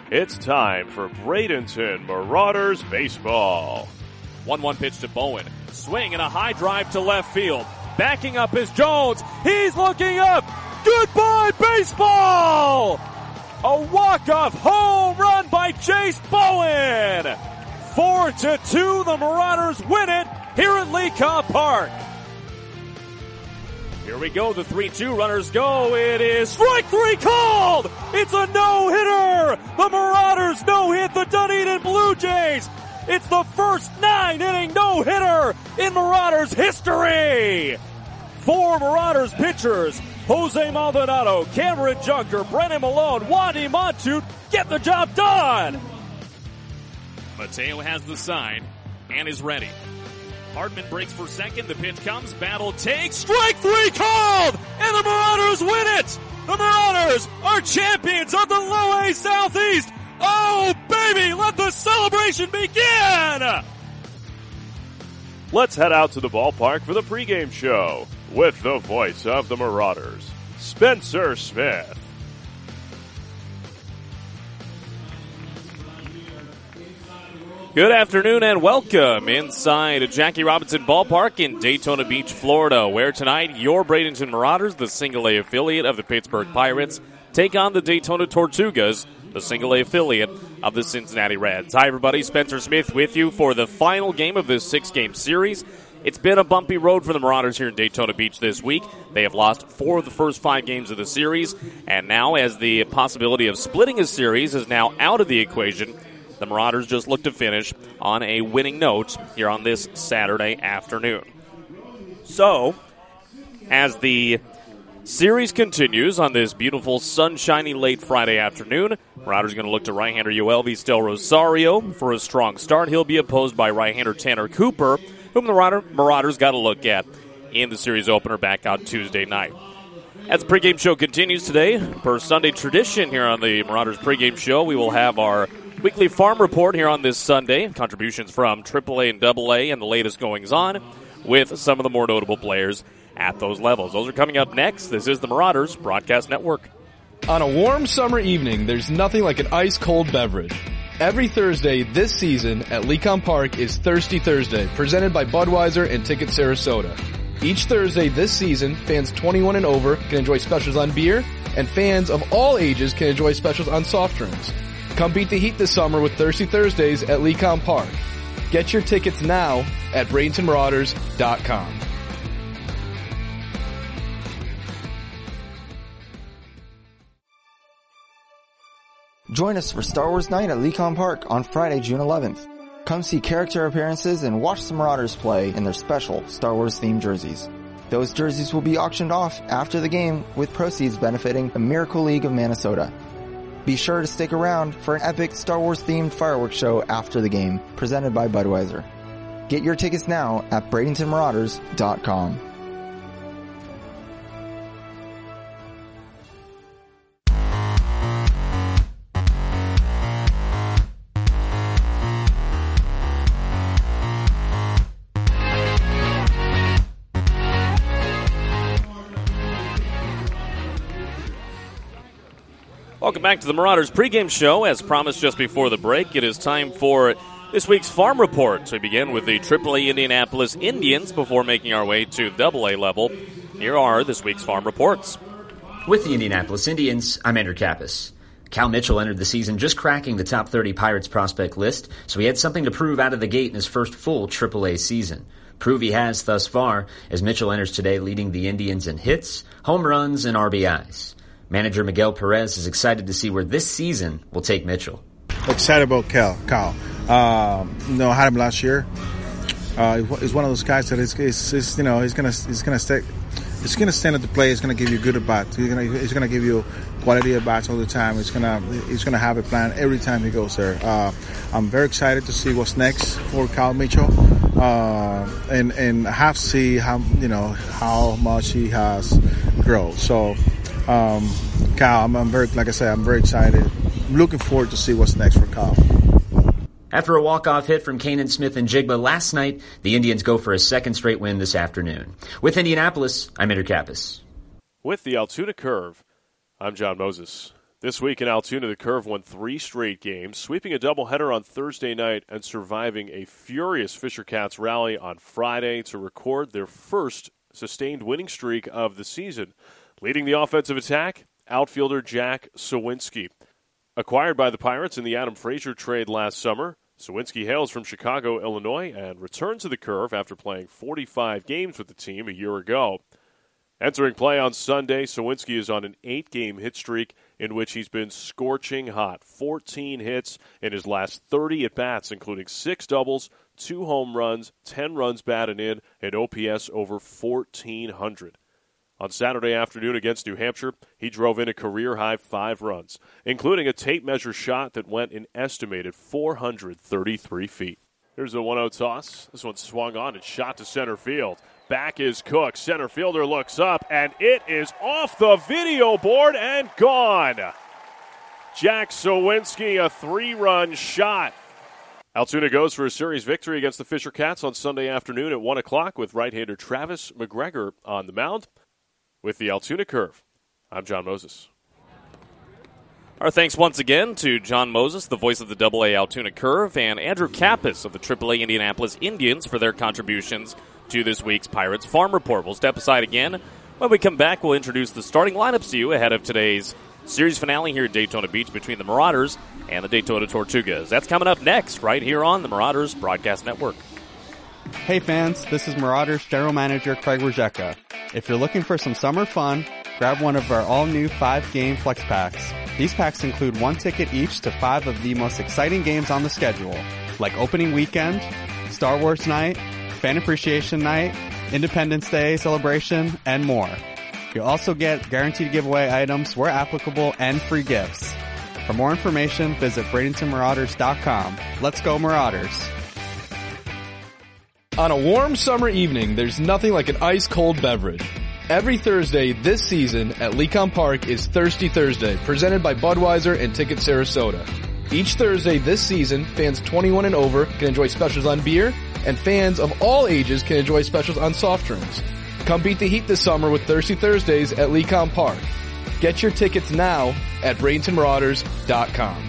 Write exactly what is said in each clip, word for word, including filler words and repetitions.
It's time for Bradenton Marauders Baseball. one one pitch to Bowen. Swing and a high drive to left field. Backing up is Jones. He's looking up. Goodbye, baseball! A walk-off home run by Jace Bowen. Four to two, the Marauders win it here at Lecom Park. Here we go, the three two runners go. It is strike three called! It's a no-hitter! The Marauders no-hit the Dunedin Blue Jays! It's the first nine-inning no-hitter in Marauders history! Four Marauders pitchers, Jose Maldonado, Cameron Junker, Brennan Malone, Wandy Montu, get the job done! Mateo has the sign and is ready. Hartman breaks for second. The pitch comes. Battle takes. Strike three called! And the Marauders win it! The Marauders are champions of the Low A Southeast! Oh, baby! Let the celebration begin! Let's head out to the ballpark for the pregame show with the voice of the Marauders, Spencer Smith. Good afternoon and welcome inside Jackie Robinson Ballpark in Daytona Beach, Florida, where tonight your Bradenton Marauders, the single A affiliate of the Pittsburgh Pirates, take on the Daytona Tortugas, the single A affiliate of the Cincinnati Reds. Hi everybody, Spencer Smith with you for the final game of this six-game series. It's been a bumpy road for the Marauders here in Daytona Beach this week. They have lost four of the first five games of the series, and now as the possibility of splitting a series is now out of the equation, the Marauders just look to finish on a winning note here on this Saturday afternoon. So, as the series continues on this beautiful, sunshiny late Friday afternoon, Marauders going to look to right-hander Yoelvis Del Rosario for a strong start. He'll be opposed by right-hander Tanner Cooper, whom the Marauders got to look at in the series opener back on Tuesday night. As the pregame show continues today, per Sunday tradition here on the Marauders pregame show, we will have our weekly farm report here on this Sunday. Contributions from triple A and double A and the latest goings-on with some of the more notable players at those levels. Those are coming up next. This is the Marauders Broadcast Network. On a warm summer evening, there's nothing like an ice-cold beverage. Every Thursday this season at Lecom Park is Thirsty Thursday, presented by Budweiser and Ticket Sarasota. Each Thursday this season, fans twenty-one and over can enjoy specials on beer, and fans of all ages can enjoy specials on soft drinks. Come beat the heat this summer with Thirsty Thursdays at Lecom Park. Get your tickets now at Bradenton Marauders dot com. Join us for Star Wars Night at Lecom Park on Friday, June eleventh. Come see character appearances and watch the Marauders play in their special Star Wars-themed jerseys. Those jerseys will be auctioned off after the game with proceeds benefiting the Miracle League of Minnesota. Be sure to stick around for an epic Star Wars-themed fireworks show after the game, presented by Budweiser. Get your tickets now at Bradenton Marauders dot com. Welcome back to the Marauders pregame show. As promised just before the break, it is time for this week's farm report. So we begin with the triple A Indianapolis Indians before making our way to the double A level. Here are this week's farm reports. With the Indianapolis Indians, I'm Andrew Kappas. Cal Mitchell entered the season just cracking the top thirty Pirates prospect list, so he had something to prove out of the gate in his first full triple A season. Prove he has thus far, as Mitchell enters today leading the Indians in hits, home runs, and R B Is. Manager Miguel Perez is excited to see where this season will take Mitchell. Excited about Cal. Cal. Uh, you know, I had him last year. Uh, he's one of those guys that is, is, is you know, he's gonna, he's gonna stay, he's gonna stand at the plate. He's gonna give you good at bat. He's gonna, he's gonna give you quality at bats all the time. He's gonna, he's gonna have a plan every time he goes there. Uh, I'm very excited to see what's next for Cal Mitchell, uh, and and have to see how you know how much he has grown. So. Um, Cal, I'm, I'm very, like I said, I'm very excited. I'm looking forward to see what's next for Cal. After a walk-off hit from Kanan Smith-Njigba last night, the Indians go for a second straight win this afternoon. With Indianapolis, I'm Andrew Kappas. With the Altoona Curve, I'm John Moses. This week in Altoona, the Curve won three straight games, sweeping a doubleheader on Thursday night and surviving a furious Fisher Cats rally on Friday to record their first sustained winning streak of the season. Leading the offensive attack, outfielder Jack Sawinski. Acquired by the Pirates in the Adam Frazier trade last summer, Sawinski hails from Chicago, Illinois, and returned to the Curve after playing forty-five games with the team a year ago. Entering play on Sunday, Sawinski is on an eight-game hit streak in which he's been scorching hot. fourteen hits in his last thirty at-bats, including six doubles, two home runs, ten runs batted in, and O P S over fourteen hundred. On Saturday afternoon against New Hampshire, he drove in a career-high five runs, including a tape measure shot that went an estimated four hundred thirty-three feet. Here's the one oh toss. This one swung on and shot to center field. Back is Cook. Center fielder looks up, and it is off the video board and gone. Jack Sawinski, a three-run shot. Altoona goes for a series victory against the Fisher Cats on Sunday afternoon at one o'clock with right-hander Travis McGregor on the mound. With the Altoona Curve, I'm John Moses. Our thanks once again to John Moses, the voice of the double A Altoona Curve, and Andrew Kappas of the triple A Indianapolis Indians for their contributions to this week's Pirates Farm Report. We'll step aside again. When we come back, we'll introduce the starting lineups to you ahead of today's series finale here at Daytona Beach between the Marauders and the Daytona Tortugas. That's coming up next right here on the Marauders Broadcast Network. Hey fans, this is Marauders General Manager Craig Rajeka. If you're looking for some summer fun, grab one of our all-new five-game flex packs. These packs include one ticket each to five of the most exciting games on the schedule, like Opening Weekend, Star Wars Night, Fan Appreciation Night, Independence Day Celebration, and more. You'll also get guaranteed giveaway items where applicable and free gifts. For more information, visit Bradenton Marauders dot com. Let's go Marauders! On a warm summer evening, there's nothing like an ice-cold beverage. Every Thursday this season at Lecon Park is Thirsty Thursday, presented by Budweiser and Ticket Sarasota. Each Thursday this season, fans twenty-one and over can enjoy specials on beer, and fans of all ages can enjoy specials on soft drinks. Come beat the heat this summer with Thirsty Thursdays at Lecon Park. Get your tickets now at Bradenton Marauders dot com.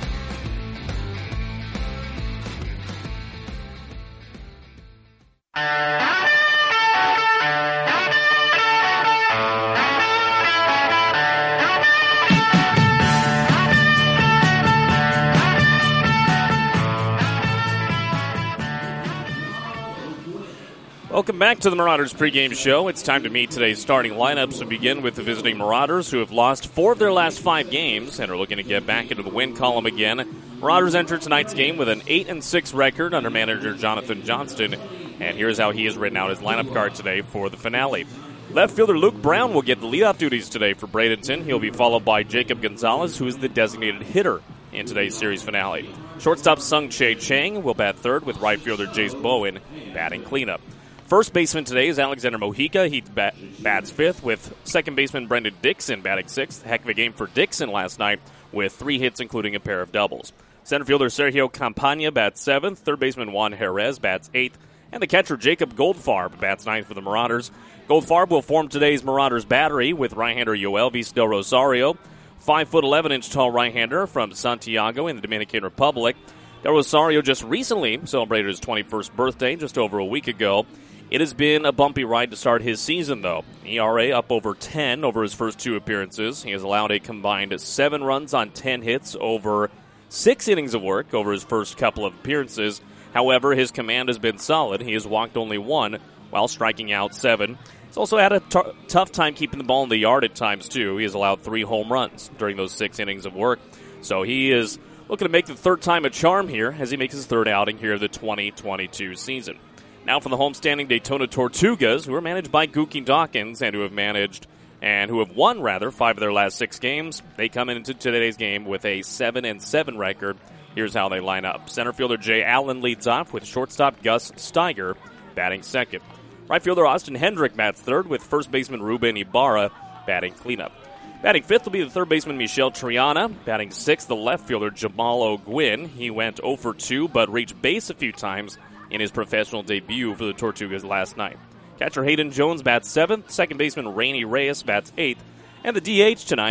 Welcome back to the Marauders pregame show. It's time to meet today's starting lineups. We begin with the visiting Marauders, who have lost four of their last five games and are looking to get back into the win column again. Marauders enter tonight's game with an eight and six record under manager Jonathan Johnston, and here's how he has written out his lineup card today for the finale. Left fielder Luke Brown will get the leadoff duties today for Bradenton. He'll be followed by Jacob Gonzalez, who is the designated hitter in today's series finale. Shortstop Sung Chae Chang will bat third, with right fielder Jace Bowen batting cleanup. First baseman today is Alexander Mojica. He bat, bats fifth, with second baseman Brendan Dixon batting sixth. Heck of a game for Dixon last night with three hits, including a pair of doubles. Center fielder Sergio Campagna bats seventh. Third baseman Juan Jerez bats eighth. And the catcher Jacob Goldfarb bats ninth for the Marauders. Goldfarb will form today's Marauders battery with right-hander Yoelvis Del Rosario, five foot eleven inch tall right-hander from Santiago in the Dominican Republic. Del Rosario just recently celebrated his twenty-first birthday just over a week ago. It has been a bumpy ride to start his season, though. E R A up over ten over his first two appearances. He has allowed a combined seven runs on ten hits over six innings of work over his first couple of appearances. However, his command has been solid. He has walked only one while striking out seven. He's also had a t- tough time keeping the ball in the yard at times, too. He has allowed three home runs during those six innings of work. So he is looking to make the third time a charm here as he makes his third outing here of the twenty twenty-two season. Now from the homestanding Daytona Tortugas, who are managed by Gookie Dawkins and who have managed and who have won, rather, five of their last six games. They come into today's game with a seven and seven record. Here's how they line up. Center fielder Jay Allen leads off with shortstop Gus Steiger batting second. Right fielder Austin Hendrick bats third, with first baseman Ruben Ibarra batting cleanup. Batting fifth will be the third baseman Michel Triana. Batting sixth, the left fielder Jamal O'Gwin. He went oh for two but reached base a few times in his professional debut for the Tortugas last night. Catcher Hayden Jones bats seventh. Second baseman Rainy Reyes bats eighth. And the D H tonight,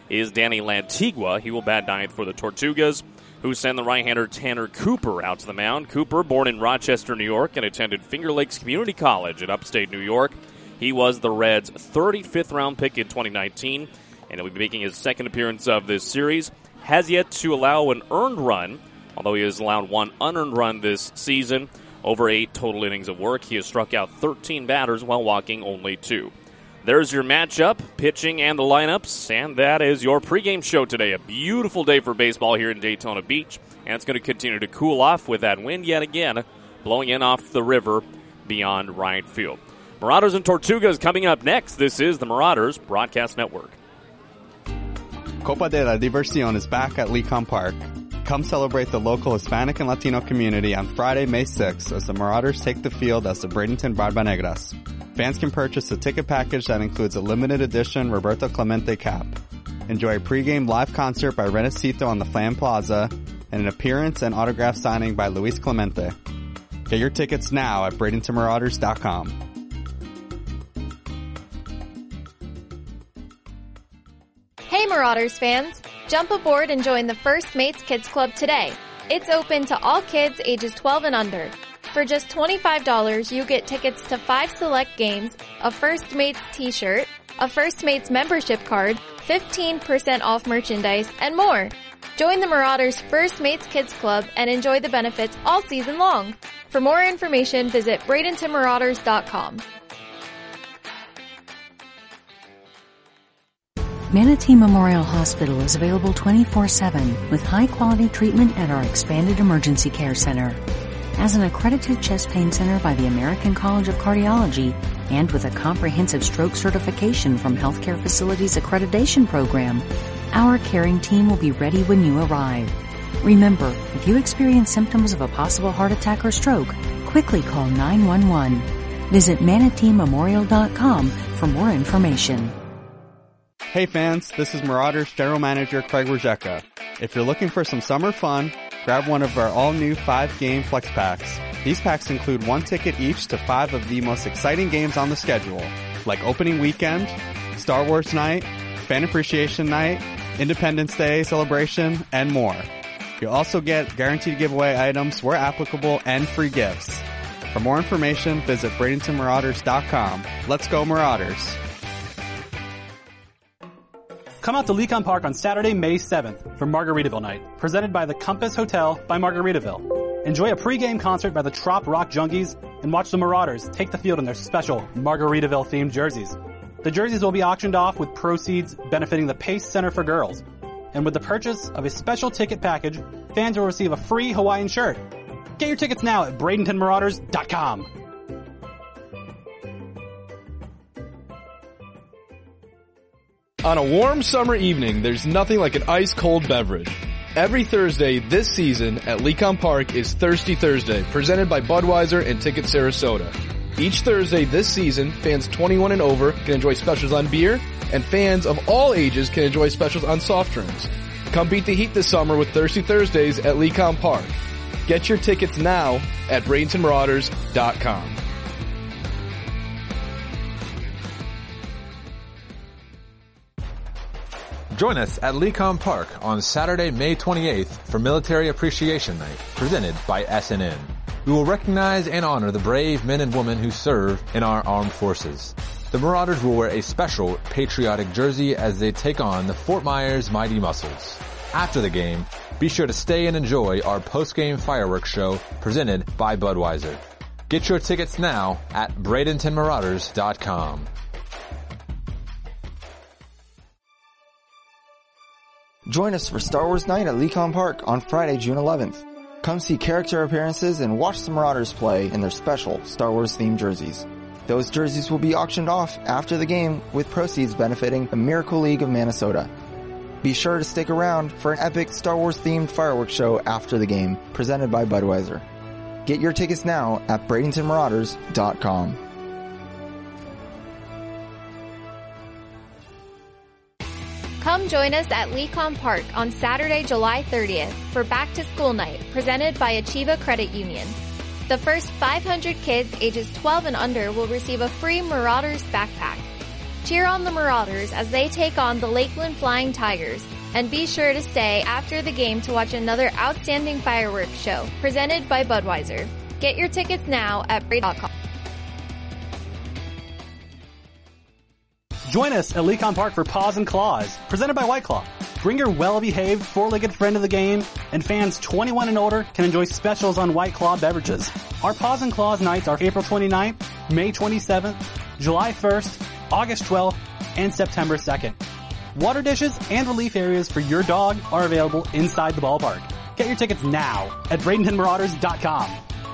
is Danny Lantigua. He will bat ninth for the Tortugas, who send the right-hander Tanner Cooper out to the mound. Cooper, born in Rochester, New York, and attended Finger Lakes Community College in upstate New York. He was the Reds' thirty-fifth round pick in twenty nineteen, and he'll be making his second appearance of this series. Has yet to allow an earned run, although he has allowed one unearned run this season. Over eight total innings of work, he has struck out thirteen batters while walking only two. There's your matchup, pitching, and the lineups, and that is your pregame show today. A beautiful day for baseball here in Daytona Beach, and it's going to continue to cool off with that wind yet again blowing in off the river beyond right field. Marauders and Tortugas coming up next. This is the Marauders Broadcast Network. Copa de la Diversión is back at Lecom Park. Come celebrate the local Hispanic and Latino community on Friday, May sixth, as the Marauders take the field as the Bradenton Barba Negras. Fans can purchase a ticket package that includes a limited edition Roberto Clemente cap. Enjoy a pregame live concert by Renacito on the Flam Plaza and an appearance and autograph signing by Luis Clemente. Get your tickets now at Bradenton Marauders dot com. Hey Marauders fans! Jump aboard and join the First Mates Kids Club today. It's open to all kids ages twelve and under. For just twenty-five dollars, you get tickets to five select games, a First Mates t-shirt, a First Mates membership card, fifteen percent off merchandise, and more. Join the Marauders First Mates Kids Club and enjoy the benefits all season long. For more information, visit Bradenton Marauders dot com. Manatee Memorial Hospital is available twenty-four seven with high-quality treatment at our expanded emergency care center. As an accredited chest pain center by the American College of Cardiology and with a comprehensive stroke certification from Healthcare Facilities Accreditation Program, our caring team will be ready when you arrive. Remember, if you experience symptoms of a possible heart attack or stroke, quickly call nine one one. Visit Manatee Memorial dot com for more information. Hey fans, this is Marauders General Manager Craig Rajeka. If you're looking for some summer fun, grab one of our all-new five-game flex packs. These packs include one ticket each to five of the most exciting games on the schedule, like Opening Weekend, Star Wars Night, Fan Appreciation Night, Independence Day Celebration, and more. You'll also get guaranteed giveaway items where applicable and free gifts. For more information, visit Bradenton Marauders dot com. Let's go Marauders! Come out to Lecom Park on Saturday, May seventh for Margaritaville Night, presented by the Compass Hotel by Margaritaville. Enjoy a pregame concert by the Trop Rock Junkies and watch the Marauders take the field in their special Margaritaville-themed jerseys. The jerseys will be auctioned off with proceeds benefiting the Pace Center for Girls. And with the purchase of a special ticket package, fans will receive a free Hawaiian shirt. Get your tickets now at Bradenton Marauders dot com. On a warm summer evening, there's nothing like an ice-cold beverage. Every Thursday this season at Lecom Park is Thirsty Thursday, presented by Budweiser and Ticket Sarasota. Each Thursday this season, fans twenty-one and over can enjoy specials on beer, and fans of all ages can enjoy specials on soft drinks. Come beat the heat this summer with Thirsty Thursdays at Lecom Park. Get your tickets now at Bradenton Marauders dot com. Join us at Lecom Park on Saturday, May twenty-eighth for Military Appreciation Night, presented by S N N. We will recognize and honor the brave men and women who serve in our armed forces. The Marauders will wear a special patriotic jersey as they take on the Fort Myers Mighty Muscles. After the game, be sure to stay and enjoy our post-game fireworks show presented by Budweiser. Get your tickets now at Bradenton Marauders dot com. Join us for Star Wars Night at Lecom Park on Friday, June eleventh. Come see character appearances and watch the Marauders play in their special Star Wars themed jerseys. Those jerseys will be auctioned off after the game with proceeds benefiting the Miracle League of Minnesota. Be sure to stick around for an epic Star Wars themed fireworks show after the game presented by Budweiser. Get your tickets now at Bradenton Marauders dot com. Come join us at Lecom Park on Saturday, July thirtieth for Back to School Night, presented by Achieva Credit Union. The first five hundred kids ages twelve and under will receive a free Marauders backpack. Cheer on the Marauders as they take on the Lakeland Flying Tigers. And be sure to stay after the game to watch another outstanding fireworks show presented by Budweiser. Get your tickets now at Braden dot com. Join us at Lecon Park for Paws and Claws, presented by White Claw. Bring your well-behaved, four-legged friend to the game, and fans twenty-one and older can enjoy specials on White Claw beverages. Our Paws and Claws nights are April twenty-ninth, May twenty-seventh, July first, August twelfth, and September second. Water dishes and relief areas for your dog are available inside the ballpark. Get your tickets now at Bradenton Marauders dot com.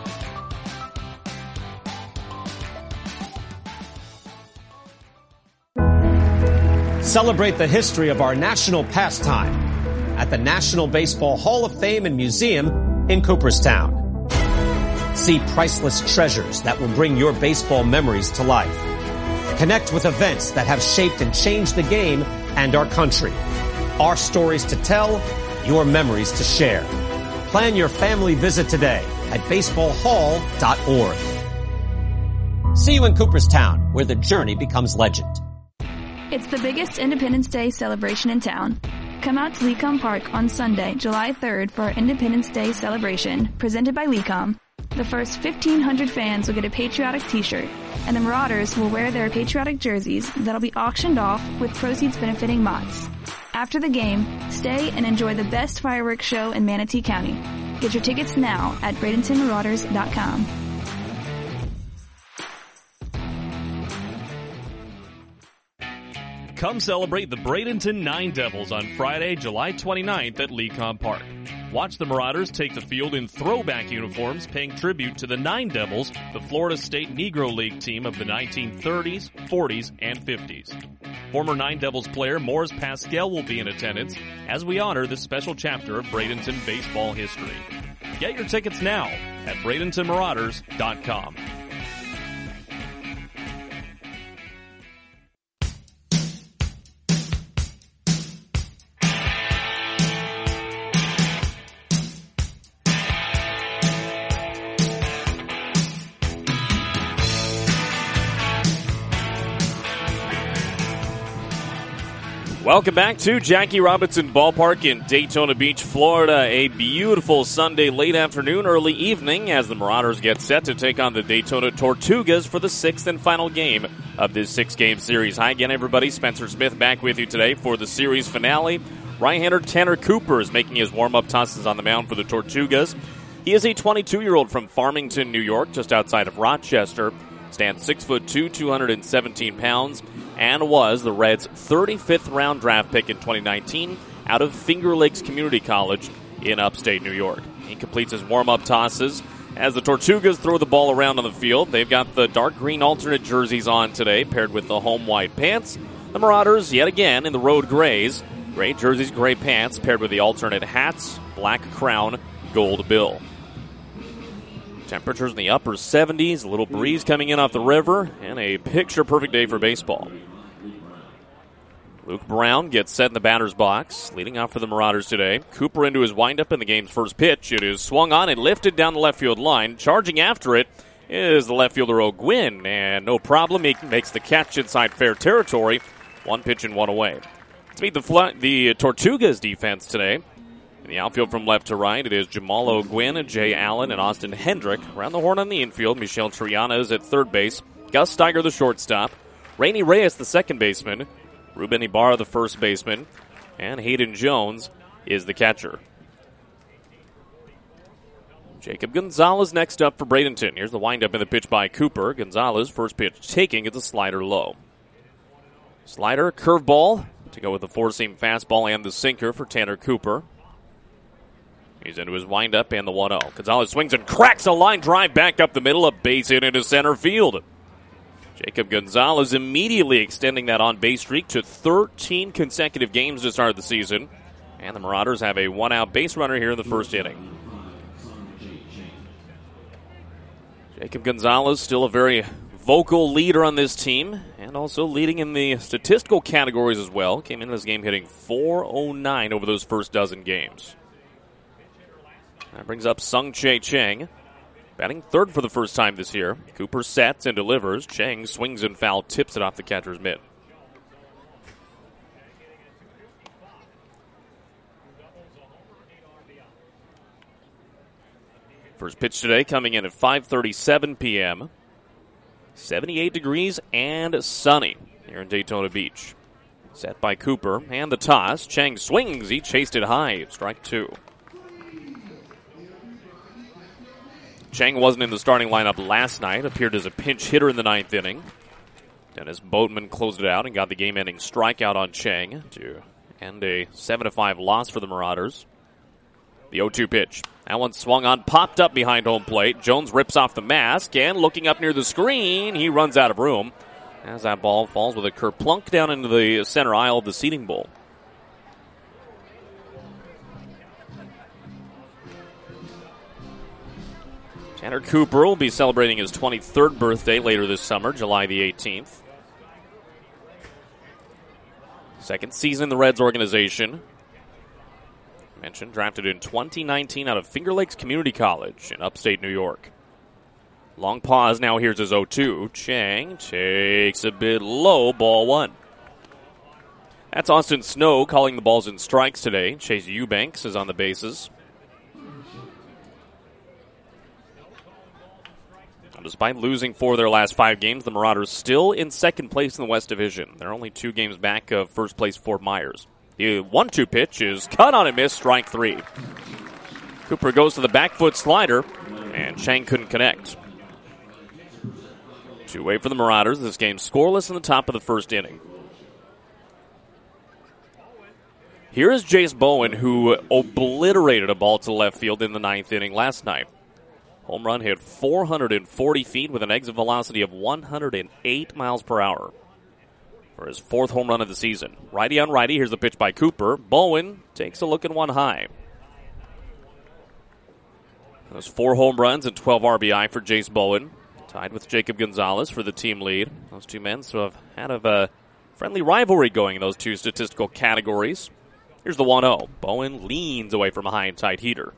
Celebrate the history of our national pastime at the National Baseball Hall of Fame and Museum in Cooperstown. See priceless treasures that will bring your baseball memories to life. Connect with events that have shaped and changed the game and our country. Our stories to tell, your memories to share. Plan your family visit today at baseball hall dot org. See you in Cooperstown, where the journey becomes legend. It's the biggest Independence Day celebration in town. Come out to Lecom Park on Sunday, July third for our Independence Day celebration, presented by Lecom. The first fifteen hundred fans will get a patriotic t-shirt, and the Marauders will wear their patriotic jerseys that'll be auctioned off with proceeds benefiting Mott's. After the game, stay and enjoy the best fireworks show in Manatee County. Get your tickets now at Bradenton Marauders dot com. Come celebrate the Bradenton Nine Devils on Friday, July twenty-ninth at Lecom Park. Watch the Marauders take the field in throwback uniforms, paying tribute to the Nine Devils, the Florida State Negro League team of the nineteen thirties, forties, and fifties. Former Nine Devils player Morris Pascal will be in attendance as we honor this special chapter of Bradenton baseball history. Get your tickets now at Bradenton Marauders dot com. Welcome back to Jackie Robinson Ballpark in Daytona Beach, Florida. A beautiful Sunday late afternoon, early evening as the Marauders get set to take on the Daytona Tortugas for the sixth and final game of this six-game series. Hi again, everybody. Spencer Smith back with you today for the series finale. Right-hander Tanner Cooper is making his warm-up tosses on the mound for the Tortugas. He is a twenty-two-year-old from Farmington, New York, just outside of Rochester. Stands six foot two, two hundred seventeen pounds, and was the Reds' thirty-fifth round draft pick in twenty nineteen out of Finger Lakes Community College in upstate New York. He completes his warm-up tosses as the Tortugas throw the ball around on the field. They've got the dark green alternate jerseys on today, paired with the home white pants. The Marauders, yet again, in the road grays. Gray jerseys, gray pants, paired with the alternate hats, black crown, gold bill. Temperatures in the upper seventies, a little breeze coming in off the river, and a picture-perfect day for baseball. Luke Brown gets set in the batter's box, leading off for the Marauders today. Cooper into his windup in the game's first pitch. It is swung on and lifted down the left field line. Charging after it is the left fielder O'Gwyn, and no problem, he makes the catch inside fair territory. One pitch and one away. Let's meet the, fl- the Tortugas defense today. In the outfield from left to right, it is Jamal O'Gwyn, Jay Allen, and Austin Hendrick. Around the horn on the infield, Michelle Triana is at third base. Gus Steiger, the shortstop. Rainey Reyes, the second baseman. Ruben Ibarra, the first baseman. And Hayden Jones is the catcher. Jacob Gonzalez next up for Bradenton. Here's the windup in the pitch by Cooper. Gonzalez, first pitch taking, it's a slider low. Slider, curveball to go with the four-seam fastball and the sinker for Tanner Cooper. He's into his windup and the one oh. Gonzalez swings and cracks a line drive back up the middle, a base hit into center field. Jacob Gonzalez immediately extending that on-base streak to thirteen consecutive games to start the season. And the Marauders have a one-out base runner here in the first inning. Jacob Gonzalez still a very vocal leader on this team, and also leading in the statistical categories as well. Came into this game hitting four oh nine over those first dozen games. That brings up Sung Chae Cheng, batting third for the first time this year. Cooper sets and delivers. Cheng swings and foul, tips it off the catcher's mitt. First pitch today coming in at five thirty-seven p.m. seventy-eight degrees and sunny here in Daytona Beach. Set by Cooper, and the toss. Chang swings. He chased it high. Strike two. Chang wasn't in the starting lineup last night. Appeared as a pinch hitter in the ninth inning. Dennis Boatman closed it out and got the game-ending strikeout on Chang to end a seven to five loss for the Marauders. The oh two pitch. That one swung on, popped up behind home plate. Jones rips off the mask, and looking up near the screen, he runs out of room as that ball falls with a kerplunk down into the center aisle of the seating bowl. Tanner Cooper will be celebrating his twenty-third birthday later this summer, July the eighteenth. Second season in the Reds organization. Mentioned, drafted in twenty nineteen out of Finger Lakes Community College in upstate New York. Long pause, now here's his oh two. Chang takes a bit low, ball one. That's Austin Snow calling the balls and strikes today. Chase Eubanks is on the bases. Despite losing four of their last five games, the Marauders still in second place in the West Division. They're only two games back of first place Fort Myers. The one two pitch is cut on and missed, strike three. Cooper goes to the back foot slider, and Chang couldn't connect. Two-way for the Marauders. This game scoreless in the top of the first inning. Here is Jace Bowen, who obliterated a ball to left field in the ninth inning last night. Home run hit four hundred forty feet with an exit velocity of one hundred eight miles per hour for his fourth home run of the season. Righty on righty. Here's the pitch by Cooper. Bowen takes a look at one high. Those four home runs and twelve R B I for Jace Bowen. Tied with Jacob Gonzalez for the team lead. Those two men so have had a friendly rivalry going in those two statistical categories. Here's the one oh. Bowen leans away from a high and tight heater.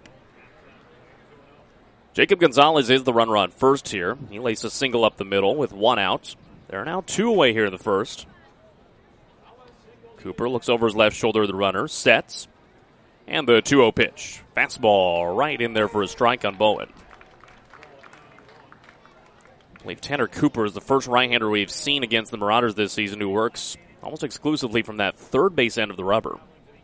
Jacob Gonzalez is the runner on first here. He lays a single up the middle with one out. They're now two away here in the first. Cooper looks over his left shoulder of the runner, sets, and the two oh pitch. Fastball right in there for a strike on Bowen. I believe Tanner Cooper is the first right-hander we've seen against the Marauders this season who works almost exclusively from that third base end of the rubber.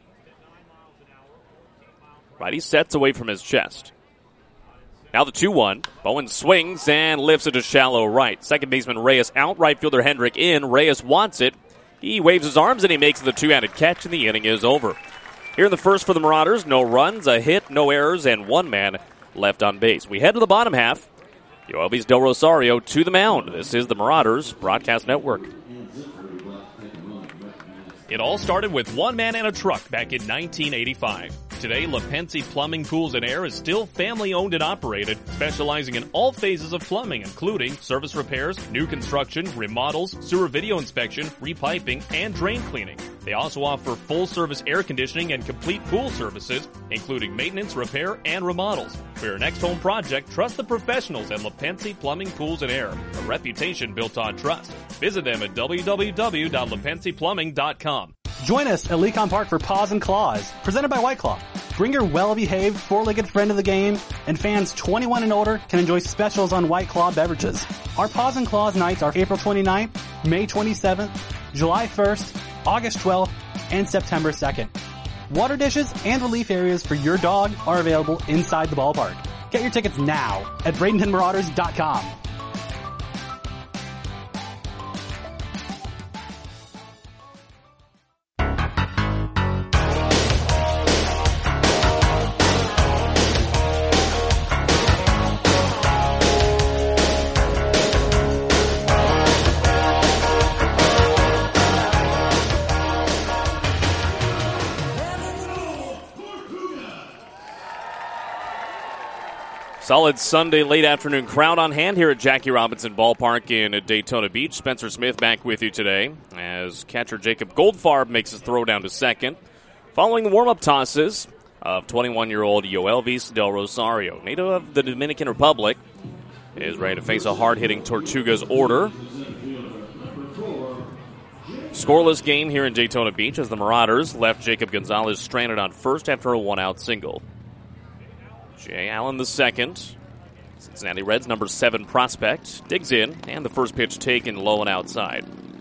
Righty sets away from his chest. Now the two one. Bowen swings and lifts it to shallow right. Second baseman Reyes out. Right fielder Hendrick in. Reyes wants it. He waves his arms and he makes the two-handed catch, and the inning is over. Here in the first for the Marauders, no runs, a hit, no errors, and one man left on base. We head to the bottom half. U L B's Del Rosario to the mound. This is the Marauders Broadcast Network. It all started with one man and a truck back in nineteen eighty-five. Today, LaPensi Plumbing, Pools, and Air is still family-owned and operated, specializing in all phases of plumbing, including service repairs, new construction, remodels, sewer video inspection, repiping, and drain cleaning. They also offer full-service air conditioning and complete pool services, including maintenance, repair, and remodels. For your next home project, trust the professionals at LaPensi Plumbing, Pools, and Air, a reputation built on trust. Visit them at w w w dot lapensi plumbing dot com. Join us at Lecon Park for Paws and Claws, presented by White Claw. Bring your well-behaved, four-legged friend to the game, and fans twenty-one and older can enjoy specials on White Claw beverages. Our Paws and Claws nights are April twenty-ninth, May twenty-seventh, July first, August twelfth, and September second. Water dishes and relief areas for your dog are available inside the ballpark. Get your tickets now at Bradenton Marauders dot com. Solid Sunday late afternoon crowd on hand here at Jackie Robinson Ballpark in Daytona Beach. Spencer Smith back with you today as catcher Jacob Goldfarb makes his throw down to second. Following the warm-up tosses of twenty-one-year-old Yoelvis Del Rosario, native of the Dominican Republic, is ready to face a hard-hitting Tortugas order. Scoreless game here in Daytona Beach as the Marauders left Jacob Gonzalez stranded on first after a one-out single. Jay Allen the second. Cincinnati Reds number seven prospect digs in, and the first pitch taken low and outside.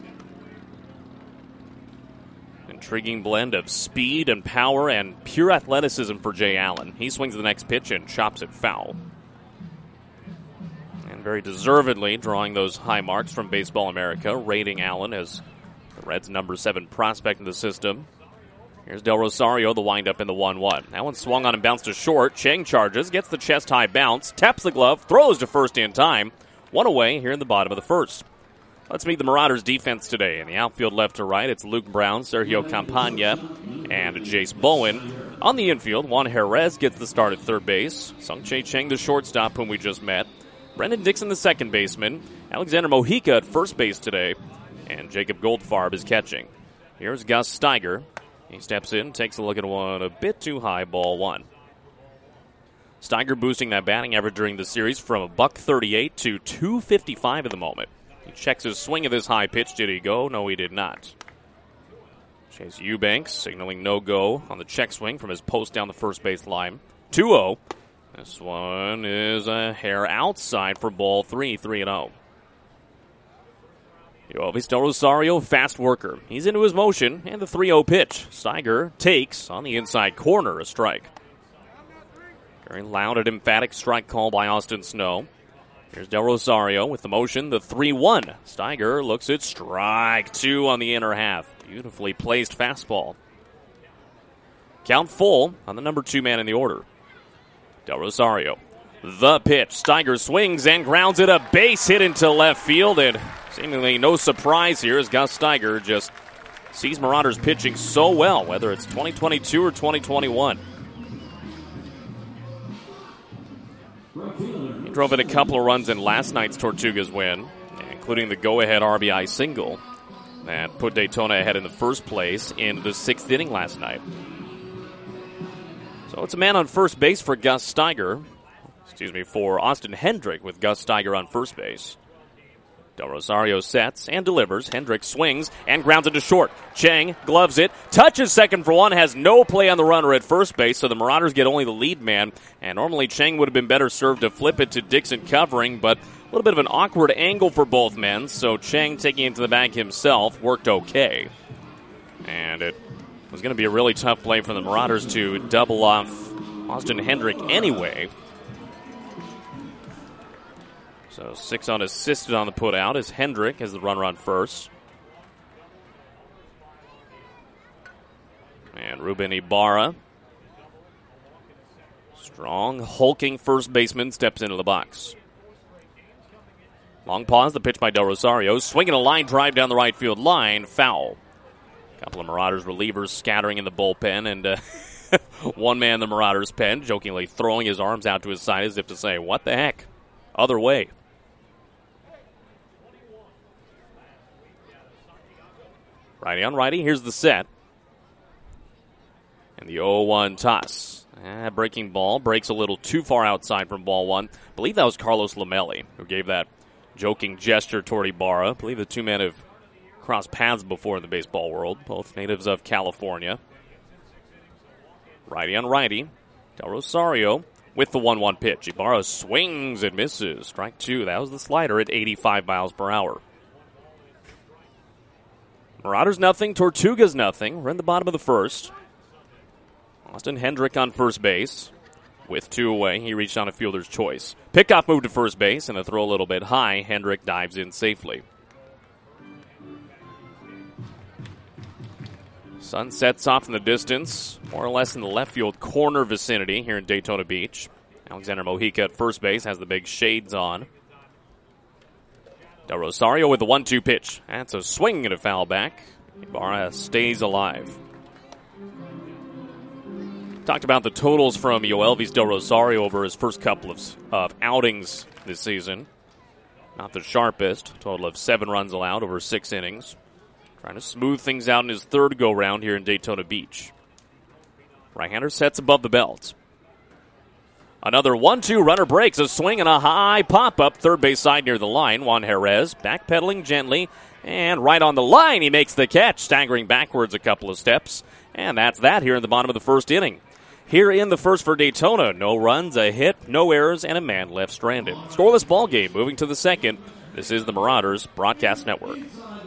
Intriguing blend of speed and power and pure athleticism for Jay Allen. He swings the next pitch and chops it foul. And very deservedly drawing those high marks from Baseball America, rating Allen as the Reds' number seven prospect in the system. Here's Del Rosario, the windup in the one one. That one swung on and bounced to short. Chang charges, gets the chest-high bounce, taps the glove, throws to first in time. One away here in the bottom of the first. Let's meet the Marauders' defense today. In the outfield left to right, it's Luke Brown, Sergio Campagna, and Jace Bowen. On the infield, Juan Jerez gets the start at third base. Sung-Chae Cheng, the shortstop, whom we just met. Brendan Dixon, the second baseman. Alexander Mojica at first base today. And Jacob Goldfarb is catching. Here's Gus Steiger. He steps in, takes a look at one a bit too high, ball one. Steiger boosting that batting average during the series from a buck thirty-eight to two fifty-five at the moment. He checks his swing of this high pitch. Did he go? No, he did not. Chase Eubanks signaling no go on the check swing from his post down the first base line. two oh. This one is a hair outside for ball three, three and oh. Yoelvis Del Rosario, fast worker. He's into his motion, and the three oh pitch. Steiger takes on the inside corner, a strike. Very loud and emphatic strike call by Austin Snow. Here's Del Rosario with the motion, the three one. Steiger looks at strike two on the inner half. Beautifully placed fastball. Count full on the number two man in the order. Del Rosario. The pitch. Steiger swings and grounds it, a base hit into left field, and seemingly no surprise here as Gus Steiger just sees Marauders pitching so well, whether it's twenty twenty-two or twenty twenty-one. He drove in a couple of runs in last night's Tortugas win, including the go-ahead R B I single that put Daytona ahead in the first place in the sixth inning last night. So it's a man on first base for Gus Steiger. Excuse me, for Austin Hendrick with Gus Steiger on first base. Del Rosario sets and delivers. Hendrick swings and grounds it to short. Chang gloves it, touches second for one, has no play on the runner at first base, so the Marauders get only the lead man. And normally Chang would have been better served to flip it to Dixon covering, but a little bit of an awkward angle for both men, so Chang taking it to the bag himself worked okay. And it was going to be a really tough play for the Marauders to double off Austin Hendrick anyway. So six unassisted on the put out as Hendrick has the runner on first. And Ruben Ibarra, strong, hulking first baseman, steps into the box. Long pause, the pitch by Del Rosario. Swinging a line drive down the right field line, foul. A couple of Marauders relievers scattering in the bullpen, and uh, one man in the Marauders pen jokingly throwing his arms out to his side as if to say, what the heck? Other way. Righty on righty, here's the set. And the oh one toss. Ah, breaking ball, breaks a little too far outside from ball one. I believe that was Carlos Lamelli who gave that joking gesture toward Ibarra. I believe the two men have crossed paths before in the baseball world, both natives of California. Righty on righty, Del Rosario with the one one pitch. Ibarra swings and misses. Strike two, that was the slider at eighty-five miles per hour. Marauders nothing, Tortugas nothing. We're in the bottom of the first. Austin Hendrick on first base. With two away, he reached on a fielder's choice. Pickoff move to first base and a throw a little bit high. Hendrick dives in safely. Sun sets off in the distance, more or less in the left field corner vicinity here in Daytona Beach. Alexander Mojica at first base has the big shades on. Del Rosario with the one two pitch. That's a swing and a foul back. Ibarra stays alive. Talked about the totals from Yoelvis Del Rosario over his first couple of, of outings this season. Not the sharpest. Total of seven runs allowed over six innings. Trying to smooth things out in his third go-round here in Daytona Beach. Right-hander sets above the belt. Another one two runner breaks, a swing and a high pop-up third base side near the line. Juan Jerez backpedaling gently, and right on the line he makes the catch, staggering backwards a couple of steps. And that's that here in the bottom of the first inning. Here in the first for Daytona, no runs, a hit, no errors, and a man left stranded. Scoreless ball game moving to the second. This is the Marauders Broadcast Network.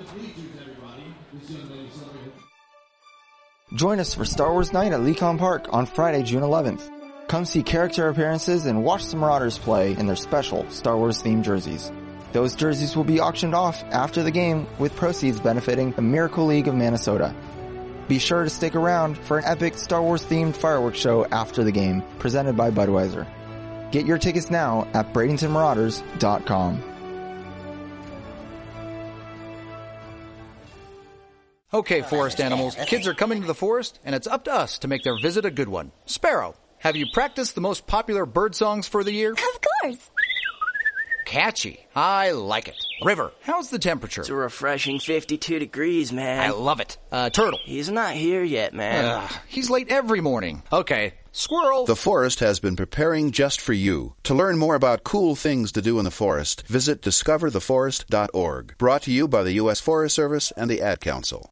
Join us for Star Wars Night at Lecon Park on Friday, June eleventh. Come see character appearances and watch the Marauders play in their special Star Wars themed jerseys. Those jerseys will be auctioned off after the game with proceeds benefiting the Miracle League of Minnesota. Be sure to stick around for an epic Star Wars themed fireworks show after the game presented by Budweiser. Get your tickets now at Bradenton Marauders dot com. Okay, forest animals, kids are coming to the forest, and it's up to us to make their visit a good one. Sparrow, have you practiced the most popular bird songs for the year? Of course. Catchy. I like it. River, how's the temperature? It's a refreshing fifty-two degrees, man. I love it. Uh, Turtle. He's not here yet, man. Uh, he's late every morning. Okay. Squirrel. The forest has been preparing just for you. To learn more about cool things to do in the forest, visit discover the forest dot org. Brought to you by the U S Forest Service and the Ad Council.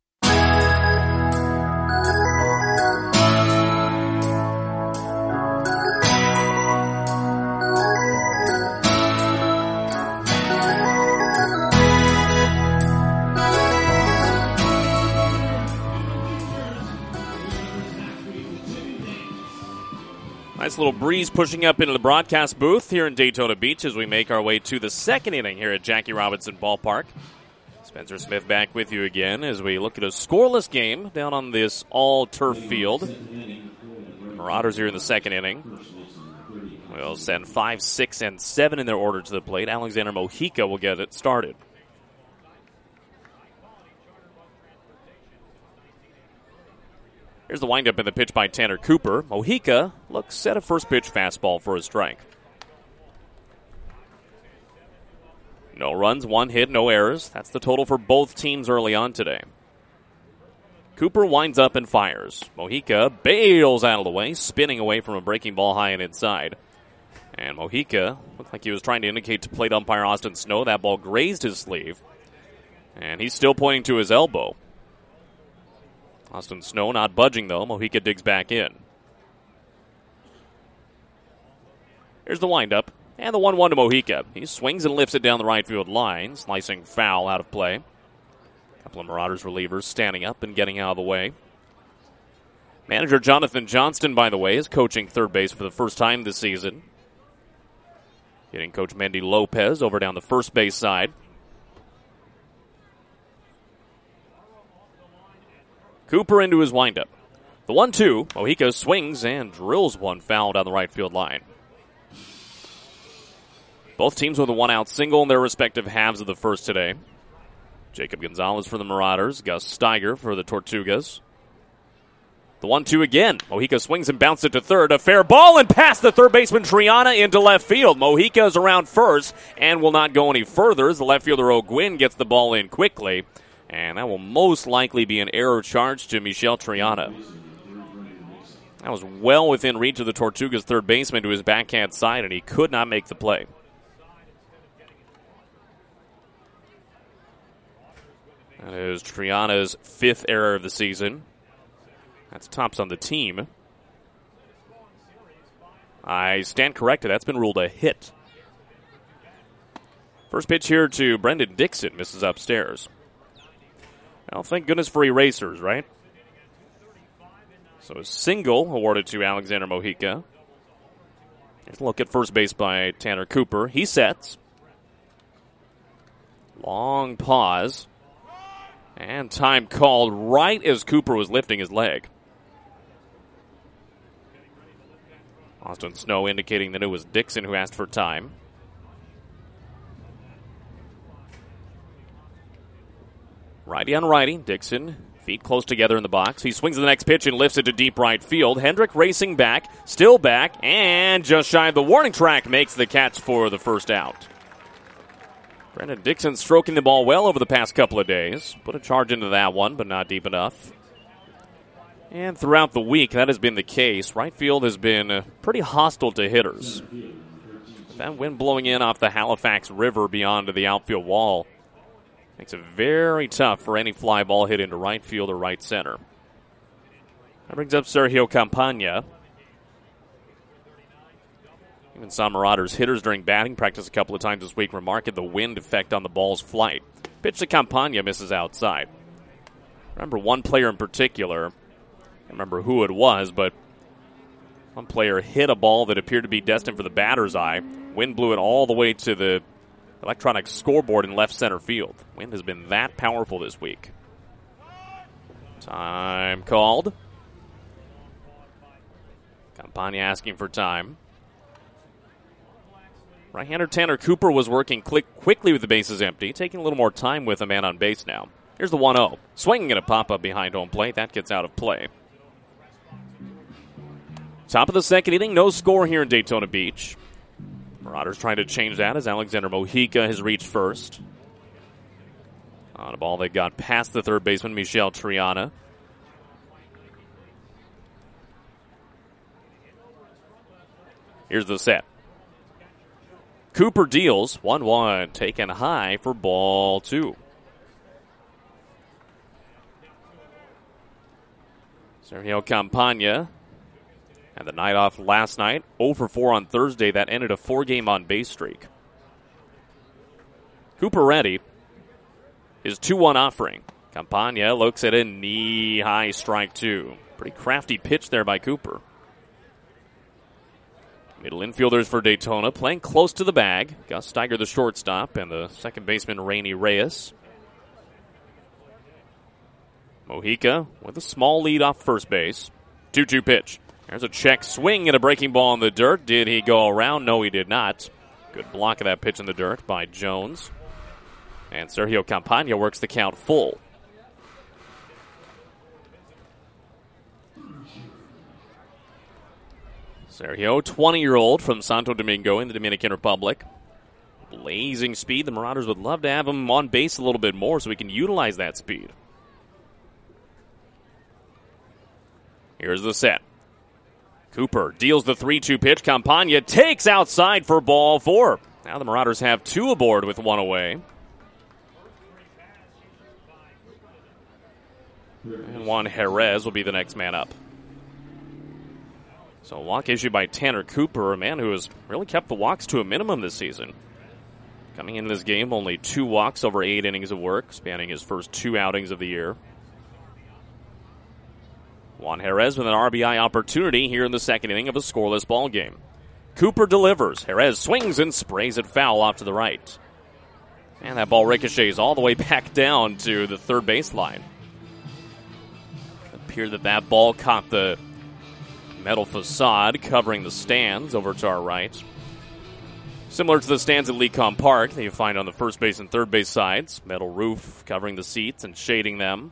Nice little breeze pushing up into the broadcast booth here in Daytona Beach as we make our way to the second inning here at Jackie Robinson Ballpark. Spencer Smith back with you again as we look at a scoreless game down on this all-turf field. Marauders here in the second inning. We'll send five, six, and seven in their order to the plate. Alexander Mojica will get it started. Here's the windup in the pitch by Tanner Cooper. Mojica looks set a first pitch fastball for a strike. No runs, one hit, no errors. That's the total for both teams early on today. Cooper winds up and fires. Mojica bails out of the way, spinning away from a breaking ball high and inside. And Mojica looked like he was trying to indicate to plate umpire Austin Snow. That ball grazed his sleeve. And he's still pointing to his elbow. Austin Snow not budging, though. Mojica digs back in. Here's the windup. And the one one to Mojica. He swings and lifts it down the right field line, slicing foul out of play. A couple of Marauders relievers standing up and getting out of the way. Manager Jonathan Johnston, by the way, is coaching third base for the first time this season. Getting Coach Mendy Lopez over down the first base side. Cooper into his windup. The one two. Mojica swings and drills one foul down the right field line. Both teams with a one-out single in their respective halves of the first today. Jacob Gonzalez for the Marauders. Gus Steiger for the Tortugas. The one two again. Mojica swings and bounces it to third. A fair ball and past the third baseman Triana into left field. Mojica is around first and will not go any further as the left fielder O'Gwyn gets the ball in quickly. And that will most likely be an error charge to Michel Triana. That was well within reach of the Tortugas' third baseman to his backhand side, and he could not make the play. That is Triana's fifth error of the season. That's tops on the team. I stand corrected. That's been ruled a hit. First pitch here to Brendan Dixon. Misses upstairs. Well, thank goodness for erasers, right? So a single awarded to Alexander Mojica. Here's a look at first base by Tanner Cooper. He sets. Long pause. And time called right as Cooper was lifting his leg. Austin Snow indicating that it was Dixon who asked for time. Righty on righty. Dixon, feet close together in the box. He swings the next pitch and lifts it to deep right field. Hendrick racing back, still back, and just shy of the warning track makes the catch for the first out. Brendan Dixon stroking the ball well over the past couple of days. Put a charge into that one, but not deep enough. And throughout the week, that has been the case. Right field has been pretty hostile to hitters. That wind blowing in off the Halifax River beyond the outfield wall makes it very tough for any fly ball hit into right field or right center. That brings up Sergio Campagna. Even saw Marauders hitters during batting practice a couple of times this week remarking the wind effect on the ball's flight. Pitch to Campagna, misses outside. Remember one player in particular, I don't remember who it was, but one player hit a ball that appeared to be destined for the batter's eye. Wind blew it all the way to the electronic scoreboard in left center field. Wind has been that powerful this week. Time called. Campagna asking for time. Right-hander Tanner Cooper was working quick, quickly with the bases empty, taking a little more time with a man on base now. Here's the one oh. Swinging at a pop-up behind home plate. That gets out of play. Top of the second inning, no score here in Daytona Beach. Marauders trying to change that as Alexander Mojica has reached first. On a ball that got past the third baseman, Michel Triana. Here's the set. Cooper deals, one one, taken high for ball two. Sergio Campagna had the night off last night, oh for four on Thursday. That ended a four-game on-base streak. Cooper ready. His two one offering. Campagna looks at a knee-high strike two. Pretty crafty pitch there by Cooper. Middle infielders for Daytona playing close to the bag. Gus Steiger, the shortstop, and the second baseman, Rainy Reyes. Mojica with a small lead off first base. two two pitch. There's a check swing and a breaking ball in the dirt. Did he go around? No, he did not. Good block of that pitch in the dirt by Jones. And Sergio Campagna works the count full. Sergio, twenty-year-old from Santo Domingo in the Dominican Republic. Blazing speed. The Marauders would love to have him on base a little bit more so we can utilize that speed. Here's the set. Cooper deals the three two pitch. Campagna takes outside for ball four. Now the Marauders have two aboard with one away. And Juan Jerez will be the next man up. So a walk issued by Tanner Cooper, a man who has really kept the walks to a minimum this season. Coming into this game, only two walks over eight innings of work, spanning his first two outings of the year. Juan Jerez with an R B I opportunity here in the second inning of a scoreless ball game. Cooper delivers. Jerez swings and sprays it foul off to the right. And that ball ricochets all the way back down to the third baseline. It appeared that that ball caught the metal facade covering the stands over to our right. Similar to the stands at Lecom Park that you find on the first base and third base sides. Metal roof covering the seats and shading them.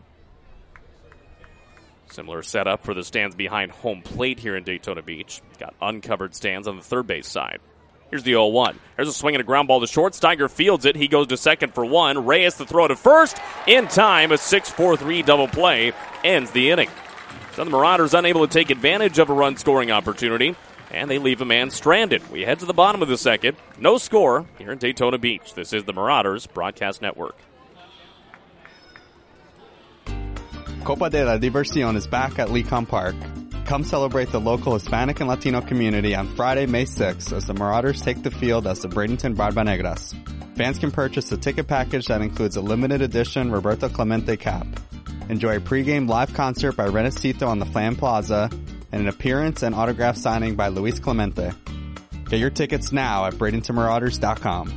Similar setup for the stands behind home plate here in Daytona Beach. Got uncovered stands on the third base side. Here's the oh one. There's a swing and a ground ball to short. Steiger fields it. He goes to second for one. Reyes the throw to first. In time, a six four three double play ends the inning. So the Marauders unable to take advantage of a run-scoring opportunity, and they leave a man stranded. We head to the bottom of the second. No score here in Daytona Beach. This is the Marauders Broadcast Network. Copa de la Diversión is back at Lecom Park. Come celebrate the local Hispanic and Latino community on Friday, May sixth, as the Marauders take the field as the Bradenton Barbanegras. Fans can purchase a ticket package that includes a limited edition Roberto Clemente cap. Enjoy a pregame live concert by Renacito on the Flam Plaza and an appearance and autograph signing by Luis Clemente. Get your tickets now at Bradenton Marauders dot com.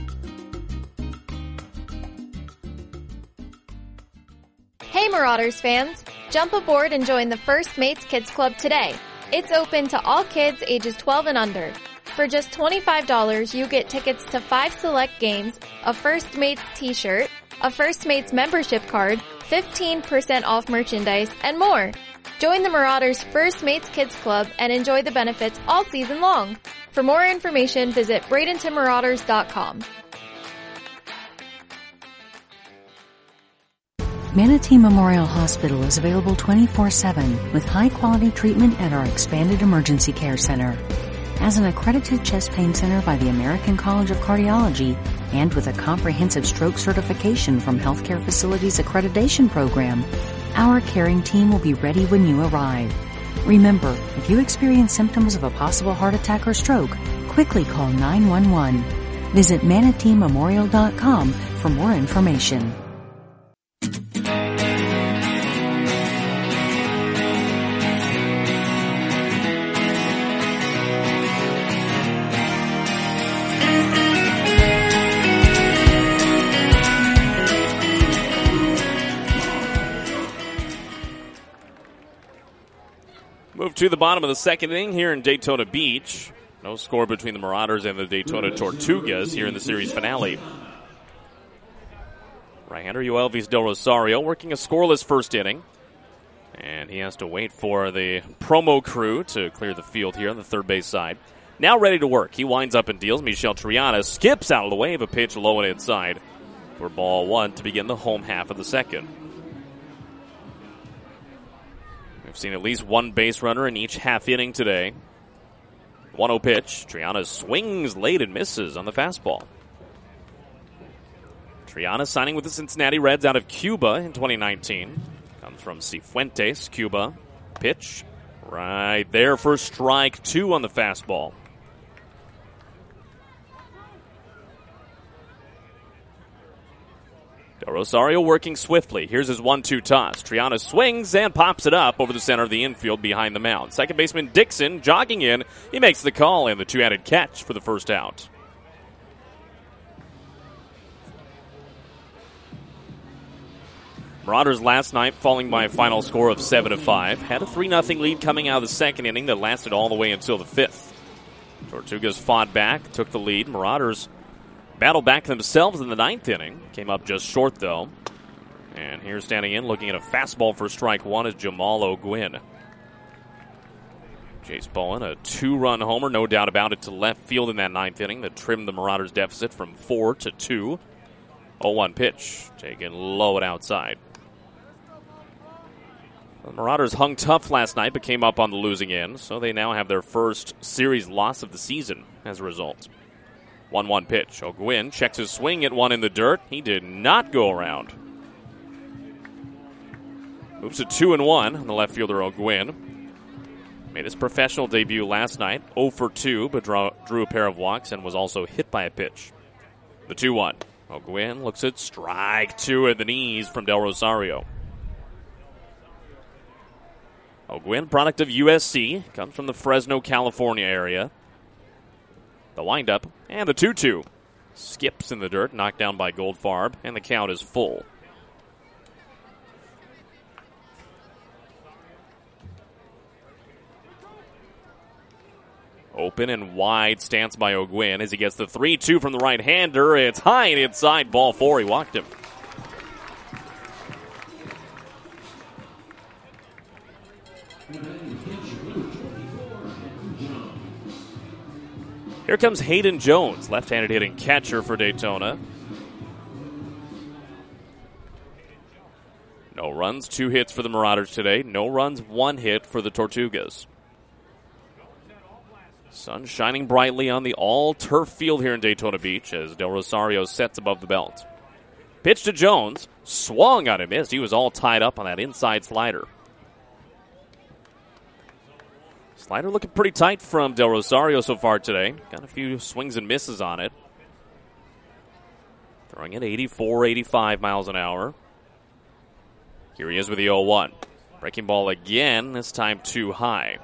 Hey Marauders fans! Jump aboard and join the First Mates Kids Club today. It's open to all kids ages twelve and under. For just twenty-five dollars, you get tickets to five select games, a First Mates t-shirt, a First Mates membership card, fifteen percent off merchandise, and more. Join the Marauders First Mates Kids Club and enjoy the benefits all season long. For more information, visit Bradenton Marauders dot com. Manatee Memorial Hospital is available twenty-four seven with high-quality treatment at our expanded emergency care center. As an accredited chest pain center by the American College of Cardiology and with a comprehensive stroke certification from Healthcare Facilities Accreditation Program, our caring team will be ready when you arrive. Remember, if you experience symptoms of a possible heart attack or stroke, quickly call nine one one. Visit manatee memorial dot com for more information. Move to the bottom of the second inning here in Daytona Beach. No score between the Marauders and the Daytona Tortugas here in the series finale. Right-hander Yoelvis Del Rosario working a scoreless first inning. And he has to wait for the promo crew to clear the field here on the third base side. Now ready to work. He winds up and deals. Michel Triana skips out of the way of a pitch low and inside for ball one to begin the home half of the second. We've seen at least one base runner in each half inning today. one oh pitch. Triana swings late and misses on the fastball. Triana signing with the Cincinnati Reds out of Cuba in twenty nineteen. Comes from Cifuentes, Cuba. Pitch right there for strike two on the fastball. Del Rosario working swiftly. Here's his one two toss. Triana swings and pops it up over the center of the infield behind the mound. Second baseman Dixon jogging in. He makes the call and the two-handed catch for the first out. Marauders last night falling by a final score of seven to five. Had a three nothing lead coming out of the second inning that lasted all the way until the fifth. Tortugas fought back, took the lead. Marauders battled back themselves in the ninth inning. Came up just short, though. And here standing in, looking at a fastball for strike one is Jamal O'Gwyn. Chase Bowen, a two-run homer, no doubt about it, to left field in that ninth inning that trimmed the Marauders' deficit from four to two. oh one pitch, taken low and outside. The Marauders hung tough last night, but came up on the losing end, so they now have their first series loss of the season as a result. one one pitch. O'Gwyn checks his swing at one in the dirt. He did not go around. Moves to two and one on the left fielder O'Gwyn. Made his professional debut last night. oh for two, but draw, drew a pair of walks and was also hit by a pitch. The two one. O'Gwyn looks at strike two at the knees from Del Rosario. O'Gwyn, product of U S C, comes from the Fresno, California area. The windup and the two two. Skips in the dirt, knocked down by Goldfarb, and the count is full. Open and wide stance by O'Gwyn as he gets the three two from the right-hander. It's high and inside, ball four. He walked him. Here comes Hayden Jones, left-handed hitting catcher for Daytona. No runs, two hits for the Marauders today. No runs, one hit for the Tortugas. Sun shining brightly on the all-turf field here in Daytona Beach as Del Rosario sets above the belt. Pitch to Jones, swung on and missed. He was all tied up on that inside slider. Slider looking pretty tight from Del Rosario so far today. Got a few swings and misses on it. Throwing it eighty-four, eighty-five miles an hour. Here he is with the oh one. Breaking ball again, this time too high.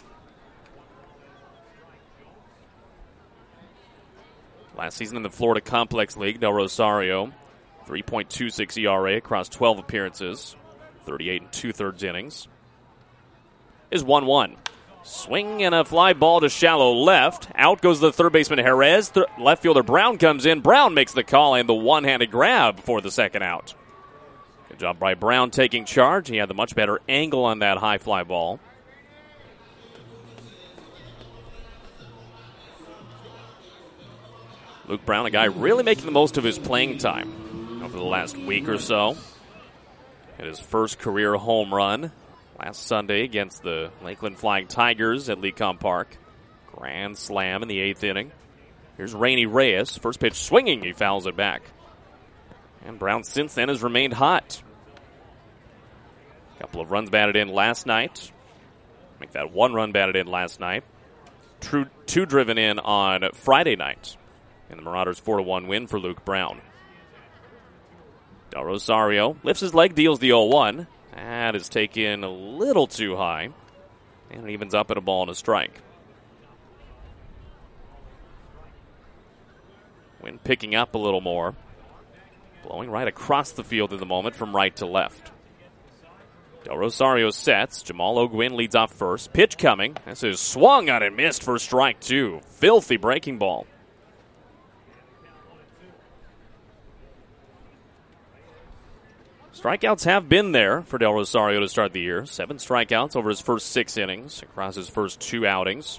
Last season in the Florida Complex League, Del Rosario, three point two six E R A across twelve appearances, thirty-eight and two-thirds innings. Is one one. Swing and a fly ball to shallow left. Out goes the third baseman Jerez. Th- left fielder Brown comes in. Brown makes the call and the one-handed grab for the second out. Good job by Brown taking charge. He had the much better angle on that high fly ball. Luke Brown, a guy really making the most of his playing time over the last week or so. Hit his first career home run last Sunday against the Lakeland Flying Tigers at Lecom Park. Grand slam in the eighth inning. Here's Rainy Reyes. First pitch swinging. He fouls it back. And Brown since then has remained hot. A couple of runs batted in last night. Make that one run batted in last night. two, two driven in on Friday night. And the Marauders four to one win for Luke Brown. Del Rosario lifts his leg, deals the oh one. That is taken a little too high. And it evens up at a ball and a strike. Wind picking up a little more. Blowing right across the field at the moment from right to left. Del Rosario sets. Jamal O'Gwin leads off first. Pitch coming. This is swung on and missed for strike two. Filthy breaking ball. Strikeouts have been there for Del Rosario to start the year. Seven strikeouts over his first six innings across his first two outings.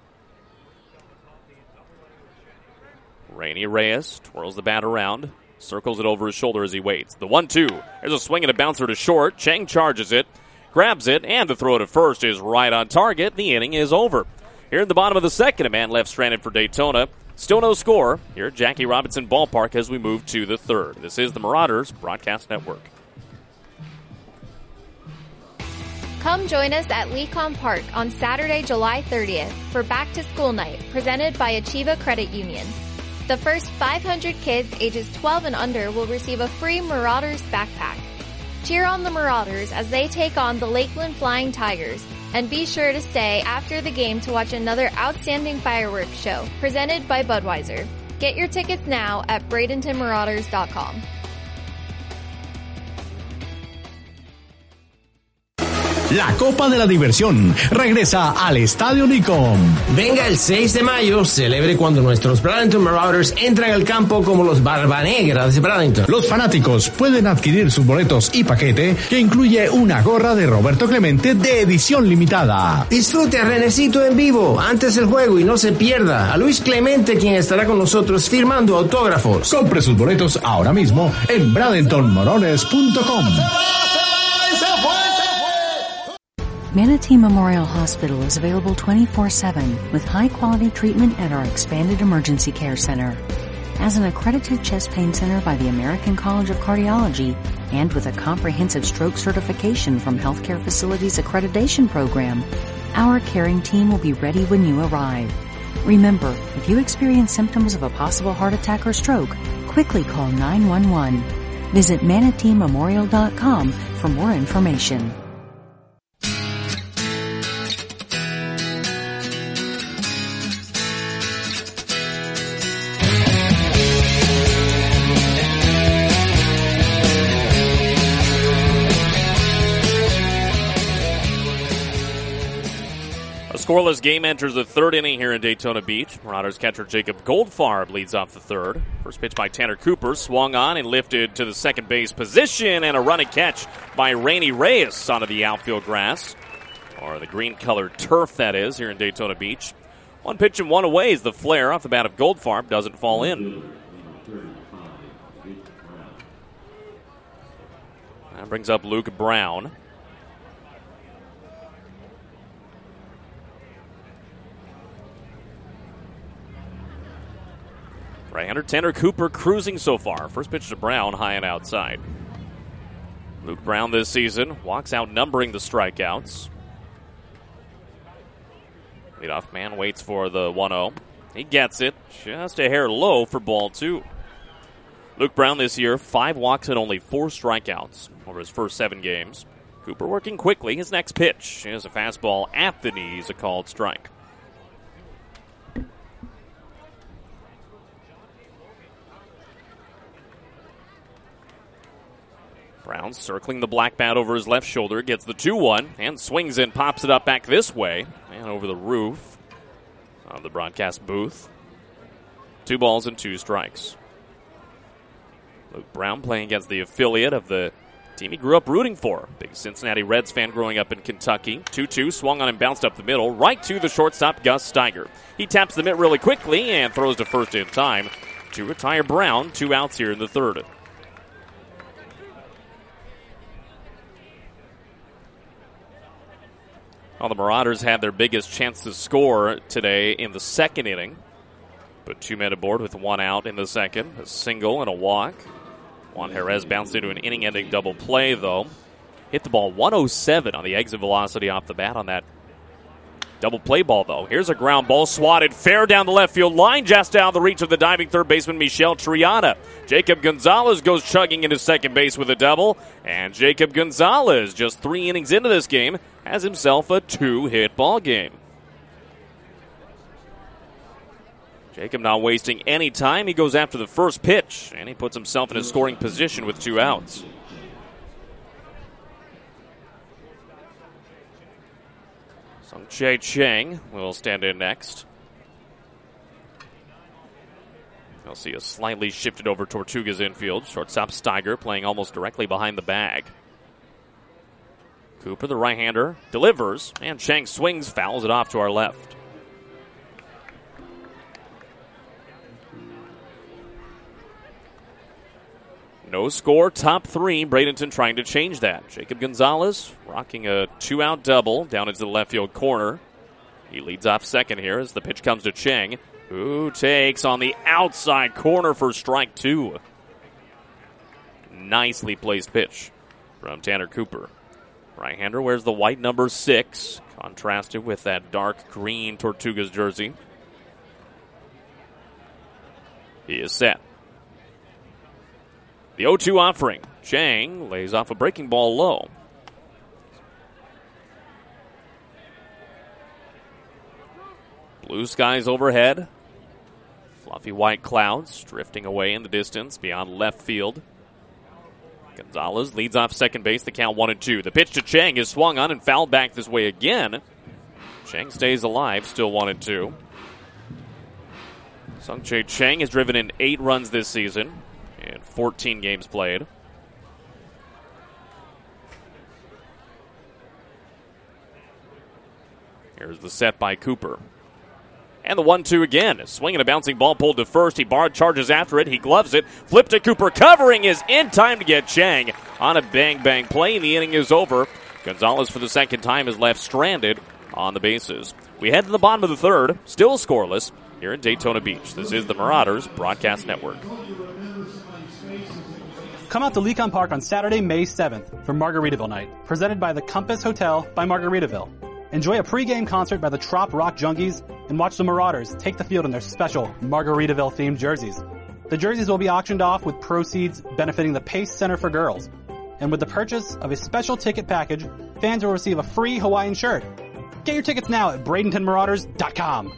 Rainy Reyes twirls the bat around. Circles it over his shoulder as he waits. The one two. There's a swing and a bouncer to short. Chang charges it, grabs it, and the throw to first is right on target. The inning is over. Here at the bottom of the second, a man left stranded for Daytona. Still no score here at Jackie Robinson Ballpark as we move to the third. This is the Marauders Broadcast Network. Come join us at Lecom Park on Saturday, July thirtieth for Back to School Night, presented by Achieva Credit Union. The first five hundred kids ages twelve and under will receive a free Marauders backpack. Cheer on the Marauders as they take on the Lakeland Flying Tigers, and be sure to stay after the game to watch another outstanding fireworks show presented by Budweiser. Get your tickets now at Bradenton Marauders dot com. La Copa de la Diversión regresa al Estadio Nicom. Venga el seis de mayo, celebre cuando nuestros Bradenton Marauders entran al campo como los Barbanegras de Bradenton. Los fanáticos pueden adquirir sus boletos y paquete que incluye una gorra de Roberto Clemente de edición limitada. Disfrute a Renecito en vivo antes del juego y no se pierda a Luis Clemente, quien estará con nosotros firmando autógrafos. Compre sus boletos ahora mismo en Bradenton Morones punto com. Manatee Memorial Hospital is available twenty-four seven with high-quality treatment at our expanded emergency care center. As an accredited chest pain center by the American College of Cardiology and with a comprehensive stroke certification from Healthcare Facilities Accreditation Program, our caring team will be ready when you arrive. Remember, if you experience symptoms of a possible heart attack or stroke, quickly call nine one one. Visit manatee memorial dot com for more information. Scoreless game enters the third inning here in Daytona Beach. Marauders catcher Jacob Goldfarb leads off the third. First pitch by Tanner Cooper, swung on and lifted to the second base position, and a running catch by Rainy Reyes onto the outfield grass, or the green-colored turf, that is, here in Daytona Beach. One pitch and one away is the flare off the bat of Goldfarb, doesn't fall in. That brings up Luke Brown. Right-hander Tanner Cooper cruising so far. First pitch to Brown, high and outside. Luke Brown this season walks out numbering the strikeouts. Leadoff man waits for the one oh. He gets it. Just a hair low for ball two. Luke Brown this year, five walks and only four strikeouts over his first seven games. Cooper working quickly. His next pitch is a fastball at the knees, a called strike. Brown circling the black bat over his left shoulder, gets the two one, and swings in, pops it up back this way, and over the roof of the broadcast booth. Two balls and two strikes. Luke Brown playing against the affiliate of the team he grew up rooting for. Big Cincinnati Reds fan growing up in Kentucky. two two, swung on and bounced up the middle, right to the shortstop, Gus Steiger. He taps the mitt really quickly and throws to first in time to retire Brown. Two outs here in the third. Well, the Marauders had their biggest chance to score today in the second inning. Put two men aboard with one out in the second. A single and a walk. Juan Jerez bounced into an inning-ending double play, though. Hit the ball one oh seven on the exit velocity off the bat on that Double play ball, though. Here's a ground ball swatted fair down the left field line, just out of the reach of the diving third baseman, Michel Triana. Jacob Gonzalez goes chugging into second base with a double, and Jacob Gonzalez, just three innings into this game, has himself a two-hit ball game. Jacob not wasting any time. He goes after the first pitch, and he puts himself in a scoring position with two outs. Sung-Chae Chang will stand in next. You'll see a slightly shifted over Tortuga's infield. Shortstop Steiger playing almost directly behind the bag. Cooper, the right-hander, delivers, and Chang swings, fouls it off to our left. No score, top three. Bradenton trying to change that. Jacob Gonzalez rocking a two-out double down into the left field corner. He leads off second here as the pitch comes to Chang, who takes on the outside corner for strike two. Nicely placed pitch from Tanner Cooper. Right-hander wears the white number six, contrasted with that dark green Tortugas jersey. He is set. The oh two offering. Chang lays off a breaking ball low. Blue skies overhead. Fluffy white clouds drifting away in the distance beyond left field. Gonzalez leads off second base. The count one and two. The pitch to Chang is swung on and fouled back this way again. Chang stays alive, still one and two. Sung-Chae Chang has driven in eight runs this season in fourteen games played. Here's the set by Cooper. And the one two again. Swinging a bouncing ball pulled to first. He barred, charges after it. He gloves it. Flip to Cooper. Covering is in time to get Chang on a bang-bang play. The inning is over. Gonzalez for the second time is left stranded on the bases. We head to the bottom of the third. Still scoreless here in Daytona Beach. This is the Marauders Broadcast Network. Come out to Lecon Park on Saturday, May seventh for Margaritaville Night, presented by the Compass Hotel by Margaritaville. Enjoy a pregame concert by the Trop Rock Junkies and watch the Marauders take the field in their special Margaritaville-themed jerseys. The jerseys will be auctioned off with proceeds benefiting the Pace Center for Girls. And with the purchase of a special ticket package, fans will receive a free Hawaiian shirt. Get your tickets now at Bradenton Marauders dot com.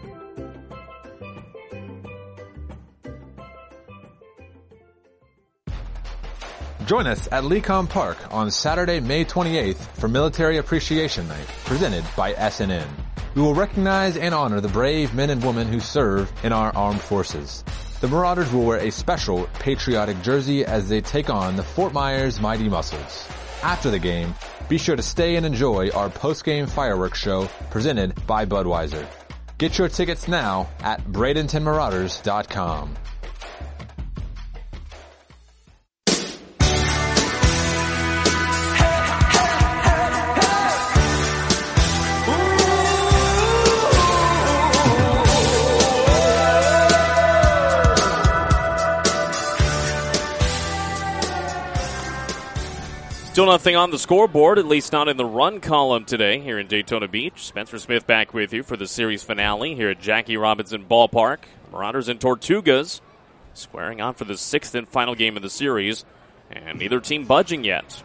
Join us at Lecon Park on Saturday, May twenty-eighth for Military Appreciation Night, presented by S N N. We will recognize and honor the brave men and women who serve in our armed forces. The Marauders will wear a special patriotic jersey as they take on the Fort Myers Mighty Muscles. After the game, be sure to stay and enjoy our post-game fireworks show presented by Budweiser. Get your tickets now at Bradenton Marauders dot com. Still nothing on the scoreboard, at least not in the run column today here in Daytona Beach. Spencer Smith back with you for the series finale here at Jackie Robinson Ballpark. Marauders and Tortugas squaring on for the sixth and final game of the series, and neither team budging yet.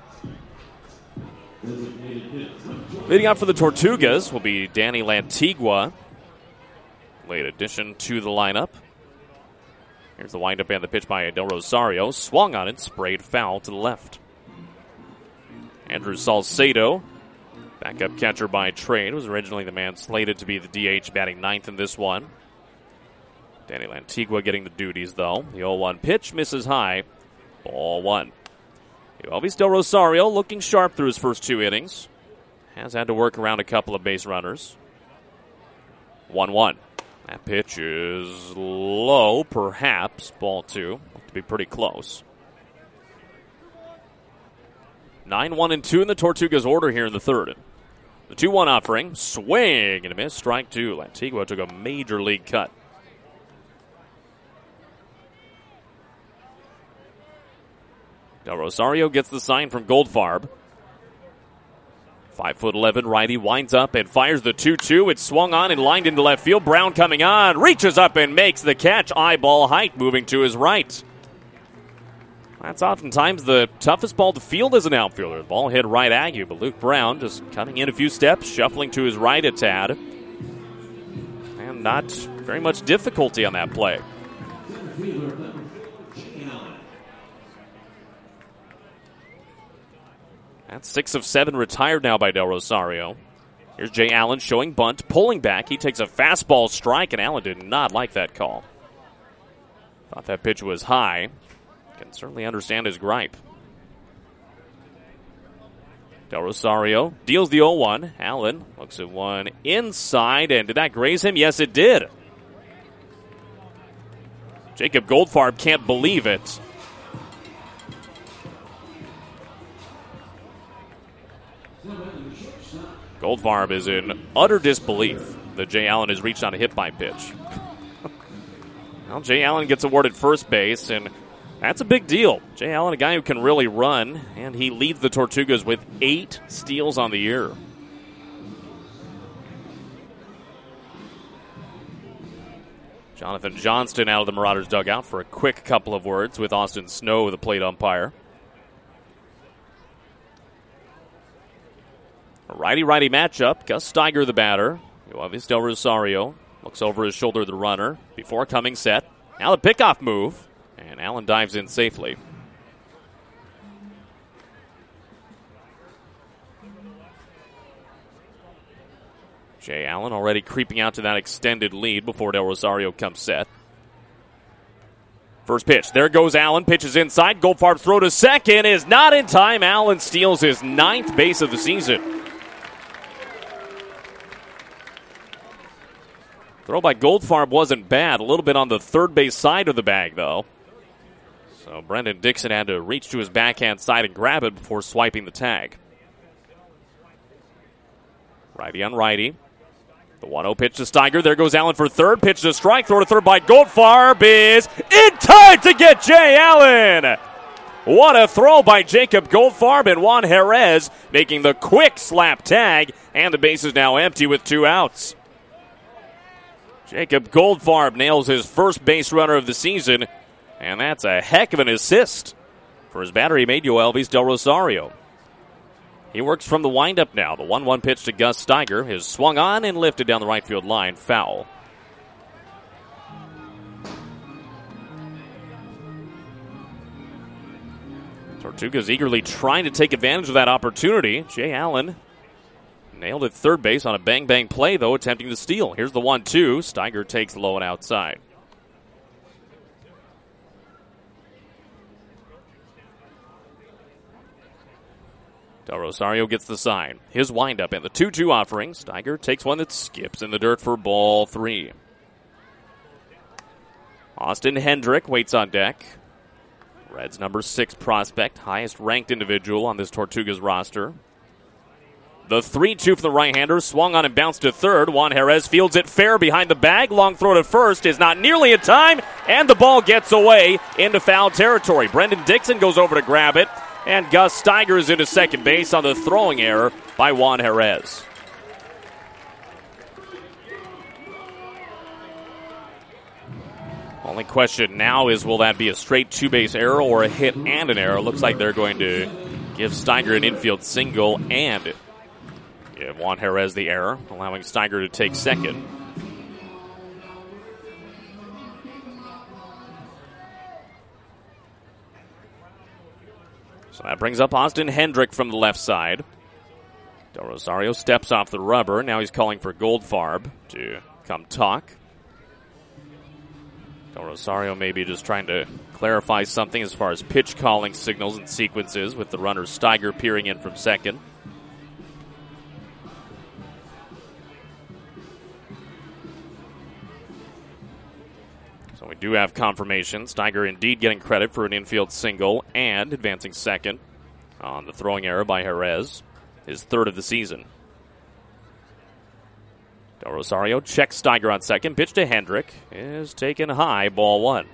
Leading out for the Tortugas will be Danny Lantigua. Late addition to the lineup. Here's the windup and the pitch by Del Rosario. Swung on it, sprayed foul to the left. Andrew Salcedo, backup catcher by trade, was originally the man slated to be the D H, batting ninth in this one. Danny Lantigua getting the duties, though. The oh one pitch misses high. Ball one. Elvis Del Rosario looking sharp through his first two innings. Has had to work around a couple of base runners. one one. That pitch is low, perhaps. Ball two. Looked to be pretty close. nine one and two in the Tortugas order here in the third. The two one offering. Swing and a miss. Strike two. Lantigua took a major league cut. Del Rosario gets the sign from Goldfarb. five foot eleven righty winds up and fires the two two. It's swung on and lined into left field. Brown coming on, reaches up and makes the catch. Eyeball height moving to his right. That's oftentimes the toughest ball to field as an outfielder. The ball hit right at you, but Luke Brown just cutting in a few steps, shuffling to his right a tad. And not very much difficulty on that play. That's six of seven retired now by Del Rosario. Here's Jay Allen showing bunt, pulling back. He takes a fastball strike, and Allen did not like that call. Thought that pitch was high. Can certainly understand his gripe. Del Rosario deals the oh one. Allen looks at one inside, and did that graze him? Yes, it did. Jacob Goldfarb can't believe it. Goldfarb is in utter disbelief that Jay Allen has reached on a hit by pitch. Well, Jay Allen gets awarded first base, and that's a big deal. Jay Allen, a guy who can really run, and he leads the Tortugas with eight steals on the year. Jonathan Johnston out of the Marauders dugout for a quick couple of words with Austin Snow, the plate umpire. A righty-righty matchup. Gus Steiger, the batter. Yoavis Del Rosario looks over his shoulder at the runner before coming set. Now the pickoff move, and Allen dives in safely. Jay Allen already creeping out to that extended lead before Del Rosario comes set. First pitch. There goes Allen. Pitches inside. Goldfarb's throw to second is not in time. Allen steals his ninth base of the season. Throw by Goldfarb wasn't bad. A little bit on the third base side of the bag, though. So Brendan Dixon had to reach to his backhand side and grab it before swiping the tag. Righty on righty. The one oh pitch to Steiger. There goes Allen for third. Pitch to strike. Throw to third by Goldfarb is in time to get Jay Allen. What a throw by Jacob Goldfarb, and Juan Jerez making the quick slap tag, and the base is now empty with two outs. Jacob Goldfarb nails his first base runner of the season, and that's a heck of an assist for his batter. He made Yoelvis Del Rosario. He works from the windup now. The one one pitch to Gus Steiger is swung on and lifted down the right field line. Foul. Tortugas eagerly trying to take advantage of that opportunity. Jay Allen nailed at third base on a bang-bang play, though, attempting to steal. Here's the one two. Steiger takes low and outside. Del Rosario gets the sign. His windup and the two two offering. Steiger takes one that skips in the dirt for ball three. Austin Hendrick waits on deck. Reds number six prospect, highest ranked individual on this Tortugas roster. The three two from the right-hander, swung on and bounced to third. Juan Jerez fields it fair behind the bag. Long throw to first is not nearly in time, and the ball gets away into foul territory. Brendan Dixon goes over to grab it, and Gus Steiger is into second base on the throwing error by Juan Jerez. Only question now is, will that be a straight two-base error or a hit and an error? Looks like they're going to give Steiger an infield single and give Juan Jerez the error, allowing Steiger to take second. So that brings up Austin Hendrick from the left side. Del Rosario steps off the rubber. Now he's calling for Goldfarb to come talk. Del Rosario maybe just trying to clarify something as far as pitch calling signals and sequences, with the runner Steiger peering in from second. So we do have confirmation. Steiger indeed getting credit for an infield single and advancing second on the throwing error by Jerez, his third of the season. Del Rosario checks Steiger on second. Pitch to Hendrick is taken high, ball one.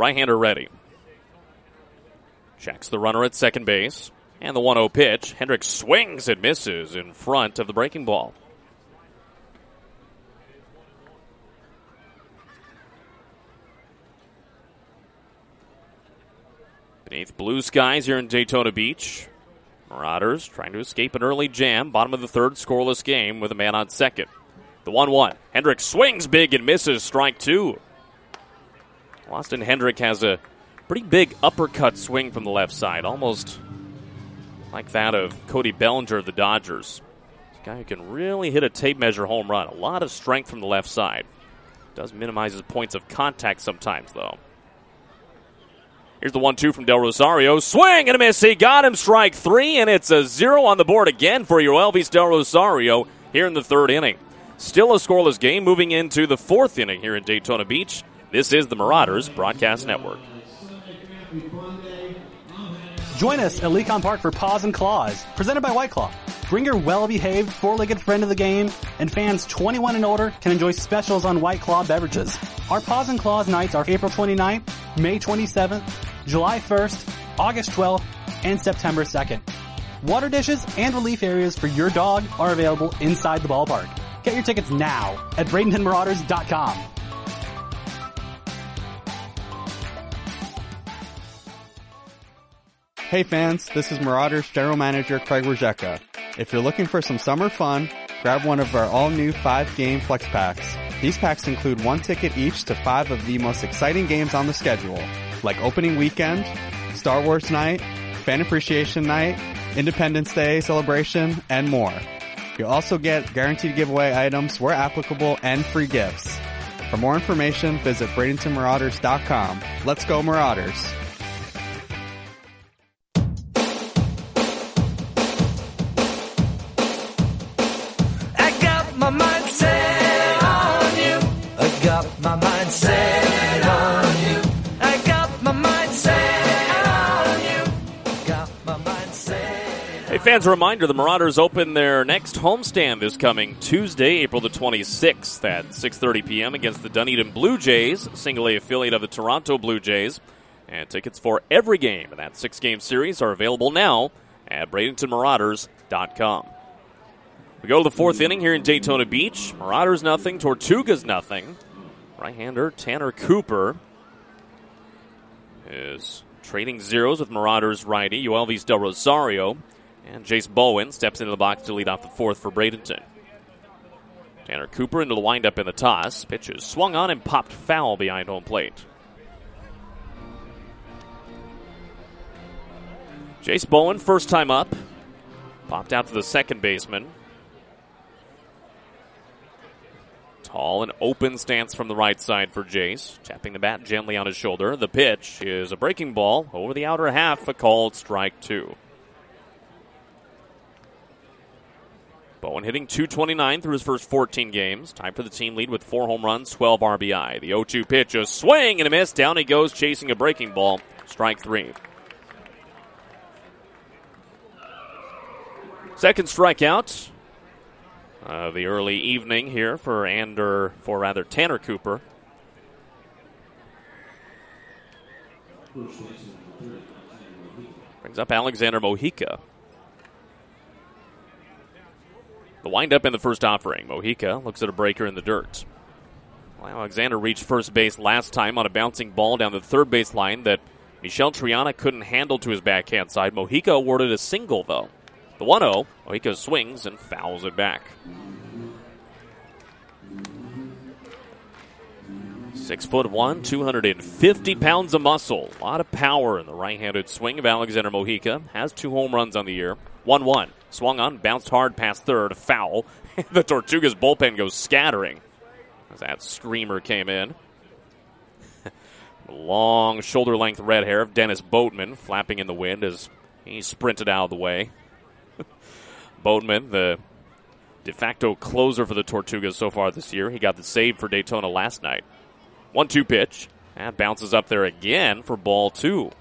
Right-hander ready. Checks the runner at second base. And the one oh pitch. Hendricks swings and misses in front of the breaking ball. Beneath blue skies here in Daytona Beach. Marauders trying to escape an early jam. Bottom of the third, scoreless game with a man on second. The one one. Hendrick swings big and misses. Strike two. Austin Hendrick has a pretty big uppercut swing from the left side, almost like that of Cody Bellinger of the Dodgers. This guy who can really hit a tape measure home run. A lot of strength from the left side. Does minimize his points of contact sometimes, though. Here's the one two from Del Rosario. Swing and a miss. He got him. Strike three, and it's a zero on the board again for your Elvis Del Rosario here in the third inning. Still a scoreless game moving into the fourth inning here in Daytona Beach. This is the Marauders Broadcast Network. Join us at Lecon Park for Paws and Claws, presented by White Claw. Bring your well-behaved, four-legged friend to the game, and fans twenty-one and older can enjoy specials on White Claw beverages. Our Paws and Claws nights are April twenty-ninth, May twenty-seventh, July first, August twelfth, and September second. Water dishes and relief areas for your dog are available inside the ballpark. Get your tickets now at Bradenton Marauders dot com. Hey fans, this is Marauders General Manager Craig Rojeka. If you're looking for some summer fun, grab one of our all-new five-game flex packs. These packs include one ticket each to five of the most exciting games on the schedule, like Opening Weekend, Star Wars Night, Fan Appreciation Night, Independence Day Celebration, and more. You'll also get guaranteed giveaway items where applicable and free gifts. For more information, visit Bradenton Marauders dot com. Let's go Marauders! My mind set on you. I got my mind set on you. I got my mind set on you. Got my mind set. Hey fans, a reminder, the Marauders open their next homestand this coming Tuesday, April the twenty-sixth at six thirty p.m. against the Dunedin Blue Jays, single A affiliate of the Toronto Blue Jays. And tickets for every game in that six-game series are available now at Bradenton Marauders dot com. We go to the fourth inning here in Daytona Beach. Marauders nothing, Tortugas nothing. Right-hander Tanner Cooper is trading zeros with Marauders righty Yoelvis Del Rosario. And Jace Bowen steps into the box to lead off the fourth for Bradenton. Tanner Cooper into the windup in the toss. Pitch is swung on and popped foul behind home plate. Jace Bowen, first time up. Popped out to the second baseman. Tall and open stance from the right side for Jace. Tapping the bat gently on his shoulder. The pitch is a breaking ball over the outer half, a called strike two. Bowen hitting two twenty-nine through his first fourteen games. Time for the team lead with four home runs, twelve R B I. The oh two pitch, a swing and a miss. Down he goes, chasing a breaking ball. Strike three. Second strikeout of the early evening here for Ander, for rather Tanner Cooper. Brings up Alexander Mojica. The windup in the first offering. Mojica looks at a breaker in the dirt. Well, Alexander reached first base last time on a bouncing ball down the third base line that Michel Triana couldn't handle to his backhand side. Mojica awarded a single, though. The one oh, Mojica swings and fouls it back. Six foot one, two hundred fifty pounds of muscle. A lot of power in the right-handed swing of Alexander Mojica. Has two home runs on the year. one one. Swung on, bounced hard past third. Foul. The Tortugas bullpen goes scattering as that screamer came in. Long shoulder-length red hair of Dennis Boatman flapping in the wind as he sprinted out of the way. Boatman, the de facto closer for the Tortugas so far this year. He got the save for Daytona last night. one two pitch. And bounces up there again for ball two.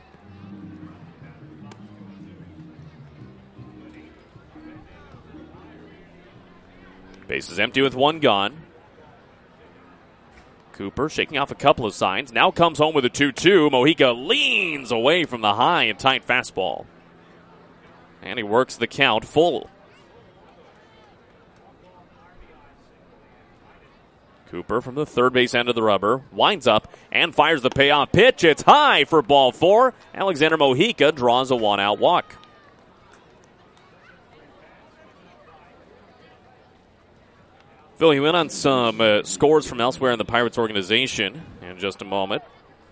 Base is empty with one gone. Cooper shaking off a couple of signs. Now comes home with a two two. Mojica leans away from the high and tight fastball. And he works the count full. Cooper from the third base end of the rubber winds up and fires the payoff pitch. It's high for ball four. Alexander Mojica draws a one-out walk. Phil, you in on some uh, scores from elsewhere in the Pirates organization in just a moment.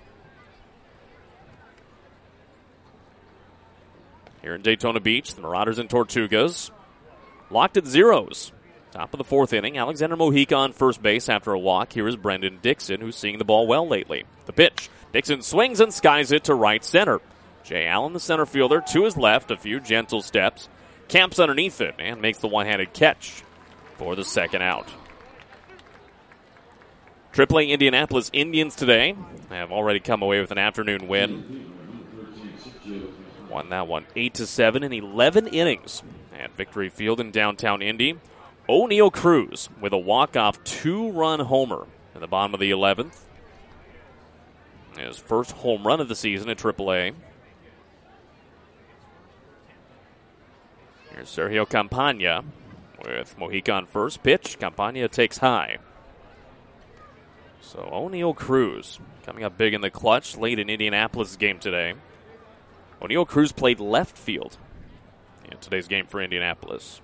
Here in Daytona Beach, the Marauders and Tortugas locked at zeros. Top of the fourth inning, Alexander Mojica on first base after a walk. Here is Brendan Dixon, who's seeing the ball well lately. The pitch. Dixon swings and skies it to right center. Jay Allen, the center fielder, to his left, a few gentle steps, camps underneath it, and makes the one-handed catch for the second out. triple A Indianapolis Indians today have already come away with an afternoon win. Won that one eight to seven in eleven innings at Victory Field in downtown Indy. O'Neal Cruz with a walk-off two-run homer in the bottom of the eleventh. His first home run of the season at triple A. Here's Sergio Campagna with Mojica on first pitch. Campagna takes high. So O'Neal Cruz coming up big in the clutch late in Indianapolis' game today. O'Neal Cruz played left field in today's game for Indianapolis.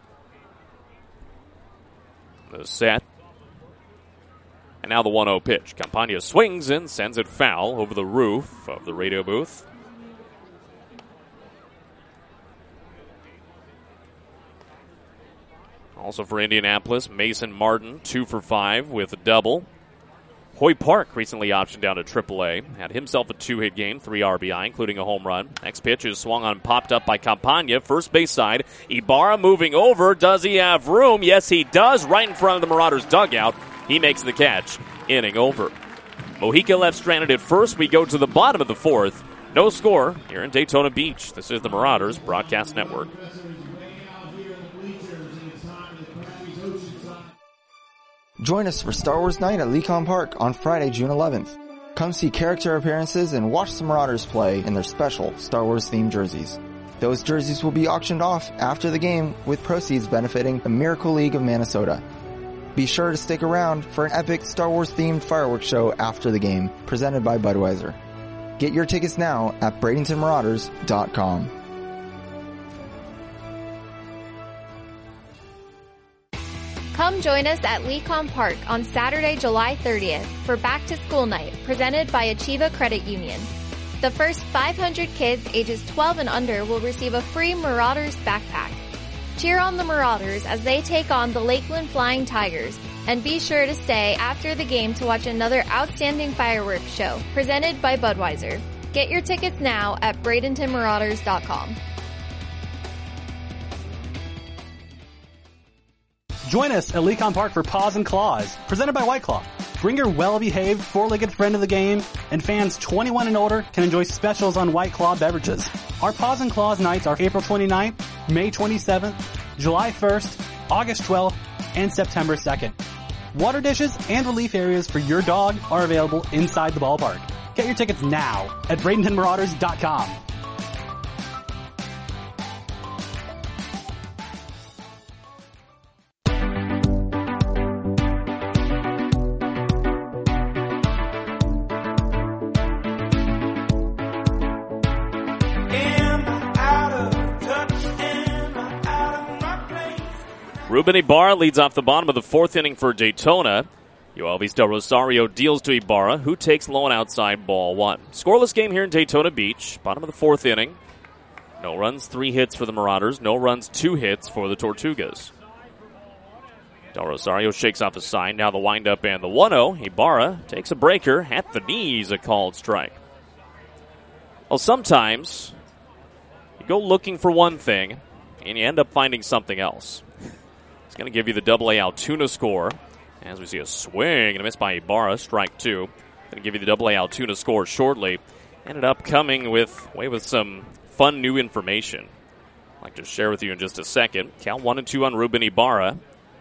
The set. And now the one oh pitch. Campagna swings and sends it foul over the roof of the radio booth. Also for Indianapolis, Mason Martin, two for five with a double. Hoy Park recently optioned down to triple A. Had himself a two-hit game, three R B I, including a home run. Next pitch is swung on and popped up by Campagna. First base side. Ibarra moving over. Does he have room? Yes, he does. Right in front of the Marauders' dugout. He makes the catch. Inning over. Mojica left stranded at first. We go to the bottom of the fourth. No score here in Daytona Beach. This is the Marauders Broadcast Network. Join us for Star Wars Night at Lecon Park on Friday, June eleventh. Come see character appearances and watch the Marauders play in their special Star Wars themed jerseys. Those jerseys will be auctioned off after the game with proceeds benefiting the Miracle League of Minnesota. Be sure to stick around for an epic Star Wars themed fireworks show after the game presented by Budweiser. Get your tickets now at Bradenton Marauders dot com. Come join us at Lecon Park on Saturday, July thirtieth for Back to School Night, presented by Achieva Credit Union. The first five hundred kids ages twelve and under will receive a free Marauders backpack. Cheer on the Marauders as they take on the Lakeland Flying Tigers, and be sure to stay after the game to watch another outstanding fireworks show, presented by Budweiser. Get your tickets now at Bradenton Marauders dot com. Join us at Lecon Park for Paws and Claws, presented by White Claw. Bring your well-behaved, four-legged friend to the game, and fans twenty-one and older can enjoy specials on White Claw beverages. Our Paws and Claws nights are April twenty-ninth, May twenty-seventh, July first, August twelfth, and September second. Water dishes and relief areas for your dog are available inside the ballpark. Get your tickets now at Bradenton Marauders dot com. Ruben Ibarra leads off the bottom of the fourth inning for Daytona. Yoelvis Del Rosario deals to Ibarra, who takes low and outside ball one. Scoreless game here in Daytona Beach. Bottom of the fourth inning. No runs, three hits for the Marauders. No runs, two hits for the Tortugas. Del Rosario shakes off a sign. Now the windup and the one oh. Ibarra takes a breaker. At the knees, a called strike. Well, sometimes you go looking for one thing, and you end up finding something else. It's going to give you the double A Altoona score. As we see a swing and a miss by Ibarra, strike two. Going to give you the double A Altoona score shortly. Ended up coming with, away with some fun new information I'd like to share with you in just a second. Count one and two on Ruben Ibarra.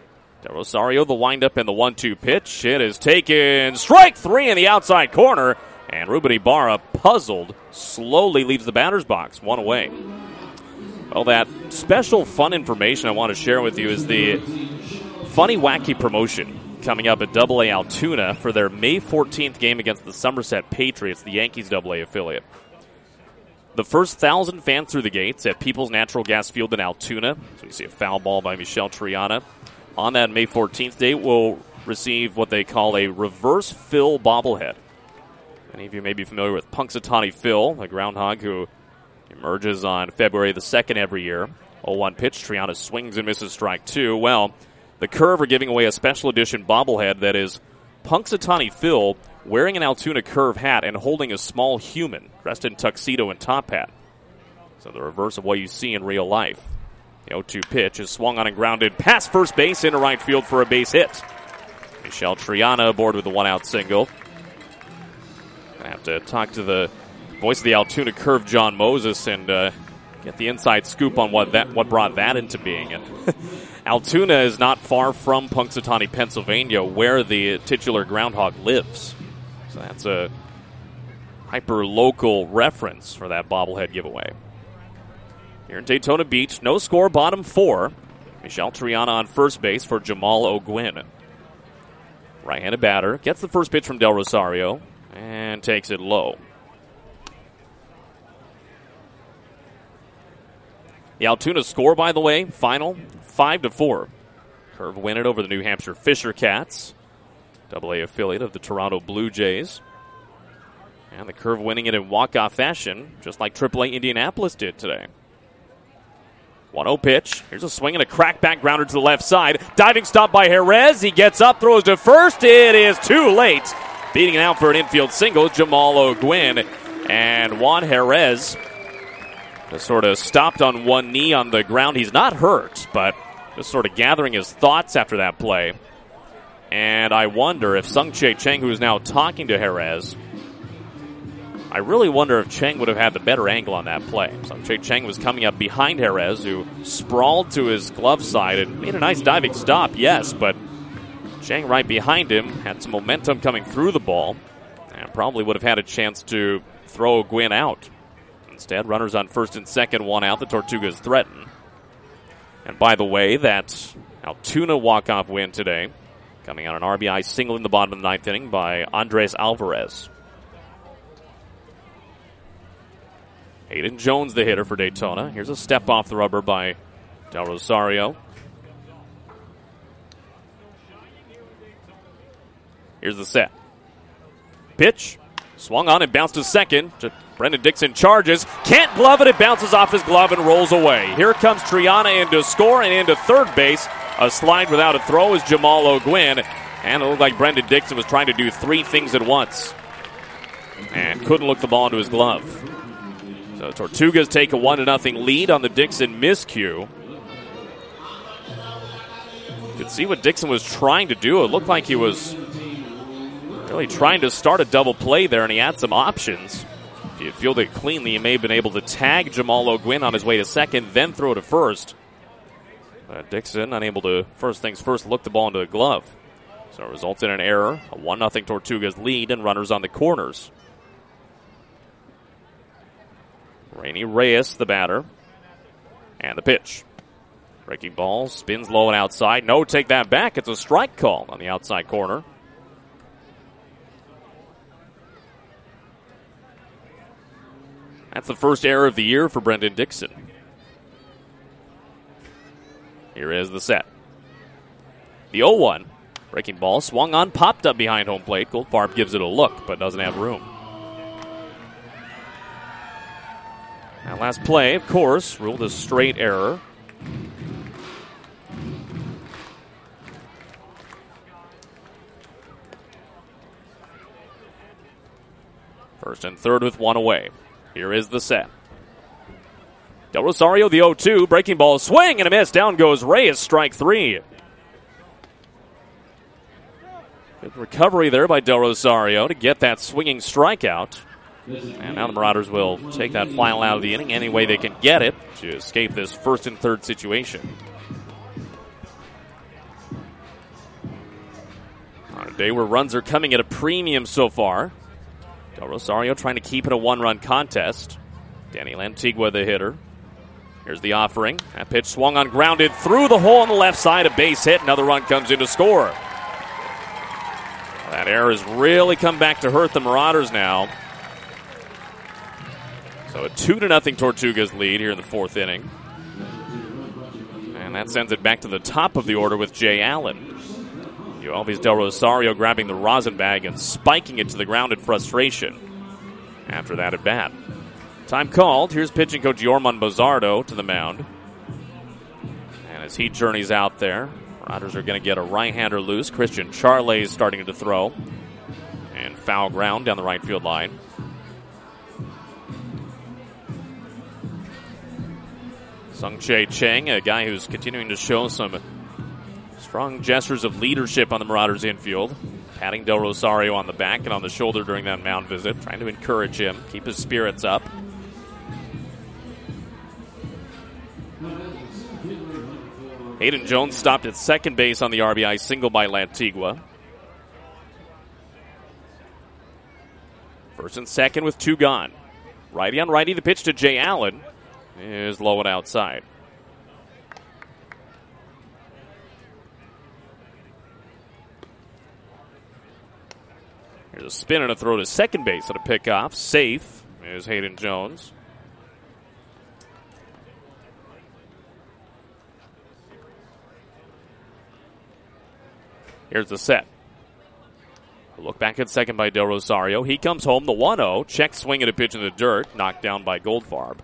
Del Rosario, the windup and the one two pitch. It is taken. Strike three in the outside corner. And Ruben Ibarra, puzzled, slowly leaves the batter's box. One away. Well, that special fun information I want to share with you is the funny, wacky promotion coming up at Double A Altoona for their May fourteenth game against the Somerset Patriots, the Yankees Double A affiliate. The first thousand fans through the gates at People's Natural Gas Field in Altoona. So you see a foul ball by Michel Triana. On that May fourteenth date, will receive what they call a reverse Phil bobblehead. Many of you may be familiar with Punxsutawney Phil, a groundhog who emerges on February the second every year. oh one pitch, Triana swings and misses strike two. Well, the Curve are giving away a special edition bobblehead that is Punxsutawney Phil wearing an Altoona Curve hat and holding a small human dressed in tuxedo and top hat. So the reverse of what you see in real life. The oh two pitch is swung on and grounded past first base into right field for a base hit. Michel Triana aboard with the one-out single. I have to talk to the voice of the Altoona Curve, John Moses, and uh, get the inside scoop on what that what brought that into being. And Altoona is not far from Punxsutawney, Pennsylvania, where the titular groundhog lives. So that's a hyper-local reference for that bobblehead giveaway. Here in Daytona Beach, no score, bottom four. Michel Triana on first base for Jamal O'Gwin. Right-handed batter gets the first pitch from Del Rosario and takes it low. The Altoona score, by the way, final five to four. Curve win it over the New Hampshire Fisher Cats, Double A affiliate of the Toronto Blue Jays. And the Curve winning it in walk-off fashion, just like Triple A Indianapolis did today. one oh pitch. Here's a swing and a crackback grounder to the left side. Diving stop by Jerez. He gets up, throws to first. It is too late. Beating it out for an infield single, Jamal O'Gwin. And Juan Jerez just sort of stopped on one knee on the ground. He's not hurt, but just sort of gathering his thoughts after that play. And I wonder if Sung-Chae Cheng, who is now talking to Jerez, I really wonder if Cheng would have had the better angle on that play. Sung-Chae Cheng was coming up behind Jerez, who sprawled to his glove side and made a nice diving stop, yes, but Cheng right behind him had some momentum coming through the ball and probably would have had a chance to throw O'Gwin out. Instead, runners on first and second, one out. The Tortugas threaten. And by the way, that Altoona walk-off win today, coming on an R B I single in the bottom of the ninth inning by Andres Alvarez. Hayden Jones, the hitter for Daytona. Here's a step off the rubber by Del Rosario. Here's the set. Pitch. Swung on and bounced to second. Brendan Dixon charges. Can't glove it. It bounces off his glove and rolls away. Here comes Triana in to score and into third base. A slide without a throw is Jamal O'Gwin. And it looked like Brendan Dixon was trying to do three things at once. And couldn't look the ball into his glove. So Tortugas take a one to nothing lead on the Dixon miscue. You could see what Dixon was trying to do. It looked like he was really trying to start a double play there, and he had some options. If he had fielded it cleanly, he may have been able to tag Jamal O'Gwin on his way to second, then throw to first. But Dixon, unable to, first things first, look the ball into the glove. So it results in an error, a one nothing Tortugas lead, and runners on the corners. Rainy Reyes, the batter. And the pitch. Breaking ball, spins low and outside. No, take that back. It's a strike call on the outside corner. That's the first error of the year for Brendan Dixon. Here is the set. The oh one. Breaking ball, swung on, popped up behind home plate. Goldfarb gives it a look, but doesn't have room. That last play, of course, ruled a straight error. First and third with one away. Here is the set. Del Rosario, the oh two. Breaking ball, swing and a miss. Down goes Reyes, strike three. Good recovery there by Del Rosario to get that swinging strikeout. And now the Marauders will take that final out of the inning any way they can get it to escape this first and third situation. A day where runs are coming at a premium so far. Del Rosario trying to keep it a one-run contest. Danny Lantigua, the hitter. Here's the offering. That pitch swung on, grounded through the hole on the left side. A base hit. Another run comes in to score. That error has really come back to hurt the Marauders now. So a two to nothing Tortugas lead here in the fourth inning. And that sends it back to the top of the order with Jay Allen. Uvalde's Del Rosario grabbing the rosin bag and spiking it to the ground in frustration after that at bat. Time called. Here's pitching coach Yorman Bozardo to the mound. And as he journeys out there, Marauders are going to get a right-hander loose. Christian Charley is starting to throw. And foul ground down the right field line. Sung-Chae Cheng, a guy who's continuing to show some strong gestures of leadership on the Marauders infield. Patting Del Rosario on the back and on the shoulder during that mound visit. Trying to encourage him, keep his spirits up. Hayden Jones stopped at second base on the R B I single by Lantigua. First and second with two gone. Righty on righty, the pitch to Jay Allen is low and outside. Here's a spin and a throw to second base at a pickoff. Safe is Hayden Jones. Here's the set. A look back at second by Del Rosario. He comes home, the one oh. Check swing at a pitch in the dirt. Knocked down by Goldfarb.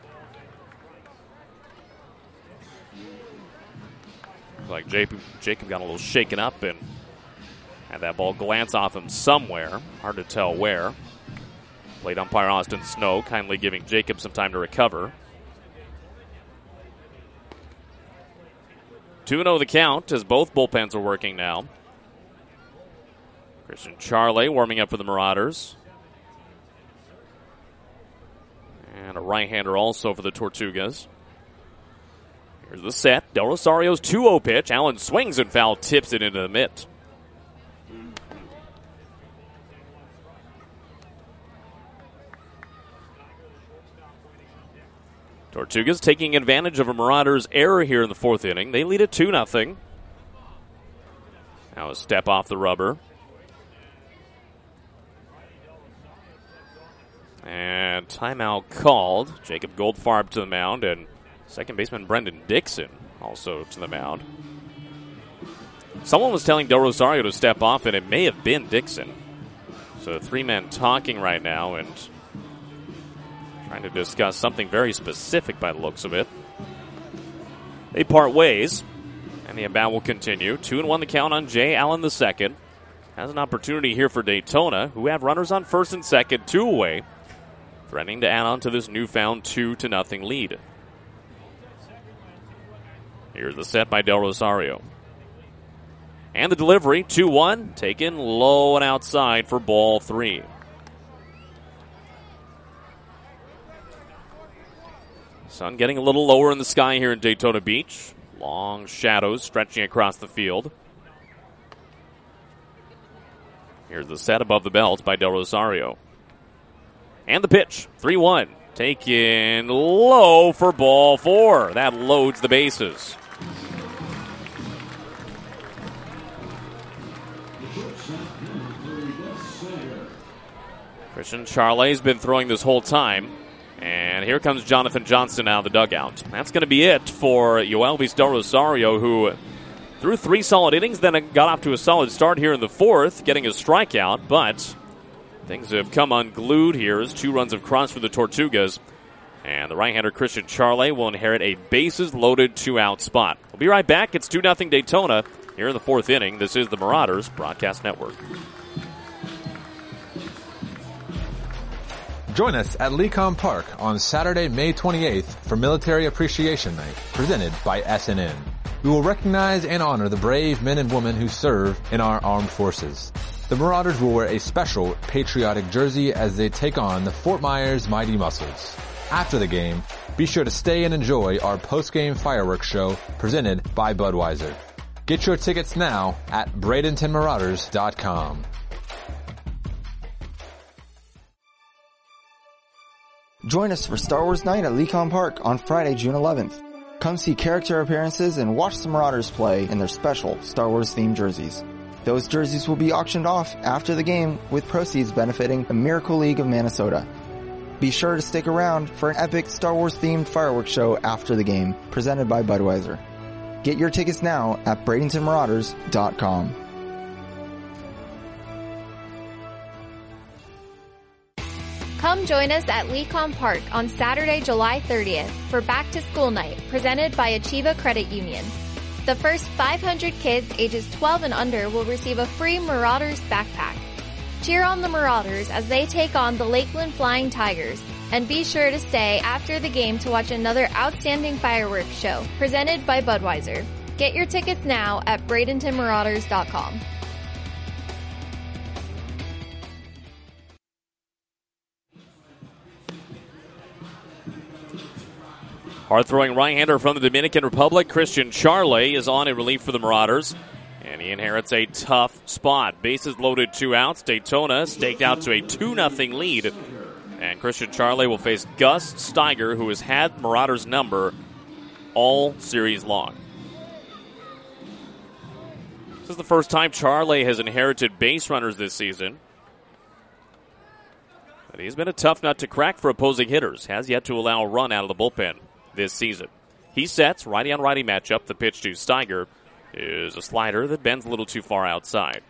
Looks like Jacob, Jacob got a little shaken up and had that ball glance off him somewhere. Hard to tell where. Plate umpire Austin Snow kindly giving Jacob some time to recover. two oh the count as both bullpens are working now. Christian Charley warming up for the Marauders. And a right-hander also for the Tortugas. Here's the set. Del Rosario's two oh pitch. Allen swings and foul, tips it into the mitt. Tortugas taking advantage of a Marauders error here in the fourth inning. They lead it two nothing. Now a step off the rubber. And timeout called. Jacob Goldfarb to the mound, and second baseman Brendan Dixon also to the mound. Someone was telling Del Rosario to step off, and it may have been Dixon. So three men talking right now and trying to discuss something very specific by the looks of it. They part ways, and the at-bat will continue. Two and one the count on Jay Allen the second. Has an opportunity here for Daytona, who have runners on first and second, two away, threatening to add on to this newfound two to nothing lead. Here's the set by Del Rosario. And the delivery, two one, taken low and outside for ball three. Sun getting a little lower in the sky here in Daytona Beach. Long shadows stretching across the field. Here's the set above the belt by Del Rosario. And the pitch, three one. Taken low for ball four. That loads the bases. Christian Charley's been throwing this whole time. And here comes Jonathan Johnston out of the dugout. That's going to be it for Uvalde's Del Rosario, who threw three solid innings, then got off to a solid start here in the fourth, getting a strikeout, but things have come unglued here as two runs have crossed for the Tortugas. And the right-hander Christian Charley will inherit a bases-loaded two-out spot. We'll be right back. It's two nothing Daytona here in the fourth inning. This is the Marauders Broadcast Network. Join us at Lecom Park on Saturday, May twenty-eighth for Military Appreciation Night, presented by S N N. We will recognize and honor the brave men and women who serve in our armed forces. The Marauders will wear a special patriotic jersey as they take on the Fort Myers Mighty Muscles. After the game, be sure to stay and enjoy our post-game fireworks show presented by Budweiser. Get your tickets now at Bradenton Marauders dot com. Join us for Star Wars Night at Lecon Park on Friday, June eleventh. Come see character appearances and watch the Marauders play in their special Star Wars themed jerseys. Those jerseys will be auctioned off after the game with proceeds benefiting the Miracle League of Minnesota. Be sure to stick around for an epic Star Wars themed fireworks show after the game presented by Budweiser. Get your tickets now at Bradenton Marauders dot com. Come join us at Lecon Park on Saturday, July thirtieth for Back to School Night presented by Achieva Credit Union. The first five hundred kids ages twelve and under will receive a free Marauders backpack. Cheer on the Marauders as they take on the Lakeland Flying Tigers, and be sure to stay after the game to watch another outstanding fireworks show presented by Budweiser. Get your tickets now at Bradenton Marauders dot com. Hard-throwing right-hander from the Dominican Republic, Christian Charley, is on in relief for the Marauders. And he inherits a tough spot. Bases loaded, two outs. Daytona staked out to a two nothing lead. And Christian Charley will face Gus Steiger, who has had Marauders' number all series long. This is the first time Charley has inherited base runners this season. But he's been a tough nut to crack for opposing hitters. Has yet to allow a run out of the bullpen this season. He sets righty-on-righty matchup. The pitch to Steiger is a slider that bends a little too far outside.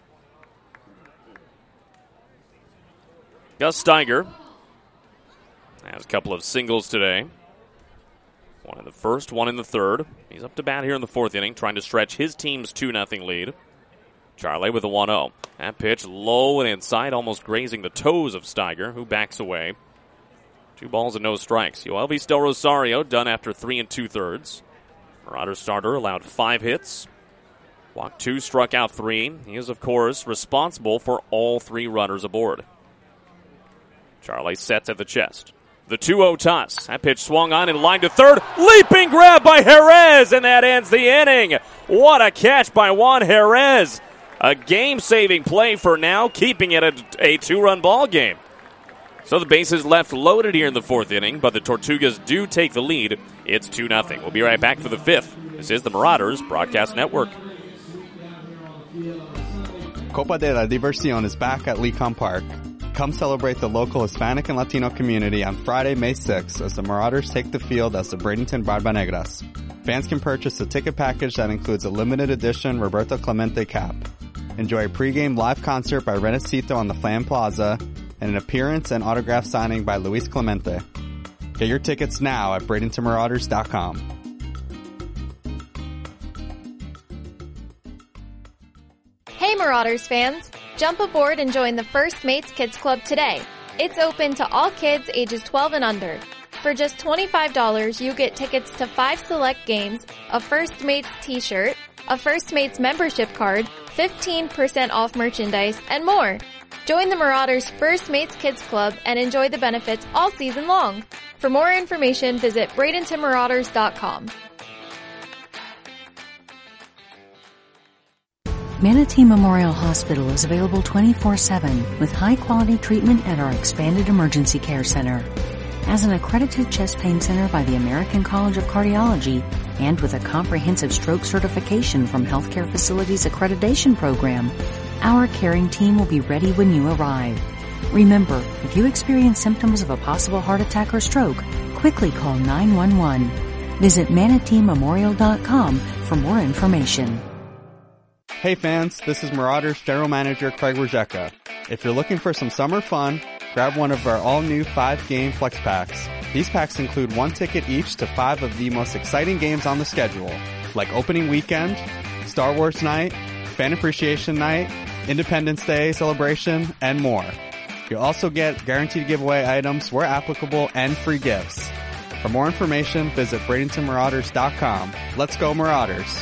Gus Steiger has a couple of singles today. One in the first, one in the third. He's up to bat here in the fourth inning, trying to stretch his team's two nothing lead. Charley with a one oh. That pitch low and inside, almost grazing the toes of Steiger, who backs away. Two balls and no strikes. Yoelvis Del Rosario done after three and two-thirds. Marauders starter allowed five hits. Walked two, struck out three. He is, of course, responsible for all three runners aboard. Charley sets at the chest. The two oh toss. That pitch swung on and lined to third. Leaping grab by Jerez, and that ends the inning. What a catch by Juan Jerez. A game-saving play for now, keeping it a, a two-run ball game. So the bases left loaded here in the fourth inning, but the Tortugas do take the lead. It's two nothing. We'll be right back for the fifth. This is the Marauders Broadcast Network. Copa de la Diversión is back at Lecon Park. Come celebrate the local Hispanic and Latino community on Friday, May sixth, as the Marauders take the field as the Bradenton Barbanegras. Fans can purchase a ticket package that includes a limited edition Roberto Clemente cap. Enjoy a pregame live concert by Renacito on the Flam Plaza, and an appearance and autograph signing by Luis Clemente. Get your tickets now at Bradenton Marauders dot com. Hey Marauders fans! Jump aboard and join the First Mates Kids Club today. It's open to all kids ages twelve and under. For just twenty-five dollars, you get tickets to five select games, a First Mates t-shirt, a First Mates membership card, fifteen percent off merchandise, and more. Join the Marauders First Mates Kids Club and enjoy the benefits all season long. For more information, visit Bradenton Marauders dot com. Manatee Memorial Hospital is available twenty-four seven with high-quality treatment at our expanded emergency care center. As an accredited chest pain center by the American College of Cardiology and with a comprehensive stroke certification from Healthcare Facilities Accreditation Program, our caring team will be ready when you arrive. Remember, if you experience symptoms of a possible heart attack or stroke, quickly call nine one one. Visit Manatee Memorial dot com for more information. Hey fans, this is Marauders General Manager Craig Rajeka. If you're looking for some summer fun, grab one of our all-new five-game flex packs. These packs include one ticket each to five of the most exciting games on the schedule, like Opening Weekend, Star Wars Night, Fan Appreciation Night, Independence Day Celebration, and more. You'll also get guaranteed giveaway items where applicable and free gifts. For more information, visit Bradenton Marauders dot com. Let's go Marauders!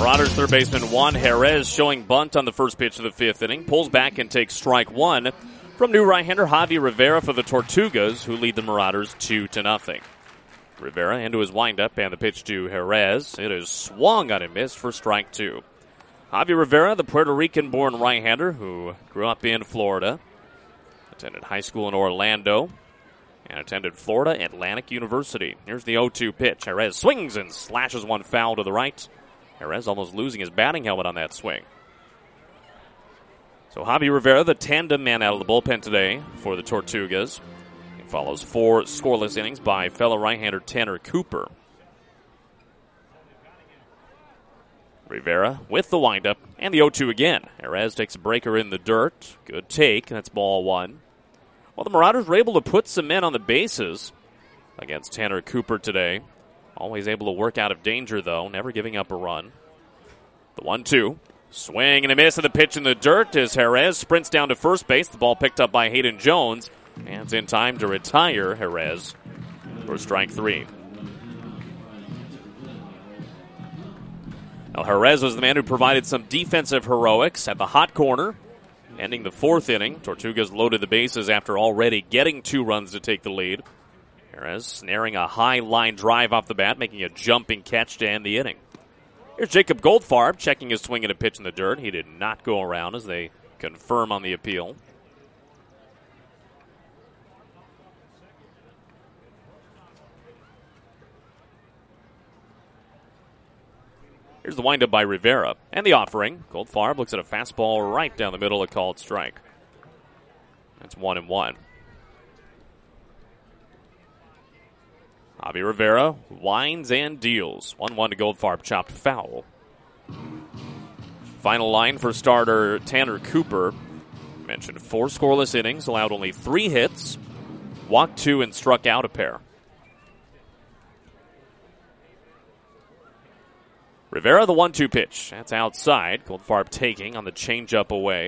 Marauders third baseman Juan Jerez showing bunt on the first pitch of the fifth inning. Pulls back and takes strike one from new right-hander Javi Rivera for the Tortugas, who lead the Marauders two to nothing. Rivera into his windup and the pitch to Jerez. It is swung on and missed for strike two. Javi Rivera, the Puerto Rican-born right-hander who grew up in Florida, attended high school in Orlando, and attended Florida Atlantic University. Here's the oh two pitch. Jerez swings and slashes one foul to the right. Jerez almost losing his batting helmet on that swing. So Javi Rivera, the tandem man out of the bullpen today for the Tortugas. He follows four scoreless innings by fellow right-hander Tanner Cooper. Rivera with the windup and the oh two again. Jerez takes a breaker in the dirt. Good take. That's ball one. Well, the Marauders were able to put some men on the bases against Tanner Cooper today. Always able to work out of danger, though, never giving up a run. The one two. Swing and a miss, and the pitch in the dirt as Jerez sprints down to first base. The ball picked up by Hayden Jones, and it's in time to retire Jerez for strike three. Now, Jerez was the man who provided some defensive heroics at the hot corner, ending the fourth inning. Tortugas loaded the bases after already getting two runs to take the lead. Jerez snaring a high line drive off the bat, making a jumping catch to end the inning. Here's Jacob Goldfarb checking his swing at a pitch in the dirt. He did not go around as they confirm on the appeal. Here's the windup by Rivera. And the offering. Goldfarb looks at a fastball right down the middle, a called strike. That's one and one. Javi Rivera winds and deals. one one to Goldfarb, chopped foul. Final line for starter Tanner Cooper. Mentioned four scoreless innings, allowed only three hits, walked two, and struck out a pair. Rivera, the one two pitch. That's outside. Goldfarb taking on the changeup away.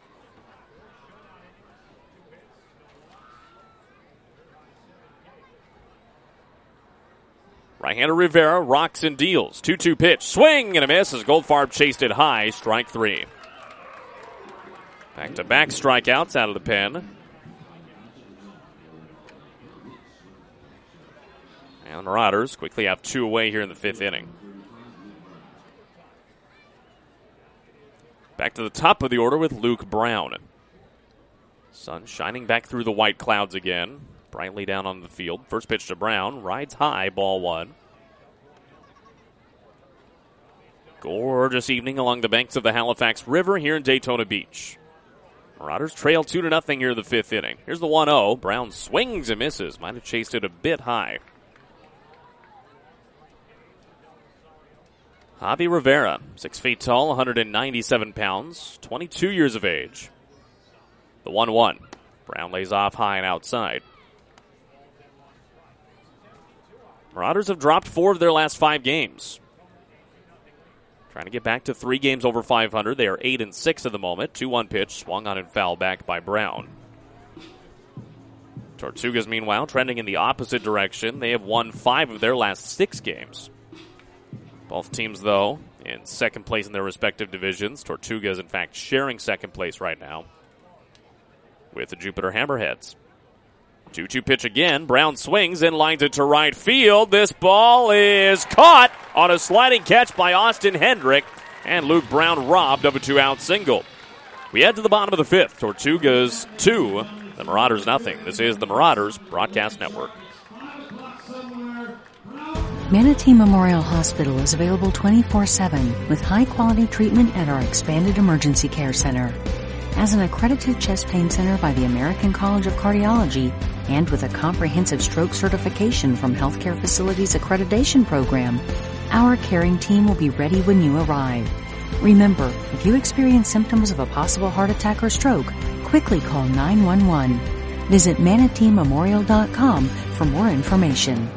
Right-hander Rivera rocks and deals. two two pitch. Swing and a miss as Goldfarb chased it high. Strike three. Back-to-back strikeouts out of the pen. And the Marauders quickly have two away here in the fifth inning. Back to the top of the order with Luke Brown. Sun shining back through the white clouds again. Brightly down on the field. First pitch to Brown. Rides high, ball one. Gorgeous evening along the banks of the Halifax River here in Daytona Beach. Marauders trail two to nothing here in the fifth inning. Here's the one oh. Brown swings and misses. Might have chased it a bit high. Javi Rivera, six feet tall, one hundred ninety-seven pounds, twenty-two years of age. The one one. Brown lays off high and outside. Marauders have dropped four of their last five games. Trying to get back to three games over five hundred. They are eight and six at the moment. two one pitch, swung on and foul back by Brown. Tortugas, meanwhile, trending in the opposite direction. They have won five of their last six games. Both teams, though, in second place in their respective divisions. Tortugas, in fact, sharing second place right now with the Jupiter Hammerheads. two two pitch again. Brown swings and lines it to right field. This ball is caught on a sliding catch by Austin Hendrick, and Luke Brown robbed of a two-out single. We head to the bottom of the fifth. Tortugas two, the Marauders nothing. This is the Marauders Broadcast Network. Manatee Memorial Hospital is available twenty-four seven with high-quality treatment at our expanded emergency care center. As an accredited chest pain center by the American College of Cardiology and with a comprehensive stroke certification from Healthcare Facilities Accreditation Program, our caring team will be ready when you arrive. Remember, if you experience symptoms of a possible heart attack or stroke, quickly call nine one one. Visit manatee memorial dot com for more information.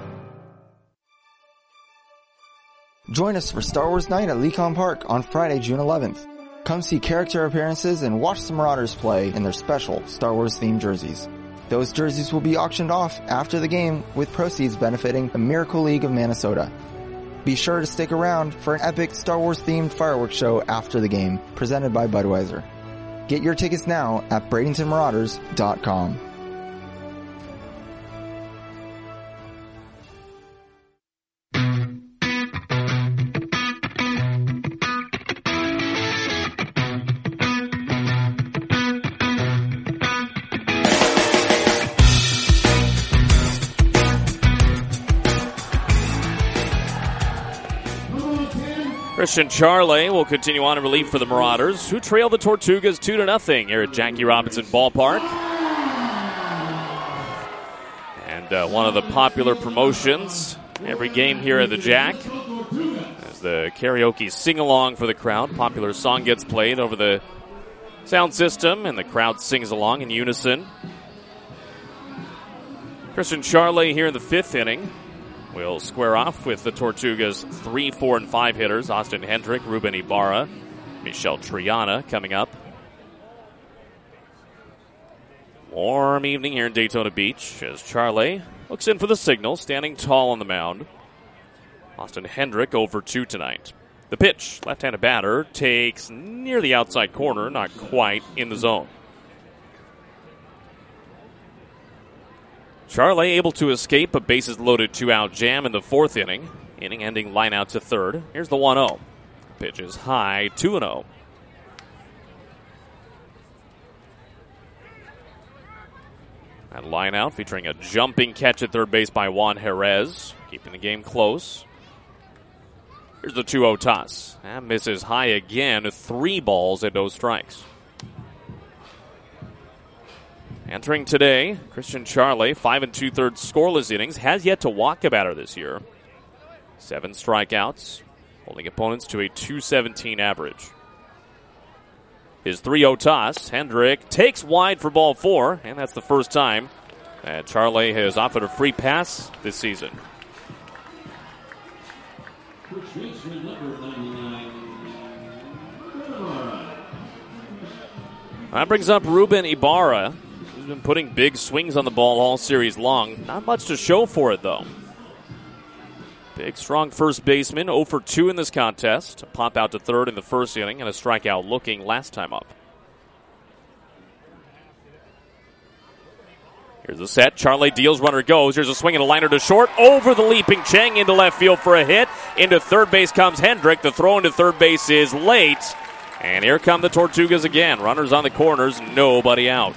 Join us for Star Wars Night at Lecon Park on Friday, June eleventh. Come see character appearances and watch the Marauders play in their special Star Wars themed jerseys. Those jerseys will be auctioned off after the game with proceeds benefiting the Miracle League of Minnesota. Be sure to stick around for an epic Star Wars themed fireworks show after the game, presented by Budweiser. Get your tickets now at Bradenton Marauders dot com. Christian Charley will continue on in relief for the Marauders, who trail the Tortugas two to nothing here at Jackie Robinson Ballpark. And uh, one of the popular promotions every game here at the Jack as the karaoke sing-along for the crowd. Popular song gets played over the sound system, and the crowd sings along in unison. Christian Charley here in the fifth inning will square off with the Tortugas' three, four, and five hitters. Austin Hendrick, Ruben Ibarra, Michel Triana coming up. Warm evening here in Daytona Beach as Charley looks in for the signal, standing tall on the mound. Austin Hendrick over two tonight. The pitch, left-handed batter, takes near the outside corner, not quite in the zone. Charley able to escape a bases-loaded two-out jam in the fourth inning. Inning-ending line out to third. Here's the one oh. Pitch is high, two and oh. That line out featuring a jumping catch at third base by Juan Jerez, keeping the game close. Here's the two oh toss. That misses high again, three balls and no strikes. Entering today, Christian Charley, five and two-thirds scoreless innings, has yet to walk a batter this year. Seven strikeouts, holding opponents to a two seventeen average. His three oh toss, Hendrick takes wide for ball four, and that's the first time that Charley has offered a free pass this season. That brings up Ruben Ibarra. He's been putting big swings on the ball all series long. Not much to show for it, though. Big, strong first baseman, oh for two in this contest. A pop out to third in the first inning and a strikeout looking last time up. Here's the set. Charley deals, runner goes. Here's a swing and a liner to short. Over the leaping Chang into left field for a hit. Into third base comes Hendrick. The throw into third base is late. And here come the Tortugas again. Runners on the corners, nobody out.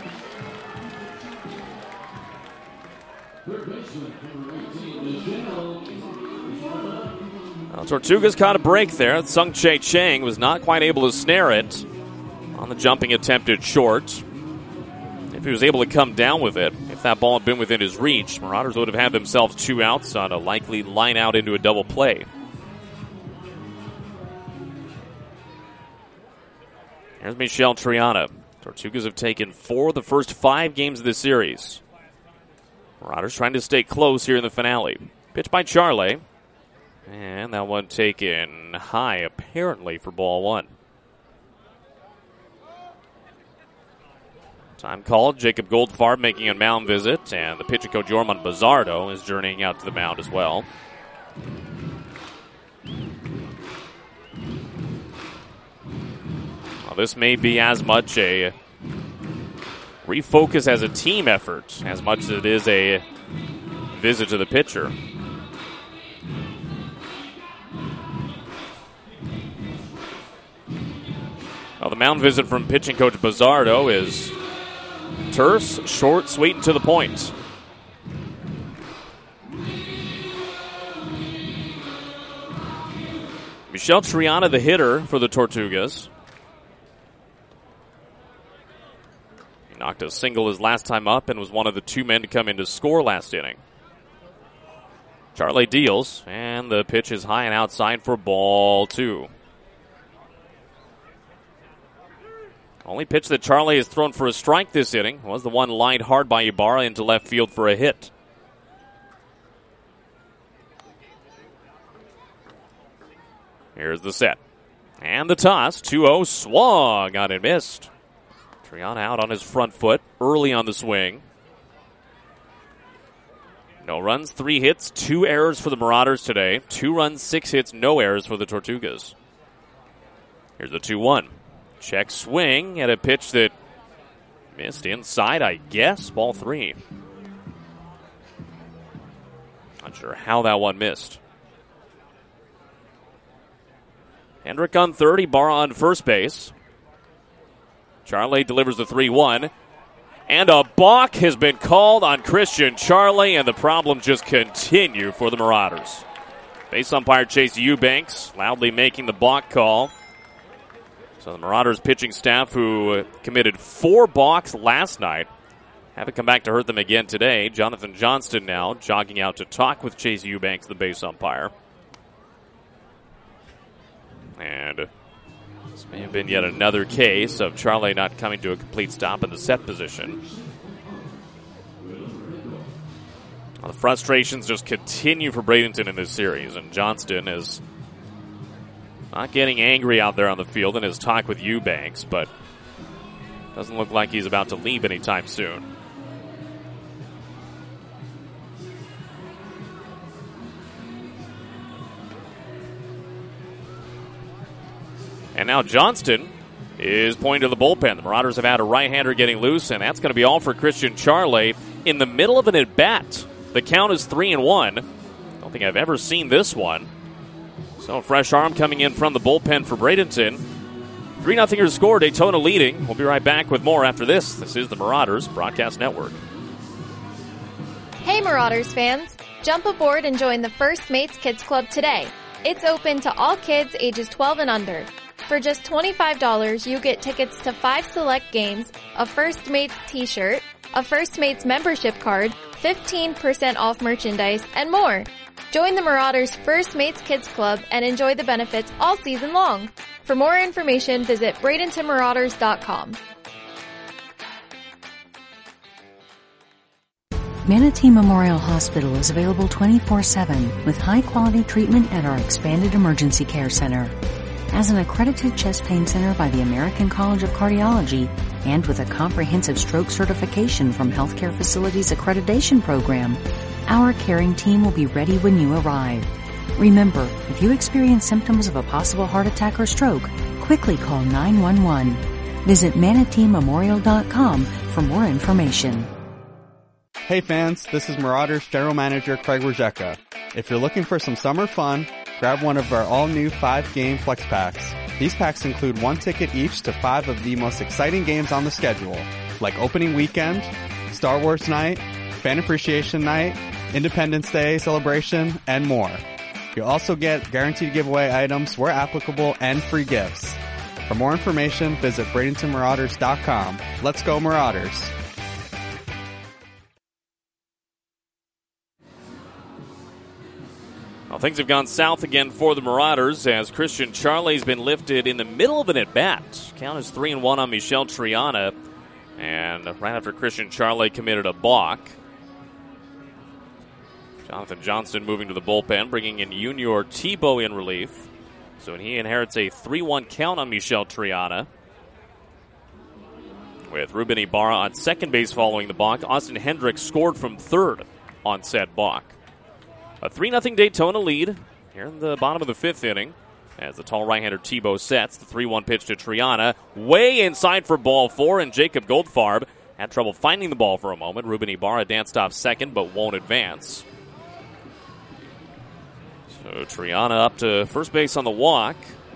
Well, Tortugas caught a break there. Sung Che Chang was not quite able to snare it on the jumping attempt at short. If he was able to come down with it, if that ball had been within his reach, Marauders would have had themselves two outs on a likely line out into a double play. Here's Michel Triana. Tortugas have taken four of the first five games of this series. Marauders trying to stay close here in the finale. Pitch by Charley. And that one taken high, apparently, for ball one. Time called. Jacob Goldfarb making a mound visit, and the pitcher coach Yorman Bazardo is journeying out to the mound as well. Well, this may be as much a refocus as a team effort as much as it is a visit to the pitcher. Well, the mound visit from pitching coach Bazardo is terse, short, sweet, and to the point. Michel Triana, the hitter for the Tortugas. He knocked a single his last time up and was one of the two men to come in to score last inning. Charley deals, and the pitch is high and outside for ball two. Only pitch that Charley has thrown for a strike this inning was the one lined hard by Ibarra into left field for a hit. Here's the set. And the toss. two oh swung on and missed. Triana out on his front foot early on the swing. No runs, three hits, two errors for the Marauders today. Two runs, six hits, no errors for the Tortugas. Here's the two one. Check swing at a pitch that missed inside, I guess. Ball three. Not sure how that one missed. Hendrick on third, Ibarra on first base. Charlie delivers the three one. And a balk has been called on Christian Charlie, and the problems just continue for the Marauders. Base umpire Chase Eubanks loudly making the balk call. So the Marauders pitching staff, who committed four balks last night, haven't come back to hurt them again today. Jonathan Johnston now jogging out to talk with Chase Eubanks, the base umpire. And this may have been yet another case of Charlie not coming to a complete stop in the set position. Well, the frustrations just continue for Bradenton in this series, and Johnston is not getting angry out there on the field in his talk with Eubanks, but doesn't look like he's about to leave anytime soon. And now Johnston is pointing to the bullpen. The Marauders have had a right-hander getting loose, and that's going to be all for Christian Charlie in the middle of an at-bat. The count is three and one. Don't think I've ever seen this one. So a fresh arm coming in from the bullpen for Bradenton. three nothing your score, Daytona leading. We'll be right back with more after this. This is the Marauders Broadcast Network. Hey Marauders fans! Jump aboard and join the First Mates Kids Club today. It's open to all kids ages twelve and under. For just twenty-five dollars, you get tickets to five select games, a First Mates t-shirt, a First Mates membership card, fifteen percent off merchandise, and more. Join the Marauders First Mates Kids Club and enjoy the benefits all season long. For more information, visit Bradenton Marauders dot com. Manatee Memorial Hospital is available twenty-four seven with high-quality treatment at our expanded emergency care center. As an accredited chest pain center by the American College of Cardiology and with a comprehensive stroke certification from Healthcare Facilities Accreditation Program, our caring team will be ready when you arrive. Remember, if you experience symptoms of a possible heart attack or stroke, quickly call nine one one. Visit Manatee Memorial dot com for more information. Hey fans, this is Marauders General Manager Craig Rajeka. If you're looking for some summer fun, grab one of our all-new five-game flex packs. These packs include one ticket each to five of the most exciting games on the schedule, like Opening Weekend, Star Wars Night, Fan Appreciation Night, Independence Day Celebration, and more. You'll also get guaranteed giveaway items where applicable and free gifts. For more information, visit Bradenton Marauders dot com. Let's go Marauders! Well, things have gone south again for the Marauders as Christian Charlie's been lifted in the middle of an at-bat. Count is three and one on Michel Triana, and right after Christian Charlie committed a balk. Jonathan Johnston moving to the bullpen, bringing in Junior Tebow in relief. So he inherits a three one count on Michel Triana, with Ruben Ibarra on second base following the balk. Austin Hendricks scored from third on said balk. A three nothing Daytona lead here in the bottom of the fifth inning as the tall right-hander Tebow sets. The three one pitch to Triana. Way inside for ball four, and Jacob Goldfarb had trouble finding the ball for a moment. Ruben Ibarra danced off second but won't advance. So Triana up to first base on the walk.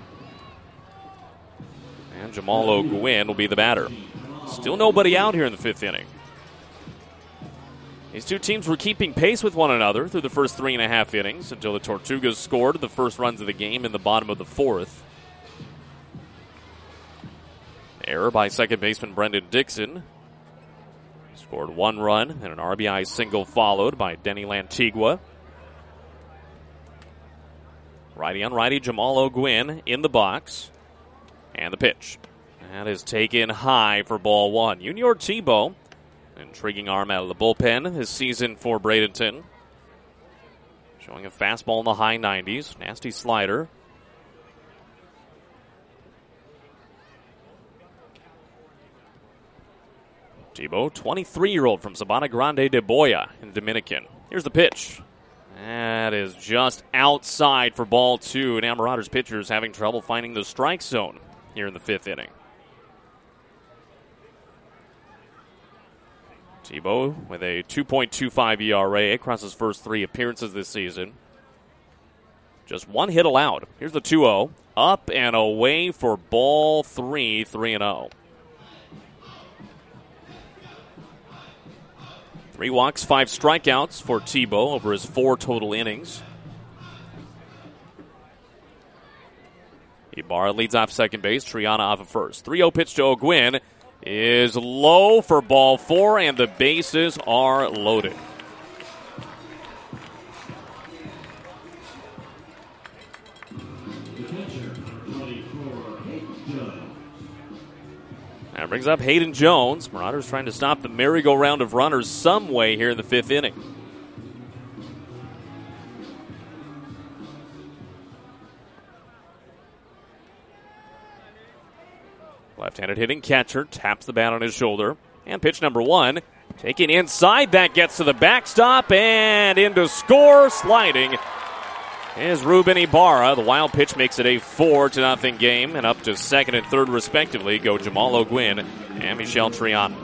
And Jamal O'Gwin will be the batter. Still nobody out here in the fifth inning. These two teams were keeping pace with one another through the first three and a half innings until the Tortugas scored the first runs of the game in the bottom of the fourth. Error by second baseman Brendan Dixon. Scored one run and an R B I single followed by Denny Lantigua. Righty on righty Jamal O'Gwin in the box. And the pitch. That is taken high for ball one. Junior Tebow. Intriguing arm out of the bullpen this season for Bradenton. Showing a fastball in the high nineties. Nasty slider. Tebow, twenty-three-year-old from Sabana Grande de Boya in Dominican. Here's the pitch. That is just outside for ball two. Now Marauders pitchers having trouble finding the strike zone here in the fifth inning. Tebow with a two point two five E R A across his first three appearances this season. Just one hit allowed. Here's the two oh. Up and away for ball three, three and oh. Three walks, five strikeouts for Tebow over his four total innings. Ibarra leads off second base. Triana off of first. three oh pitch to O'Gwin is low for ball four, and the bases are loaded. That brings up Hayden Jones. Marauders trying to stop the merry-go-round of runners some way here in the fifth inning. Left-handed hitting catcher taps the bat on his shoulder. And pitch number one, taken inside. That gets to the backstop and into score, sliding is Ruben Ibarra. The wild pitch makes it a four to nothing game, and up to second and third respectively go Jamal O'Gwin and Michel Triana.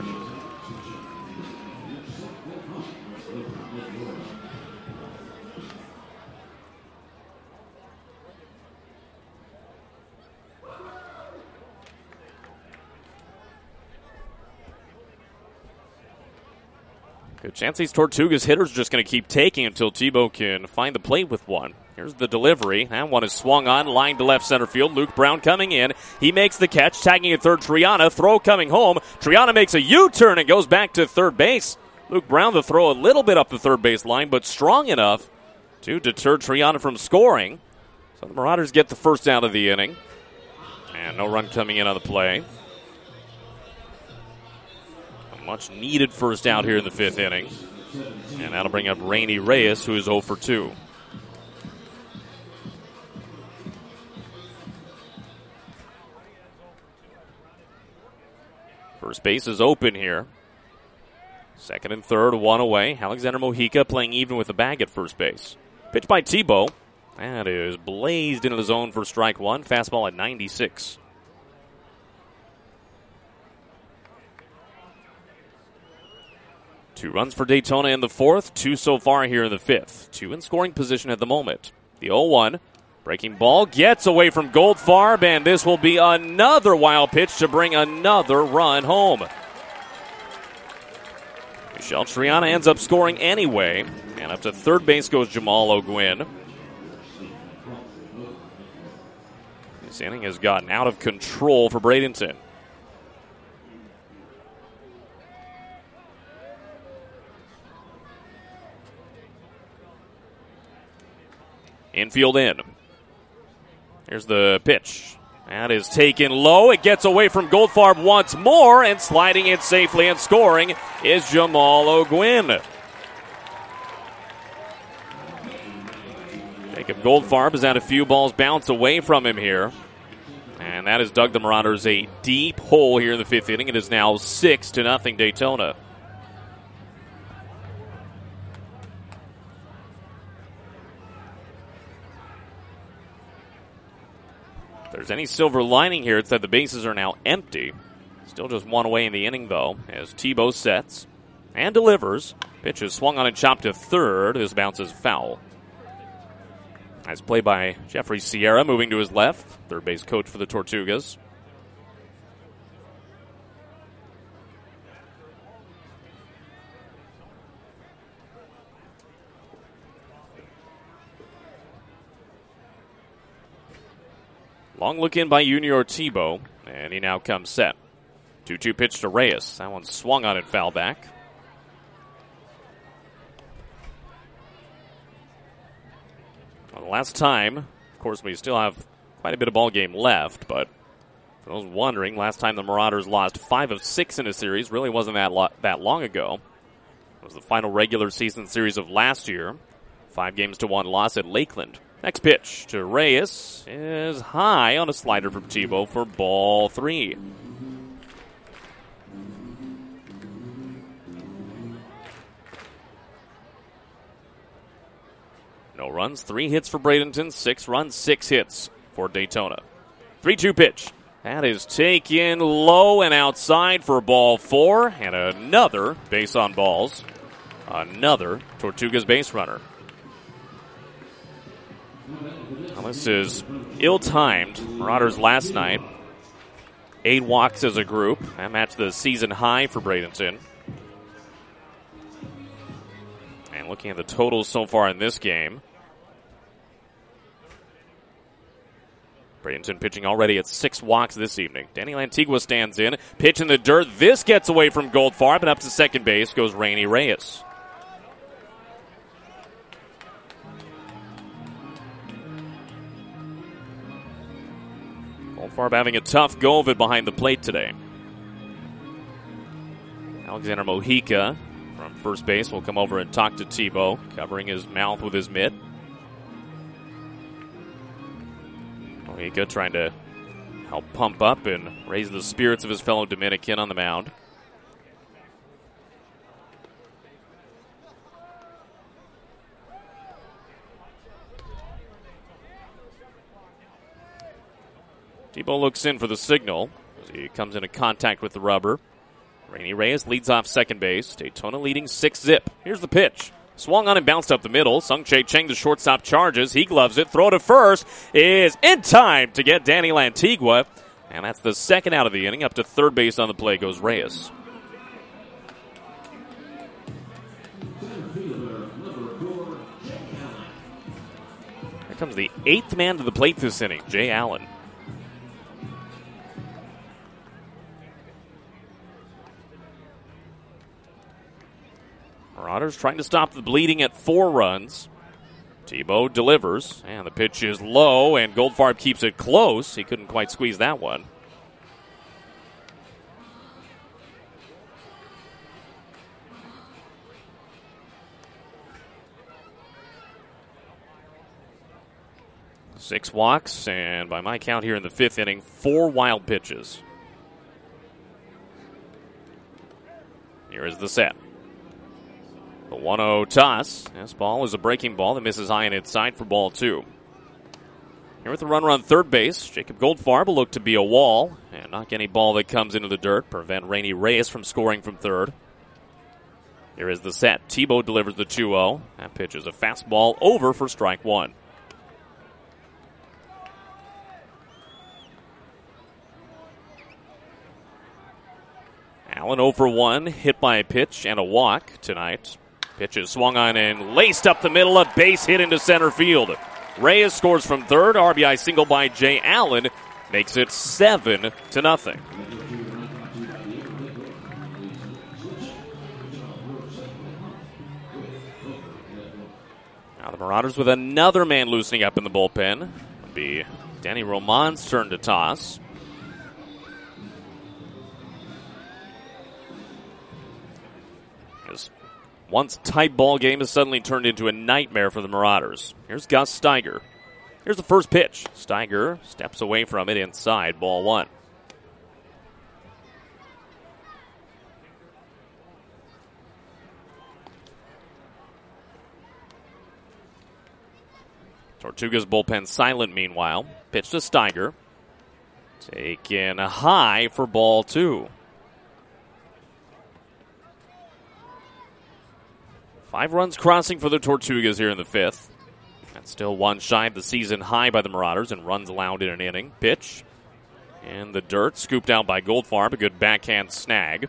Good chance these Tortugas hitters are just going to keep taking until Tebow can find the plate with one. Here's the delivery. That one is swung on, line to left center field. Luke Brown coming in. He makes the catch, tagging at third Triana. Throw coming home. Triana makes a U-turn and goes back to third base. Luke Brown the throw a little bit up the third base line, but strong enough to deter Triana from scoring. So the Marauders get the first out of the inning. And no run coming in on the play. A much needed first out here in the fifth inning. And that'll bring up Rainy Reyes, who is oh for two. First base is open here. Second and third, one away. Alexander Mojica playing even with the bag at first base. Pitch by Tebow. That is blazed into the zone for strike one. Fastball at ninety-six. Two runs for Daytona in the fourth. Two so far here in the fifth. Two in scoring position at the moment. The oh one. Breaking ball gets away from Goldfarb, and this will be another wild pitch to bring another run home. Michel Triana ends up scoring anyway, and up to third base goes Jamal O'Gwin. This inning has gotten out of control for Bradenton. Infield in. Here's the pitch. That is taken low. It gets away from Goldfarb once more, and sliding in safely and scoring is Jamal O'Gwin. Jacob Goldfarb has had a few balls bounce away from him here. And that has dug the Marauders a deep hole here in the fifth inning. It is now six to nothing Daytona. If there's any silver lining here, it's that the bases are now empty. Still just one away in the inning, though, as Tebow sets and delivers. Pitch is swung on and chopped to third. This bounces foul. Nice play by Jeffrey Sierra, moving to his left. Third base coach for the Tortugas. Long look in by Junior Tebow, and he now comes set. two two pitch to Reyes. That one swung on and foul back. Well, the last time, of course, we still have quite a bit of ball game left, but for those wondering, last time the Marauders lost five of six in a series really wasn't that lo- that long ago. It was the final regular season series of last year. Five games to one loss at Lakeland. Next pitch to Reyes is high on a slider from Tebow for ball three. No runs, three hits for Bradenton, six runs, six hits for Daytona. three two pitch. That is taken low and outside for ball four, and another base on balls. Another Tortugas base runner. Now this is ill-timed. Marauders last night, eight walks as a group. That matched the season high for Bradenton. And looking at the totals so far in this game, Bradenton pitching already at six walks this evening. Danny Lantigua stands in. Pitch in the dirt. This gets away from Goldfarb, and up to second base goes Rainey Reyes. Goldfarb having a tough go of it behind the plate today. Alexander Mojica from first base will come over and talk to Tebow, covering his mouth with his mitt. Mojica trying to help pump up and raise the spirits of his fellow Dominican on the mound. Tebow looks in for the signal as he comes into contact with the rubber. Rainey Reyes leads off second base. Daytona leading six zip. Here's the pitch. Swung on and bounced up the middle. Sung Chae Cheng, the shortstop, charges. He gloves it. Throw to first is in time to get Danny Lantigua. And that's the second out of the inning. Up to third base on the play goes Reyes. Here comes the eighth man to the plate this inning, Jay Allen. Marauders trying to stop the bleeding at four runs. Tebow delivers, and the pitch is low, and Goldfarb keeps it close. He couldn't quite squeeze that one. Six walks, and by my count here in the fifth inning, four wild pitches. Here is the set. The one oh toss. This ball is a breaking ball that misses high and inside for ball two. Here with the runner on third base, Jacob Goldfarb will look to be a wall and knock any ball that comes into the dirt, prevent Rainey Reyes from scoring from third. Here is the set. Tebow delivers the two oh. That pitch is a fastball over for strike one. Allen oh for one, hit by a pitch and a walk tonight. Pitch is swung on and laced up the middle, a base hit into center field. Reyes scores from third. R B I single by Jay Allen makes it seven to nothing. Now the Marauders with another man loosening up in the bullpen. It'll be Danny Roman's turn to toss. This once tight ball game has suddenly turned into a nightmare for the Marauders. Here's Gus Steiger. Here's the first pitch. Steiger steps away from it inside, ball one. Tortuga's bullpen silent meanwhile. Pitch to Steiger. Taken high for ball two. Five runs crossing for the Tortugas here in the fifth. That's still one shy of the season high by the Marauders and runs allowed in an inning. Pitch in the dirt, scooped out by Goldfarb. A good backhand snag.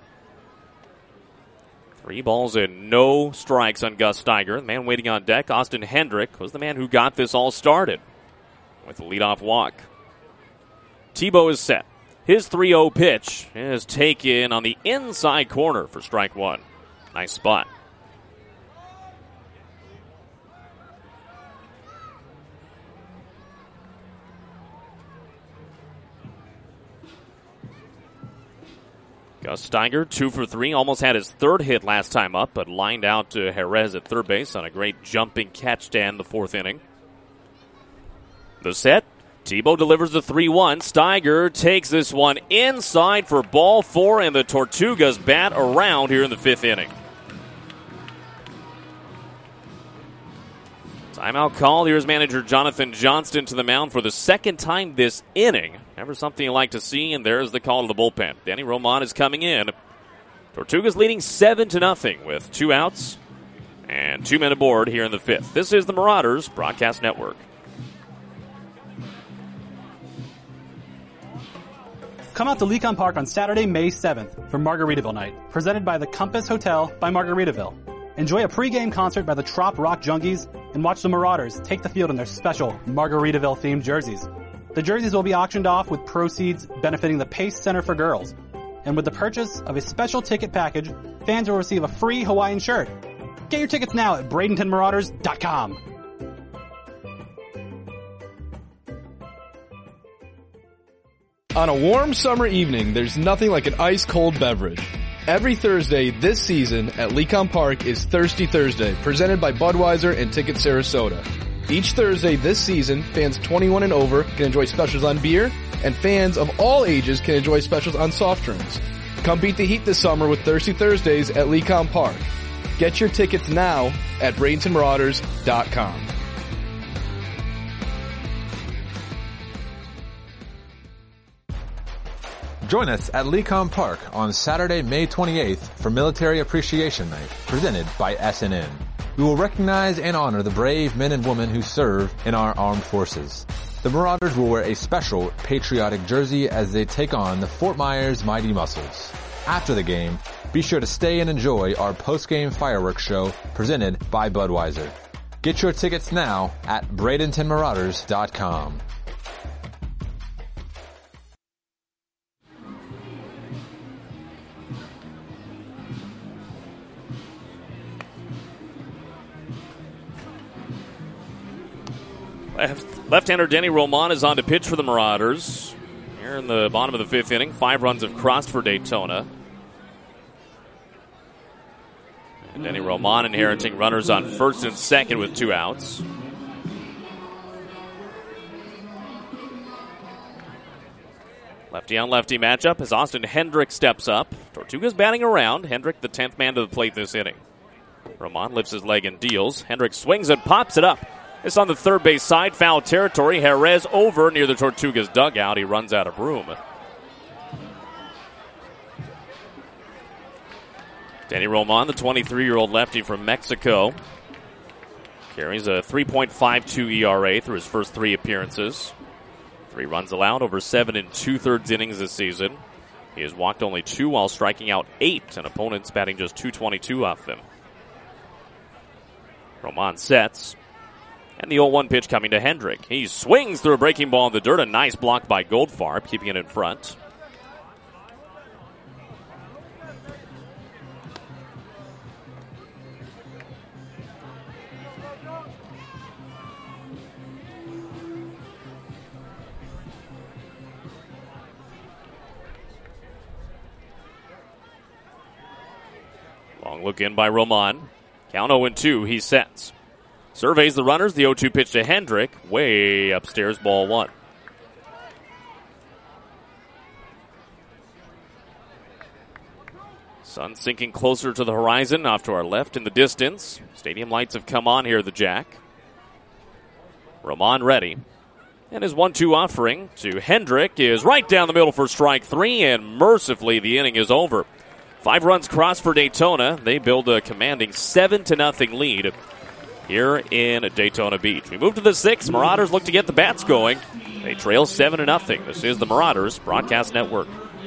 Three balls and no strikes on Gus Steiger. The man waiting on deck, Austin Hendrick, was the man who got this all started with the leadoff walk. Tebow is set. His three oh pitch is taken on the inside corner for strike one. Nice spot. Gus Steiger, two for three, almost had his third hit last time up, but lined out to Jerez at third base on a great jumping catch to end the fourth inning. The set, Tebow delivers the three one. Steiger takes this one inside for ball four, and the Tortugas bat around here in the fifth inning. Timeout call. Here's manager Jonathan Johnston to the mound for the second time this inning. Never something you like to see, and there's the call to the bullpen. Danny Roman is coming in. Tortugas leading seven to nothing with two outs and two men aboard here in the fifth. This is the Marauders Broadcast Network. Come out to Lecon Park on Saturday, May seventh for Margaritaville Night, presented by the Compass Hotel by Margaritaville. Enjoy a pregame concert by the Trop Rock Junkies and watch the Marauders take the field in their special Margaritaville-themed jerseys. The jerseys will be auctioned off with proceeds benefiting the Pace Center for Girls. And with the purchase of a special ticket package, fans will receive a free Hawaiian shirt. Get your tickets now at Bradenton Marauders dot com. On a warm summer evening, there's nothing like an ice-cold beverage. Every Thursday this season at Lecon Park is Thirsty Thursday, presented by Budweiser and Ticket Sarasota. Each Thursday this season, fans twenty-one and over can enjoy specials on beer, and fans of all ages can enjoy specials on soft drinks. Come beat the heat this summer with Thirsty Thursdays at Lecon Park. Get your tickets now at Bradenton Marauders dot com. Join us at Lecon Park on Saturday, May twenty-eighth for Military Appreciation Night, presented by S N N. We will recognize and honor the brave men and women who serve in our armed forces. The Marauders will wear a special patriotic jersey as they take on the Fort Myers Mighty Muscles. After the game, be sure to stay and enjoy our post-game fireworks show presented by Budweiser. Get your tickets now at Bradenton Marauders dot com. Left-hander Denny Roman is on to pitch for the Marauders. Here in the bottom of the fifth inning, five runs have crossed for Daytona. And Denny Roman inheriting runners on first and second with two outs. Lefty on lefty matchup as Austin Hendrick steps up. Tortuga's batting around. Hendrick, the tenth man to the plate this inning. Roman lifts his leg and deals. Hendrick swings and pops it up. It's on the third base side, foul territory. Jerez over near the Tortugas dugout. He runs out of room. Danny Roman, the twenty-three-year-old lefty from Mexico, carries a three point five two E R A through his first three appearances. Three runs allowed over seven and two-thirds innings this season. He has walked only two while striking out eight, and opponents batting just two twenty-two off them. Roman sets. And the oh one pitch coming to Hendrick. He swings through a breaking ball in the dirt. A nice block by Goldfarb, keeping it in front. Long look in by Roman. Count oh and two, he sets. Surveys the runners. The oh two pitch to Hendrick. Way upstairs, ball one. Sun sinking closer to the horizon, off to our left in the distance. Stadium lights have come on here at the Jack. Roman ready. And his one two offering to Hendrick is right down the middle for strike three, and mercifully the inning is over. Five runs cross for Daytona. They build a commanding seven to nothing lead here in Daytona Beach. We move to the sixth. Marauders look to get the bats going. They trail seven to nothing. This is the Marauders Broadcast Network.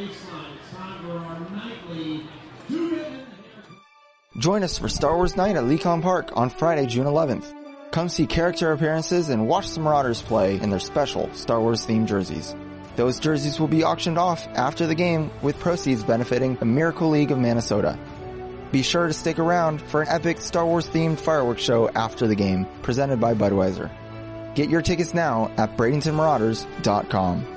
Join us for Star Wars Night at Lecon Park on Friday, June eleventh. Come see character appearances and watch the Marauders play in their special Star Wars-themed jerseys. Those jerseys will be auctioned off after the game with proceeds benefiting the Miracle League of Minnesota. Be sure to stick around for an epic Star Wars-themed fireworks show after the game, presented by Budweiser. Get your tickets now at Bradenton Marauders dot com.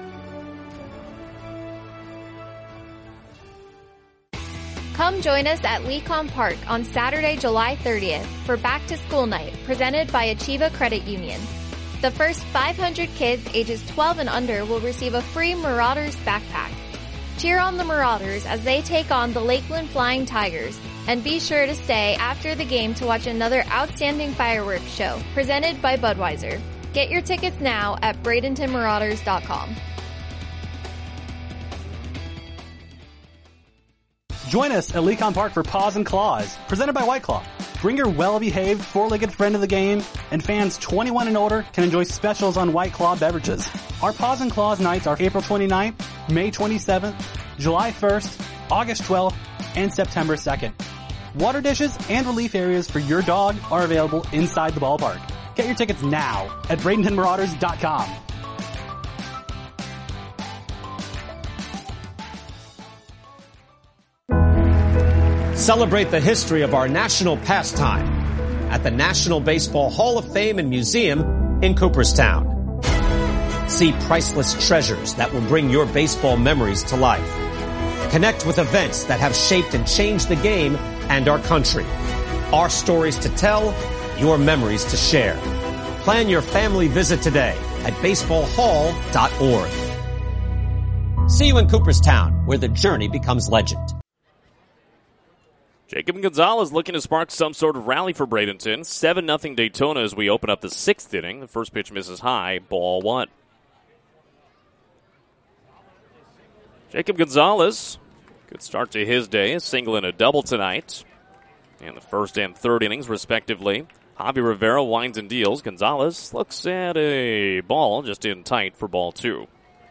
Come join us at Lecon Park on Saturday, July thirtieth for Back to School Night, presented by Achieva Credit Union. The first five hundred kids ages twelve and under will receive a free Marauders backpack. Cheer on the Marauders as they take on the Lakeland Flying Tigers And be sure to stay after the game to watch another outstanding fireworks show presented by Budweiser. Get your tickets now at Bradenton Marauders dot com. Join us at Lecon Park for Paws and Claws, presented by White Claw. Bring your well-behaved, four-legged friend to the game, and fans twenty-one and older can enjoy specials on White Claw beverages. Our Paws and Claws nights are April twenty-ninth, May twenty-seventh, July first, August twelfth, and September second. Water dishes and relief areas for your dog are available inside the ballpark. Get your tickets now at Bradenton Marauders dot com. Celebrate the history of our national pastime at the National Baseball Hall of Fame and Museum in Cooperstown. See priceless treasures that will bring your baseball memories to life. Connect with events that have shaped and changed the game and our country. Our stories to tell, your memories to share. Plan your family visit today at baseball hall dot org. See you in Cooperstown, where the journey becomes legend. Jacob Gonzalez looking to spark some sort of rally for Bradenton. seven nothing Daytona as we open up the sixth inning. The first pitch misses high, ball one. Jacob Gonzalez, good start to his day, a single and a double tonight. In the first and third innings, respectively. Javi Rivera winds and deals. Gonzalez looks at a ball just in tight for ball two.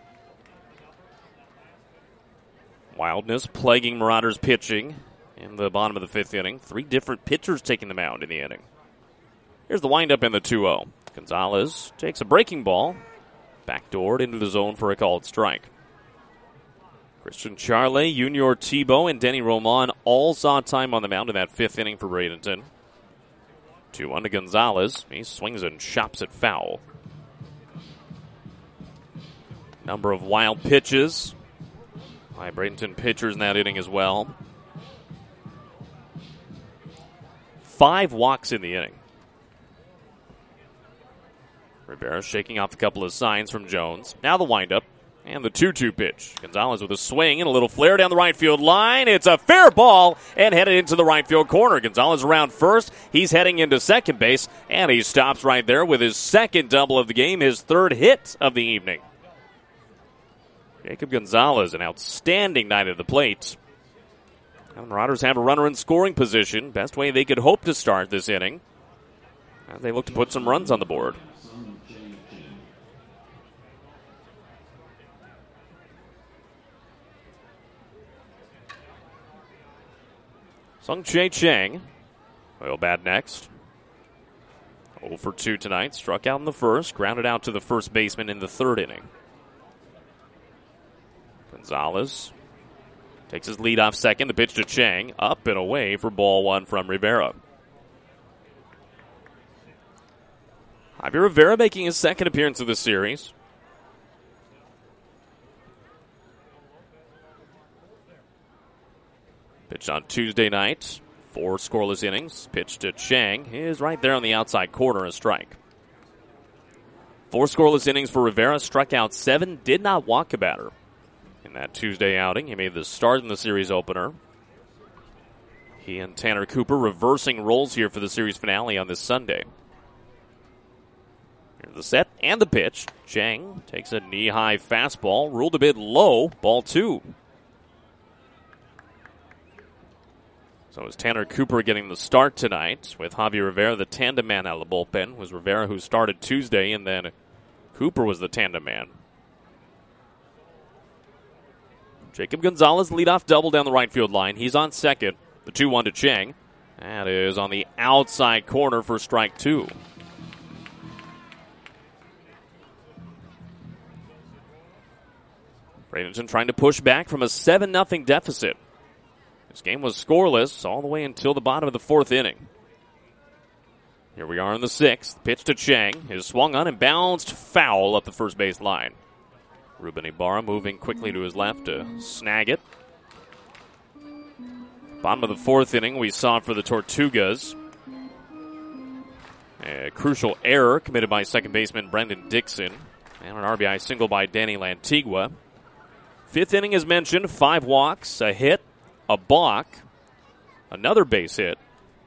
Wildness plaguing Marauders pitching in the bottom of the fifth inning. Three different pitchers taking the mound in the inning. Here's the windup in the two oh. Gonzalez takes a breaking ball, backdoored into the zone for a called strike. Christian Charley, Junior Tebow, and Denny Roman all saw time on the mound in that fifth inning for Bradenton. two one to Gonzalez. He swings and chops it foul. Number of wild pitches by Bradenton pitchers in that inning as well. Five walks in the inning. Rivera shaking off a couple of signs from Jones. Now the windup and the two two pitch. Gonzalez with a swing and a little flare down the right field line. It's a fair ball and headed into the right field corner. Gonzalez around first. He's heading into second base, and he stops right there with his second double of the game, his third hit of the evening. Jacob Gonzalez, an outstanding night at the plate. The Marauders have a runner in scoring position. Best way they could hope to start this inning. And they look to put some runs on the board. Sung Chae Chang will bat next. oh for two tonight. Struck out in the first. Grounded out to the first baseman in the third inning. Gonzalez takes his lead off second. The pitch to Chang. Up and away for ball one from Rivera. Javier Rivera making his second appearance of the series. Pitched on Tuesday night. Four scoreless innings. Pitch to Chang is right there on the outside corner, a strike. Four scoreless innings for Rivera. Struck out seven. Did not walk a batter in that Tuesday outing. He made the start in the series opener. He and Tanner Cooper reversing roles here for the series finale on this Sunday. Here's the set and the pitch. Chang takes a knee-high fastball. Ruled a bit low. Ball two. So it's Tanner Cooper getting the start tonight with Javi Rivera, the tandem man out of the bullpen. It was Rivera who started Tuesday, and then Cooper was the tandem man. Jacob Gonzalez, leadoff double down the right field line. He's on second. The two one to Chang. That is on the outside corner for strike two. Bradenton trying to push back from a seven nothing deficit. This game was scoreless all the way until the bottom of the fourth inning. Here we are in the sixth. Pitch to Chang is swung on and bounced foul up the first base line. Ruben Ibarra moving quickly to his left to snag it. Bottom of the fourth inning, we saw for the Tortugas a crucial error committed by second baseman Brendan Dixon and an R B I single by Danny Lantigua. Fifth inning, as mentioned, five walks, a hit, a balk, another base hit,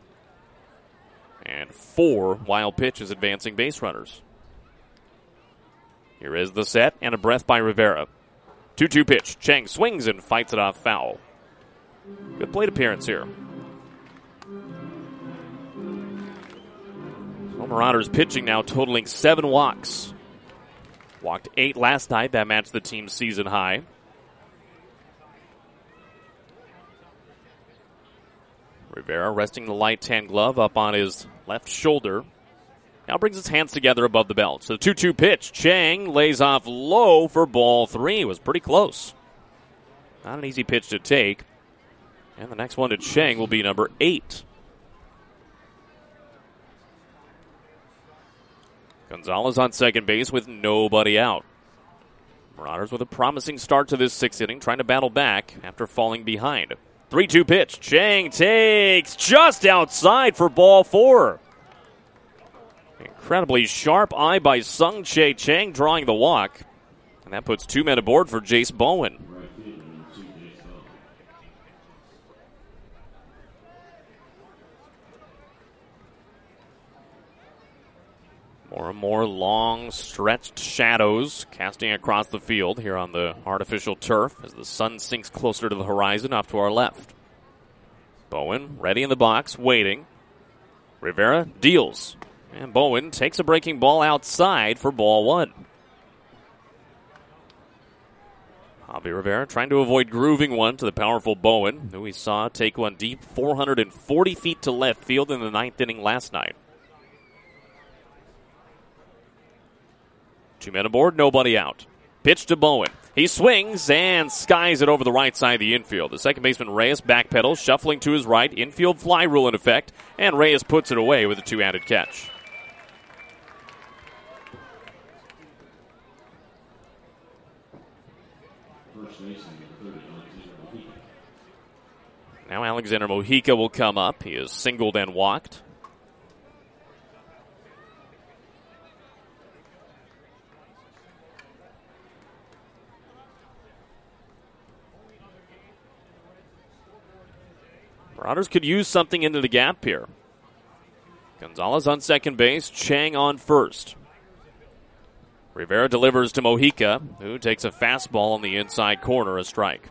and four wild pitches advancing base runners. Here is the set, and a breath by Rivera. two two pitch. Chang swings and fights it off foul. Good plate appearance here. So Marauders pitching now totaling seven walks. Walked eight last night. That matched the team's season high. Rivera resting the light tan glove up on his left shoulder. Now brings his hands together above the belt. So the two two pitch. Chang lays off low for ball three. It was pretty close. Not an easy pitch to take. And the next one to Chang will be number eight. Gonzalez on second base with nobody out. Marauders with a promising start to this sixth inning, trying to battle back after falling behind. three two pitch. Chang takes just outside for ball four. Incredibly sharp eye by Sung Chae Chang drawing the walk. And that puts two men aboard for Jace Bowen. More and more long, stretched shadows casting across the field here on the artificial turf as the sun sinks closer to the horizon off to our left. Bowen ready in the box, waiting. Rivera deals. And Bowen takes a breaking ball outside for ball one. Javi Rivera trying to avoid grooving one to the powerful Bowen, who we saw take one deep four hundred forty feet to left field in the ninth inning last night. Two men aboard, nobody out. Pitch to Bowen. He swings and skies it over the right side of the infield. The second baseman Reyes backpedals, shuffling to his right. Infield fly rule in effect, and Reyes puts it away with a two-handed catch. Now Alexander Mojica will come up. He is singled and walked. Marauders could use something into the gap here. Gonzalez on second base, Chang on first. Rivera delivers to Mojica, who takes a fastball on the inside corner, a strike.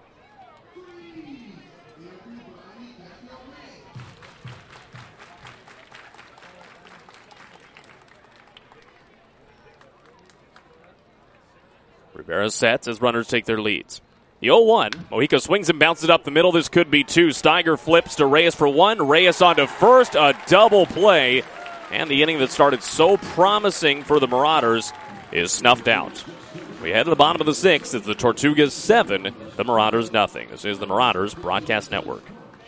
Rivera sets as runners take their leads. The oh one. Mojica swings and bounces up the middle. This could be two. Steiger flips to Reyes for one. Reyes on to first. A double play. And the inning that started so promising for the Marauders is snuffed out. We head to the bottom of the sixth. It's the Tortugas seven, the Marauders nothing. This is the Marauders Broadcast Network.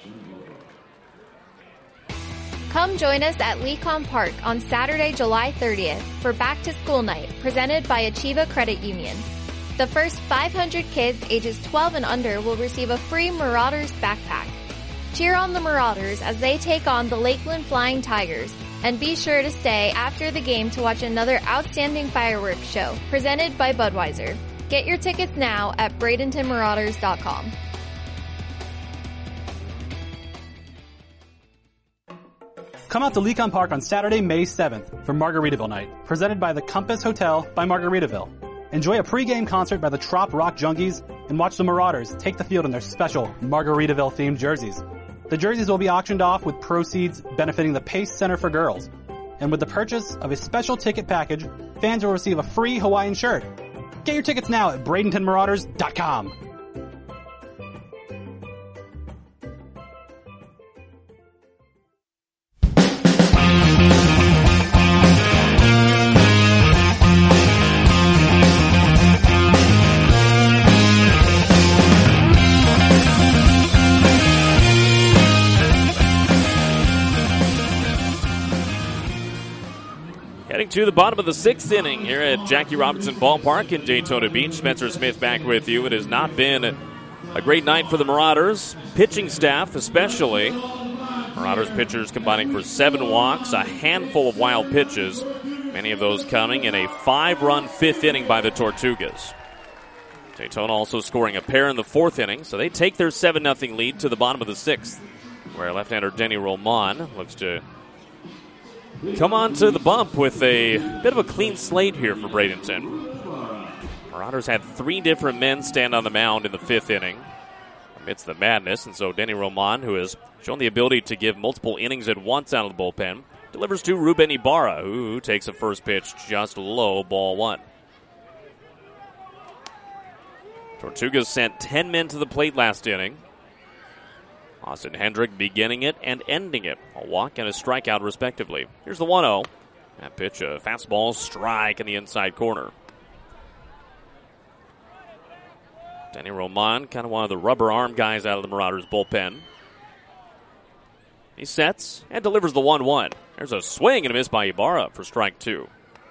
Come join us at Lecom Park on Saturday, July thirtieth for Back to School Night, presented by Achieva Credit Union. The first five hundred kids ages twelve and under will receive a free Marauders backpack. Cheer on the Marauders as they take on the Lakeland Flying Tigers, and be sure to stay after the game to watch another outstanding fireworks show presented by Budweiser. Get your tickets now at Bradenton Marauders dot com. Come out to Lecom Park on Saturday, May seventh for Margaritaville Night, presented by the Compass Hotel by Margaritaville. Enjoy a pregame concert by the Trop Rock Junkies and watch the Marauders take the field in their special Margaritaville-themed jerseys. The jerseys will be auctioned off with proceeds benefiting the Pace Center for Girls. And with the purchase of a special ticket package, fans will receive a free Hawaiian shirt. Get your tickets now at Bradenton Marauders dot com. To the bottom of the sixth inning here at Jackie Robinson Ballpark in Daytona Beach. Spencer Smith back with you. It has not been a great night for the Marauders, pitching staff especially. Marauders pitchers combining for seven walks, a handful of wild pitches, many of those coming in a five-run fifth inning by the Tortugas. Daytona also scoring a pair in the fourth inning, so they take their seven nothing lead to the bottom of the sixth. where left-hander Denny Roman looks to come onto the bump with a bit of a clean slate here for Bradenton. Marauders had three different men stand on the mound in the fifth inning amidst the madness, and so Denny Roman, who has shown the ability to give multiple innings at once out of the bullpen, delivers to Ruben Ibarra, who takes a first pitch just low, ball one. Tortugas sent ten men to the plate last inning. Austin Hendrick beginning it and ending it. A walk and a strikeout, respectively. Here's the one oh. That pitch, a fastball strike in the inside corner. Denny Roman, kind of one of the rubber arm guys out of the Marauders bullpen. He sets and delivers the one one. There's a swing and a miss by Ibarra for strike two.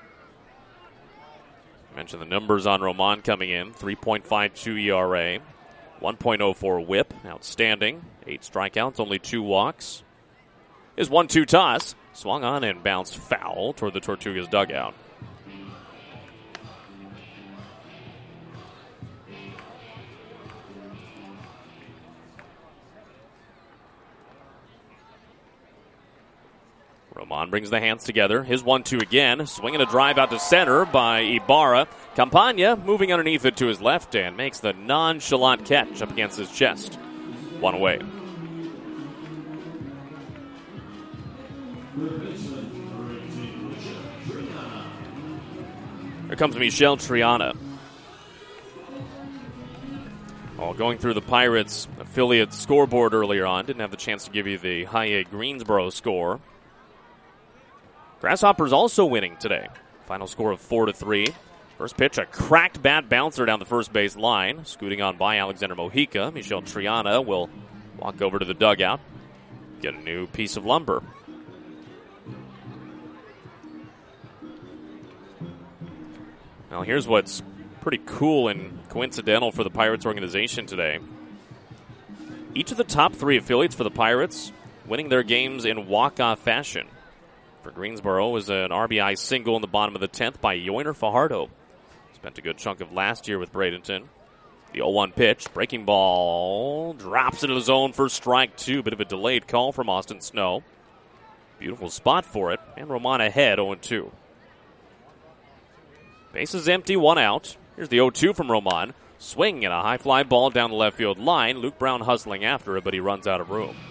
I mentioned the numbers on Roman coming in. three point five two E R A. one point oh four whip. Outstanding. Eight strikeouts, only two walks. His one two toss. Swung on and bounced foul toward the Tortugas dugout. Roman brings the hands together. His one two again. Swinging a drive out to center by Ibarra. Campagna moving underneath it to his left and makes the nonchalant catch up against his chest. One away. Here comes Michel Triana. Well, going through the Pirates affiliate scoreboard earlier on, didn't have the chance to give you the High A Greensboro score. Grasshoppers also winning today. Final score of four to three. First pitch, a cracked bat bouncer down the first base line. Scooting on by Alexander Mojica. Michel Triana will walk over to the dugout. Get a new piece of lumber. Now here's what's pretty cool and coincidental for the Pirates organization today. Each of the top three affiliates for the Pirates winning their games in walk-off fashion. For Greensboro was an R B I single in the bottom of the tenth by Yoiner Fajardo. Spent a good chunk of last year with Bradenton. The oh one pitch, breaking ball, drops into the zone for strike two. Bit of a delayed call from Austin Snow. Beautiful spot for it, and Roman ahead oh two. Bases empty, one out. Here's the oh two from Roman. Swing and a high fly ball down the left field line. Luke Brown hustling after it, but he runs out of room.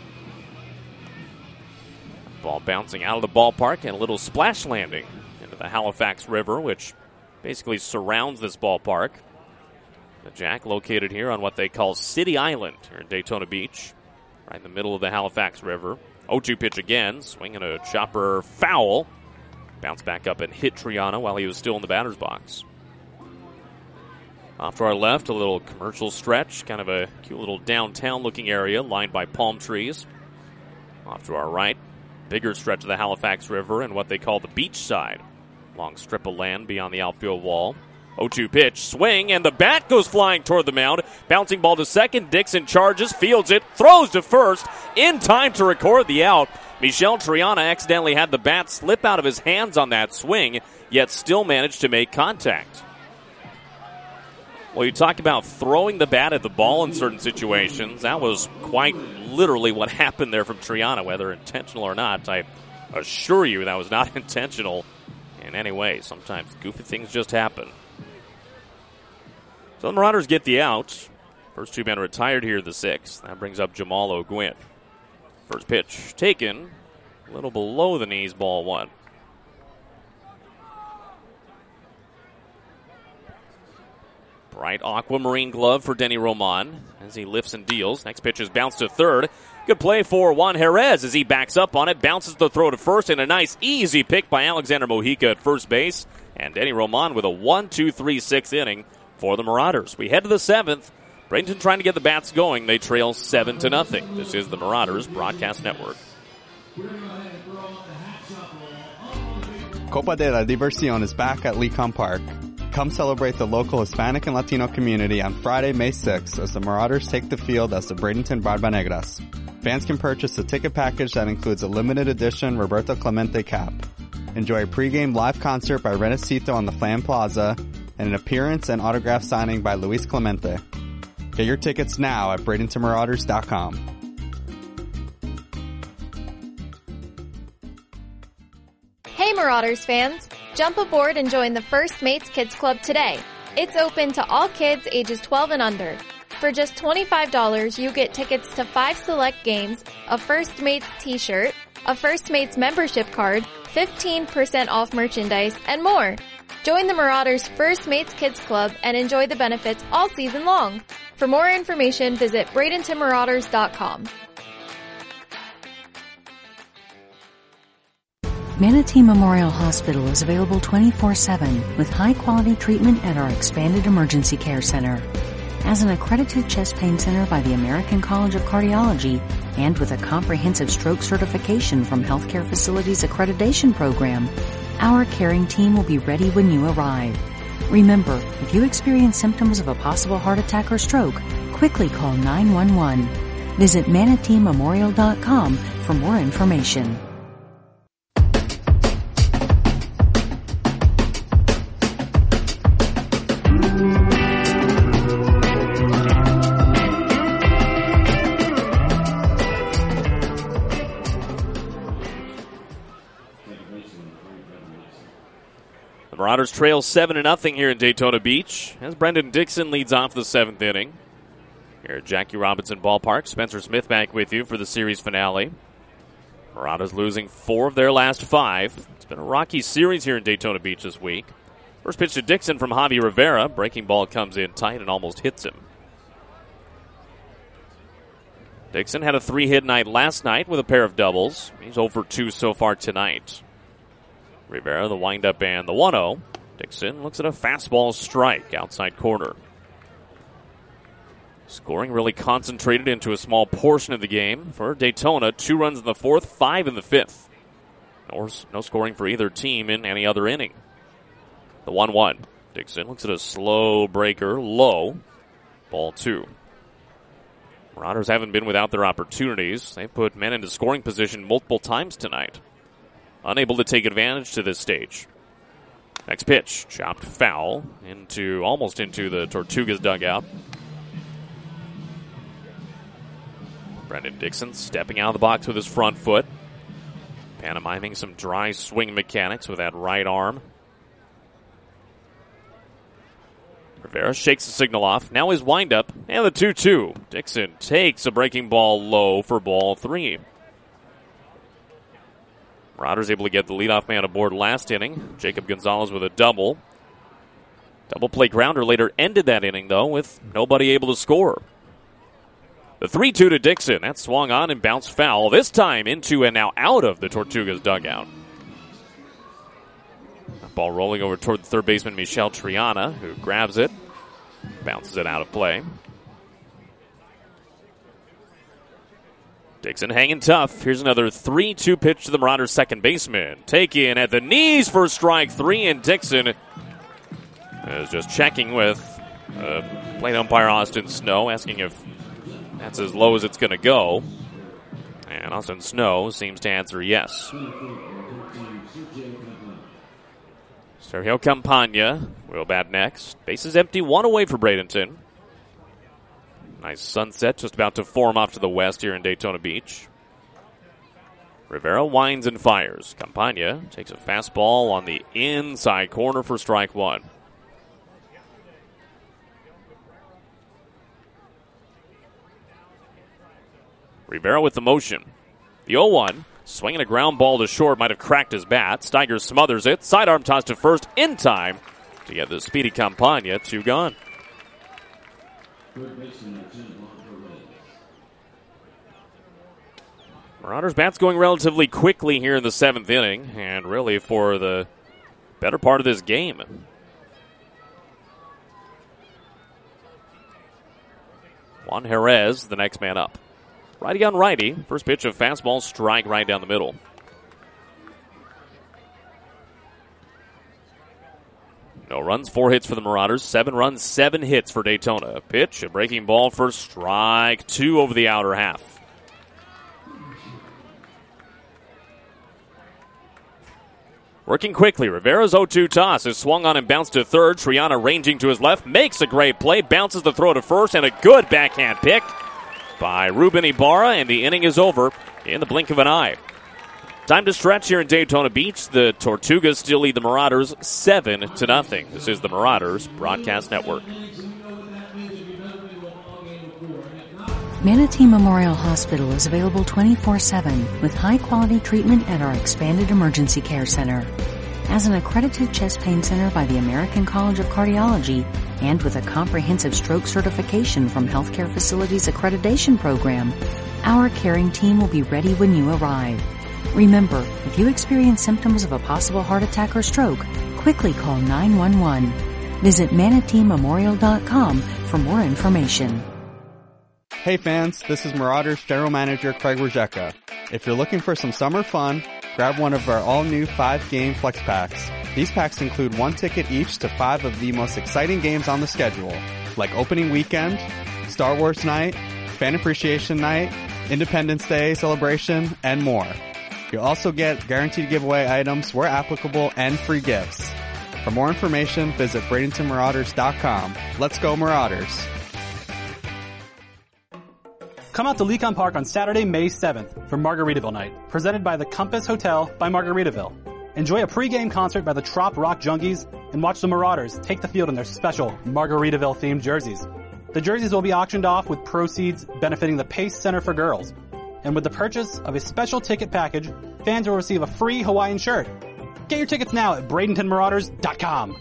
Ball bouncing out of the ballpark and a little splash landing into the Halifax River, which basically surrounds this ballpark. The Jack located here on what they call City Island here in Daytona Beach, right in the middle of the Halifax River. oh two pitch again, swinging a chopper foul. Bounce back up and hit Triana while he was still in the batter's box. Off to our left, a little commercial stretch, kind of a cute little downtown-looking area lined by palm trees. Off to our right, bigger stretch of the Halifax River and what they call the beach side. Long strip of land beyond the outfield wall. oh two pitch, swing, and the bat goes flying toward the mound. Bouncing ball to second. Dixon charges, fields it, throws to first, in time to record the out. Michel Triana accidentally had the bat slip out of his hands on that swing, yet still managed to make contact. Well, you talk about throwing the bat at the ball in certain situations. That was quite literally what happened there from Triana, whether intentional or not. I assure you that was not intentional in any way. Sometimes goofy things just happen. So the Marauders get the out. First two men retired here in the sixth. That brings up Jamal O'Gwin. First pitch taken, a little below the knees, ball one. Bright aquamarine glove for Denny Roman as he lifts and deals. Next pitch is bounced to third. Good play for Juan Jerez as he backs up on it, bounces the throw to first, and a nice easy pick by Alexander Mojica at first base. And Denny Roman with a one two three sixth inning for the Marauders. We head to the seventh. Bradenton trying to get the bats going. They trail seven to nothing. This is the Marauders Broadcast Network. Copa de la Diversión is back at Lecom Park. Come celebrate the local Hispanic and Latino community on Friday, May sixth, as the Marauders take the field as the Bradenton Barba Negras. Fans can purchase a ticket package that includes a limited edition Roberto Clemente cap. Enjoy a pregame live concert by Renacito on the Flam Plaza and an appearance and autograph signing by Luis Clemente. Get your tickets now at Bradenton Marauders dot com. Marauders fans! Jump aboard and join the First Mates Kids Club today. It's open to all kids ages twelve and under. For just twenty-five dollars, you get tickets to five select games, a First Mates t-shirt, a First Mates membership card, fifteen percent off merchandise, and more. Join the Marauders First Mates Kids Club and enjoy the benefits all season long. For more information, visit Bradenton Marauders dot com. Manatee Memorial Hospital is available twenty-four seven with high-quality treatment at our expanded emergency care center. As an accredited chest pain center by the American College of Cardiology and with a comprehensive stroke certification from Healthcare Facilities Accreditation Program, our caring team will be ready when you arrive. Remember, if you experience symptoms of a possible heart attack or stroke, quickly call nine one one. Visit Manatee Memorial dot com for more information. Marauders trail seven to nothing here in Daytona Beach as Brendan Dixon leads off the seventh inning. Here at Jackie Robinson Ballpark, Spencer Smith back with you for the series finale. Marauders losing four of their last five. It's been a rocky series here in Daytona Beach this week. First pitch to Dixon from Javi Rivera. Breaking ball comes in tight and almost hits him. Dixon had a three-hit night last night with a pair of doubles. He's oh for two so far tonight. Rivera, the windup, and the one oh. Dixon looks at a fastball strike outside corner. Scoring really concentrated into a small portion of the game for Daytona. Two runs in the fourth, five in the fifth. No, no scoring for either team in any other inning. The one one. Dixon looks at a slow breaker, low. Ball two. Marauders haven't been without their opportunities. They've put men into scoring position multiple times tonight. Unable to take advantage to this stage. Next pitch, chopped foul into almost into the Tortugas dugout. Brendan Dixon stepping out of the box with his front foot. Pantomiming some dry swing mechanics with that right arm. Rivera shakes the signal off. Now his windup and the two two. Dixon takes a breaking ball low for ball three. Marauders able to get the leadoff man aboard last inning. Jacob Gonzalez with a double. Double play grounder later ended that inning, though, with nobody able to score. The three two to Dixon. That swung on and bounced foul. This time into and now out of the Tortugas dugout. Ball rolling over toward the third baseman, Michel Triana, who grabs it. Bounces it out of play. Dixon hanging tough. Here's another three two pitch to the Marauders' second baseman. Taken at the knees for strike three, and Dixon is just checking with uh, plate umpire Austin Snow, asking if that's as low as it's going to go. And Austin Snow seems to answer yes. Sergio Campagna will bat next. Bases empty, one away for Bradenton. Nice sunset just about to form off to the west here in Daytona Beach. Rivera winds and fires. Campagna takes a fastball on the inside corner for strike one. Rivera with the motion. The oh one, swinging a ground ball to short, might have cracked his bat. Steiger smothers it. Sidearm toss to first in time to get the speedy Campagna. Two gone. Marauders bats going relatively quickly here in the seventh inning, and really for the better part of this game. Juan Jerez, the next man up. Righty on righty. First pitch of fastball, strike right down the middle. No runs, four hits for the Marauders. Seven runs, seven hits for Daytona. A pitch, a breaking ball for strike two over the outer half. Working quickly, Rivera's oh two toss is swung on and bounced to third. Triana ranging to his left, makes a great play, bounces the throw to first, and a good backhand pick by Ruben Ibarra, and the inning is over in the blink of an eye. Time to stretch here in Daytona Beach. The Tortugas still lead the Marauders seven to nothing. This is the Marauders Broadcast Network. Manatee Memorial Hospital is available twenty-four seven with high-quality treatment at our expanded emergency care center. As an accredited chest pain center by the American College of Cardiology and with a comprehensive stroke certification from Healthcare Facilities Accreditation Program, our caring team will be ready when you arrive. Remember, if you experience symptoms of a possible heart attack or stroke, quickly call nine one one. Visit manatee memorial dot com for more information. Hey fans, this is Marauders General Manager Craig Rajeka. If you're looking for some summer fun, grab one of our all-new five-game flex packs. These packs include one ticket each to five of the most exciting games on the schedule, like Opening Weekend, Star Wars Night, Fan Appreciation Night, Independence Day Celebration, and more. You'll also get guaranteed giveaway items where applicable and free gifts. For more information, visit bradenton marauders dot com. Let's go Marauders! Come out to Lecon Park on Saturday, May seventh for Margaritaville Night, presented by the Compass Hotel by Margaritaville. Enjoy a pregame concert by the Trop Rock Junkies and watch the Marauders take the field in their special Margaritaville-themed jerseys. The jerseys will be auctioned off with proceeds benefiting the Pace Center for Girls. And with the purchase of a special ticket package, fans will receive a free Hawaiian shirt. Get your tickets now at bradenton marauders dot com.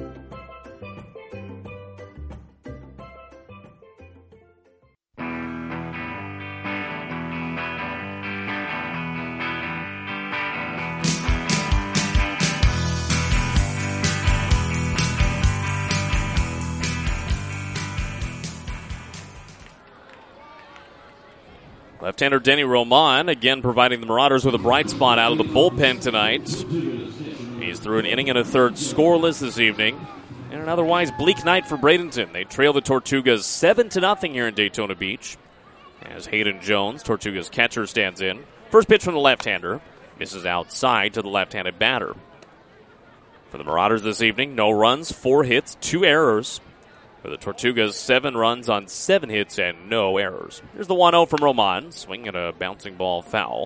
Left-hander Denny Roman, again providing the Marauders with a bright spot out of the bullpen tonight. He's through an inning and a third scoreless this evening. And an otherwise bleak night for Bradenton. They trail the Tortugas seven to nothing here in Daytona Beach. As Hayden Jones, Tortugas catcher, stands in. First pitch from the left-hander. Misses outside to the left-handed batter. For the Marauders this evening, no runs, four hits, two errors. For the Tortugas, seven runs on seven hits and no errors. Here's the one oh from Roman, swinging a bouncing ball foul.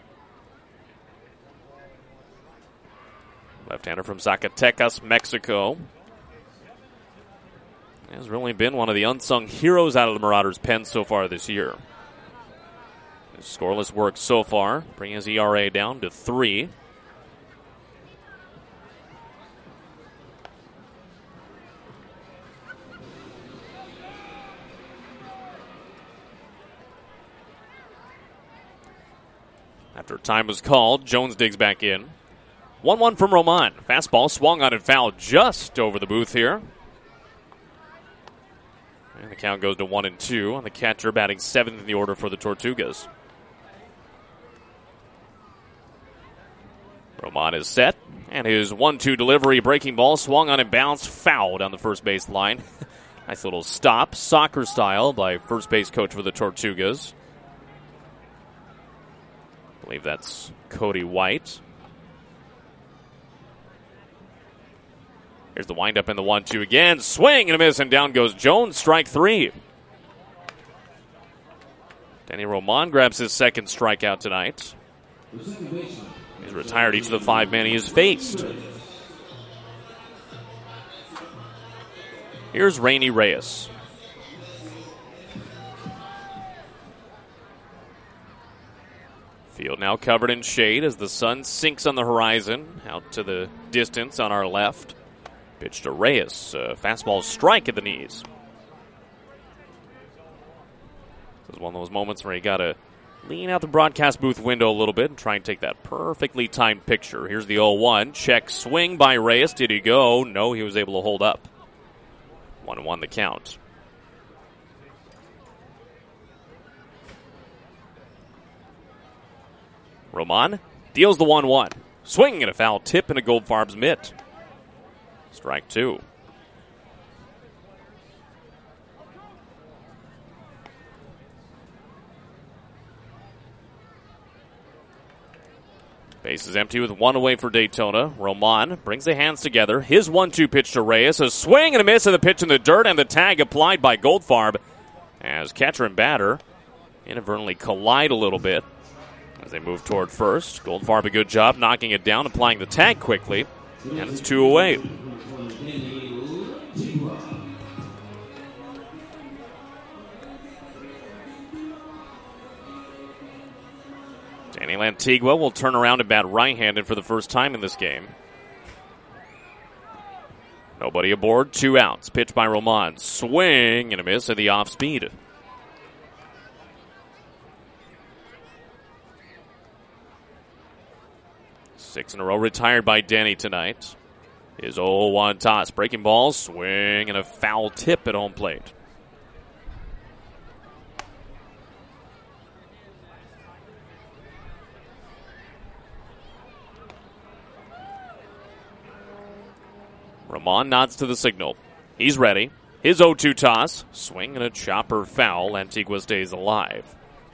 Left-hander from Zacatecas, Mexico. Has really been one of the unsung heroes out of the Marauders' pen so far this year. His scoreless work so far, bringing his E R A down to three. After time was called, Jones digs back in. one one from Roman. Fastball swung on and fouled just over the booth here. And the count goes to one and two on the catcher, batting seventh in the order for the Tortugas. Roman is set, and his one two delivery, breaking ball, swung on and bounced, foul down the first base line. Nice little stop, soccer style, by first base coach for the Tortugas. I believe that's Cody White. Here's the windup in the one two again. Swing and a miss, and down goes Jones. Strike three. Denny Roman grabs his second strikeout tonight. He's retired each of the five men he has faced. Here's Rainy Reyes. Field now covered in shade as the sun sinks on the horizon. Out to the distance on our left. Pitch to Reyes. Uh, fastball strike at the knees. This is one of those moments where you got to lean out the broadcast booth window a little bit and try and take that perfectly timed picture. Here's the oh one. Check swing by Reyes. Did he go? No, he was able to hold up. one and one the count. Roman deals the one one. Swing and a foul tip into Goldfarb's mitt. Strike two. Base is empty with one away for Daytona. Roman brings the hands together. His one two pitch to Reyes. A swing and a miss, and the pitch in the dirt, and the tag applied by Goldfarb as catcher and batter inadvertently collide a little bit. As they move toward first, Goldfarb a good job knocking it down, applying the tag quickly, and it's two away. Danny Lantigua will turn around and bat right-handed for the first time in this game. Nobody aboard, two outs. Pitch by Roman. Swing and a miss at the off-speed. Six in a row retired by Danny tonight. His oh one toss. Breaking ball, swing, and a foul tip at home plate. Roman nods to the signal. He's ready. His oh two toss. Swing and a chopper foul. Antigua stays alive.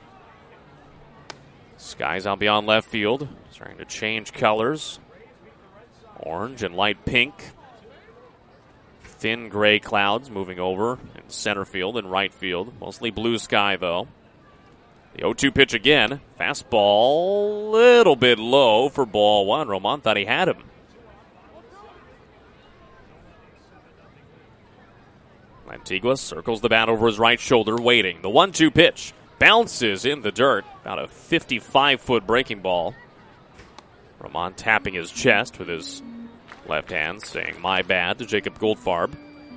Skies out beyond left field. Starting to change colors. Orange and light pink. Thin gray clouds moving over in center field and right field. Mostly blue sky, though. The oh two pitch again. Fastball, little bit low for ball one. Roman thought he had him. Antigua circles the bat over his right shoulder, waiting. The one two pitch bounces in the dirt. About a fifty-five foot breaking ball. Roman tapping his chest with his left hand, saying, "My bad," to Jacob Goldfarb.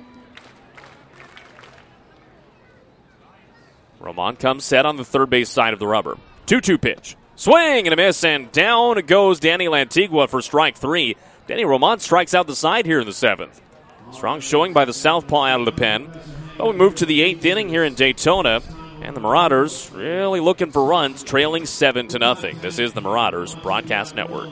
Roman comes set on the third base side of the rubber. two two pitch. Swing and a miss, and down goes Danny Lantigua for strike three. Danny Roman strikes out the side here in the seventh. Strong showing by the southpaw out of the pen. But we move to the eighth inning here in Daytona, and the Marauders really looking for runs, trailing seven to nothing. This is the Marauders Broadcast Network.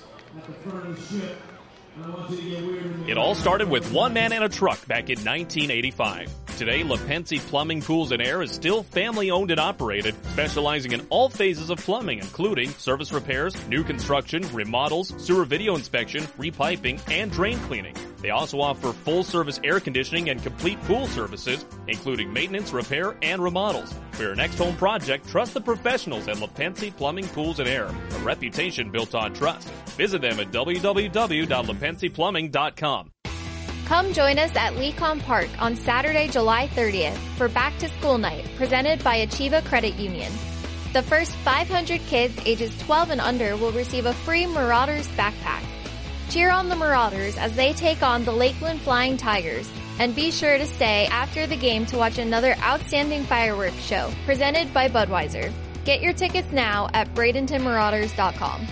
It all started with one man and a truck back in nineteen eighty-five. Today, LaPensi Plumbing, Pools, and Air is still family-owned and operated, specializing in all phases of plumbing, including service repairs, new construction, remodels, sewer video inspection, repiping, and drain cleaning. They also offer full-service air conditioning and complete pool services, including maintenance, repair, and remodels. For your next home project, trust the professionals at LaPensi Plumbing, Pools, and Air, a reputation built on trust. Visit them at w w w dot lapensi plumbing dot com. Come join us at Lecom Park on Saturday, July thirtieth for Back to School Night, presented by Achieva Credit Union. The first five hundred kids ages twelve and under will receive a free Marauders backpack. Cheer on the Marauders as they take on the Lakeland Flying Tigers, and be sure to stay after the game to watch another outstanding fireworks show presented by Budweiser. Get your tickets now at bradenton marauders dot com.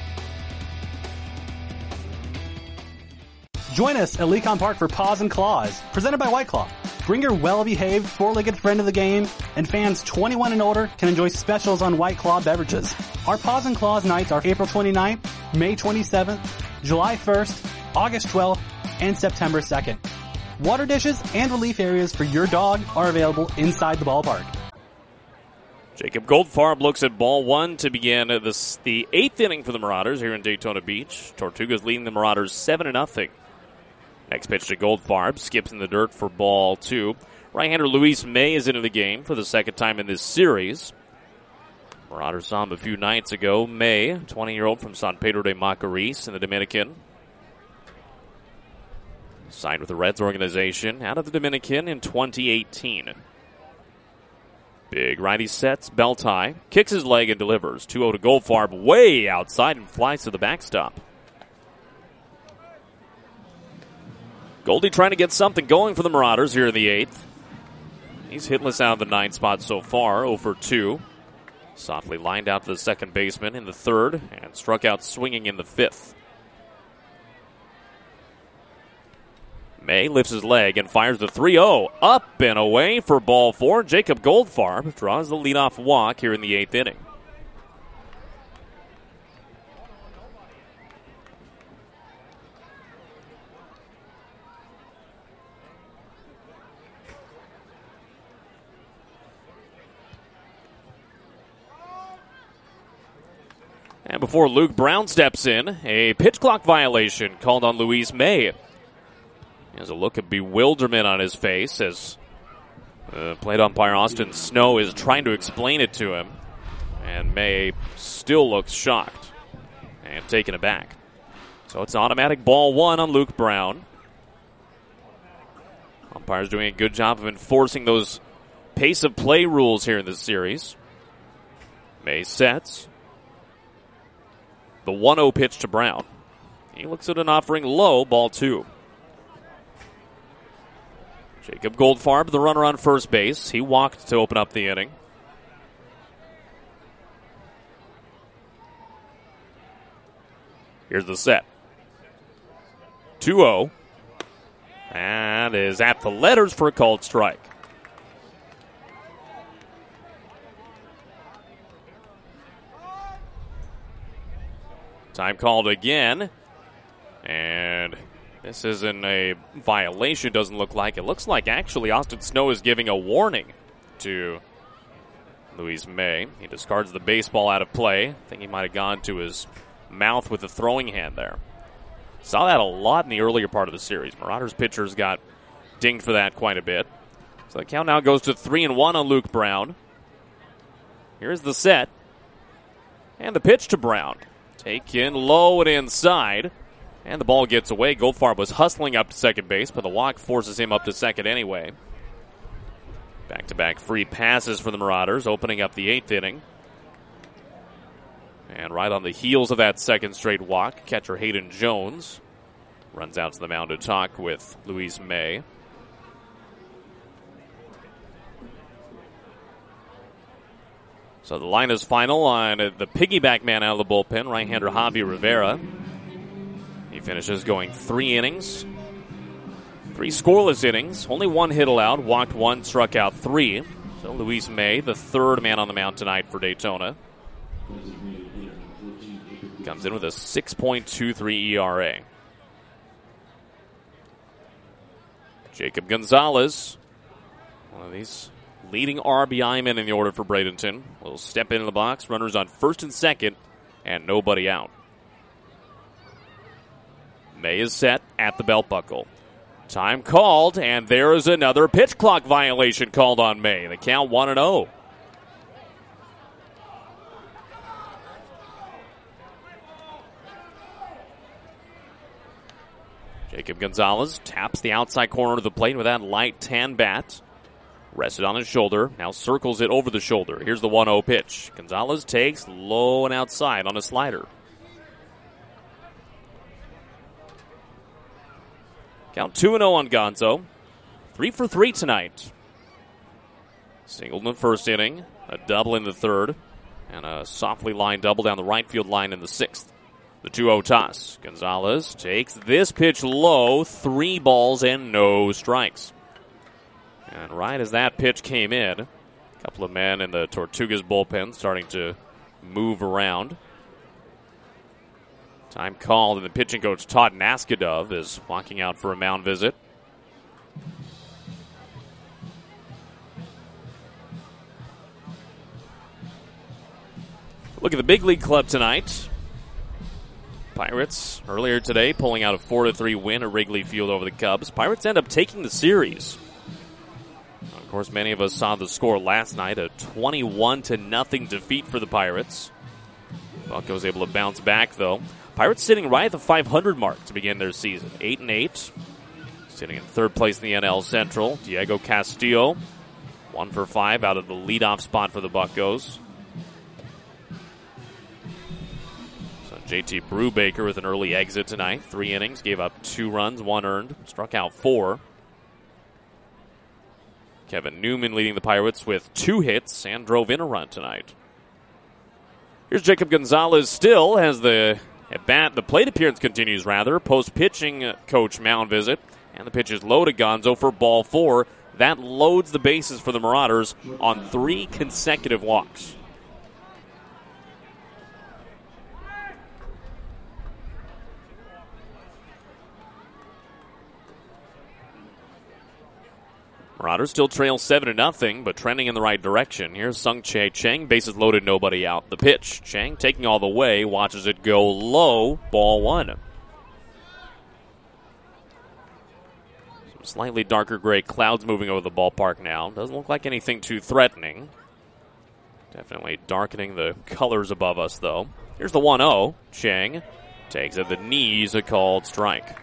Join us at Lecom Park for Paws and Claws, presented by White Claw. Bring your well-behaved, four-legged friend to the game, and fans twenty-one and older can enjoy specials on White Claw beverages. Our Paws and Claws nights are April twenty-ninth, May twenty-seventh, July first, August twelfth, and September second. Water dishes and relief areas for your dog are available inside the ballpark. Jacob Goldfarb looks at ball one to begin this, the eighth inning for the Marauders here in Daytona Beach. Tortugas leading the Marauders seven to nothing. Next pitch to Goldfarb, skips in the dirt for ball two. Right-hander Luis May is into the game for the second time in this series. Marauders saw him a few nights ago. May, twenty-year-old from San Pedro de Macorís in the Dominican. Signed with the Reds organization out of the Dominican in twenty eighteen. Big righty sets, belt high, kicks his leg and delivers. two oh to Goldfarb, way outside and flies to the backstop. Goldie trying to get something going for the Marauders here in the eighth. He's hitless out of the ninth spot so far, oh for two. Softly lined out to the second baseman in the third and struck out swinging in the fifth. May lifts his leg and fires the three oh. Up and away for ball four. Jacob Goldfarb draws the leadoff walk here in the eighth inning. And before Luke Brown steps in, a pitch clock violation called on Luis May. He has a look of bewilderment on his face as uh, plate umpire Austin Snow is trying to explain it to him. And May still looks shocked and taken aback. So it's automatic ball one on Luke Brown. Umpire's doing a good job of enforcing those pace of play rules here in this series. May sets. The one oh pitch to Brown. He looks at an offering low, ball two. Jacob Goldfarb, the runner on first base. He walked to open up the inning. Here's the set. two oh. And is at the letters for a called strike. Time called again. And this isn't a violation, doesn't look like. It looks like actually Austin Snow is giving a warning to Luis May. He discards the baseball out of play. I think he might have gone to his mouth with the throwing hand there. Saw that a lot in the earlier part of the series. Marauders pitchers got dinged for that quite a bit. So the count now goes to three and one on Luke Brown. Here's the set. And the pitch to Brown. Taken low and inside. And the ball gets away. Goldfarb was hustling up to second base, but the walk forces him up to second anyway. Back-to-back free passes for the Marauders, opening up the eighth inning. And right on the heels of that second straight walk, catcher Hayden Jones runs out to the mound to talk with Luis May. So the line is final on the piggyback man out of the bullpen, right-hander Javi Rivera. He finishes going three innings, three scoreless innings, only one hit allowed, walked one, struck out three. So Luis May, the third man on the mound tonight for Daytona, comes in with a six point two three E R A. Jacob Gonzalez, one of these leading R B I men in the order for Bradenton, will step into the box, runners on first and second, and nobody out. May is set at the belt buckle. Time called, and there is another pitch clock violation called on May. The count one and oh. Jacob Gonzalez taps the outside corner of the plate with that light tan bat. Rested on his shoulder, now circles it over the shoulder. Here's the one oh pitch. Gonzalez takes low and outside on a slider. Count two and oh on Gonzo. Three for three tonight. Single in the first inning, a double in the third, and a softly lined double down the right field line in the sixth. The two oh toss. Gonzalez takes this pitch low, three balls and no strikes. And right as that pitch came in, a couple of men in the Tortugas bullpen starting to move around. Time called, and the pitching coach Todd Naskadov is walking out for a mound visit. Look at the big league club tonight. Pirates earlier today pulling out a four to three win at Wrigley Field over the Cubs. Pirates end up taking the series. Of course, many of us saw the score last night, a twenty-one to nothing defeat for the Pirates. Bucco was able to bounce back, though. Pirates sitting right at the five hundred mark to begin their season. eight and eight. Sitting in third place in the N L Central. Diego Castillo, one for five out of the leadoff spot for the Buccos. So J T Brubaker with an early exit tonight. Three innings, gave up two runs, one earned, struck out four. Kevin Newman leading the Pirates with two hits and drove in a run tonight. Here's Jacob Gonzalez still as the at bat, the plate appearance continues rather. Post-pitching coach mound visit. And the pitch is low to Gonzo for ball four. That loads the bases for the Marauders on three consecutive walks. Marauders still trail seven to nothing, but trending in the right direction. Here's Sung-Chae Chang, bases loaded, nobody out. The pitch, Chang taking all the way, watches it go low, ball one. Some slightly darker gray clouds moving over the ballpark now. Doesn't look like anything too threatening. Definitely darkening the colors above us, though. Here's the one oh. Chang takes at the knees, a called strike.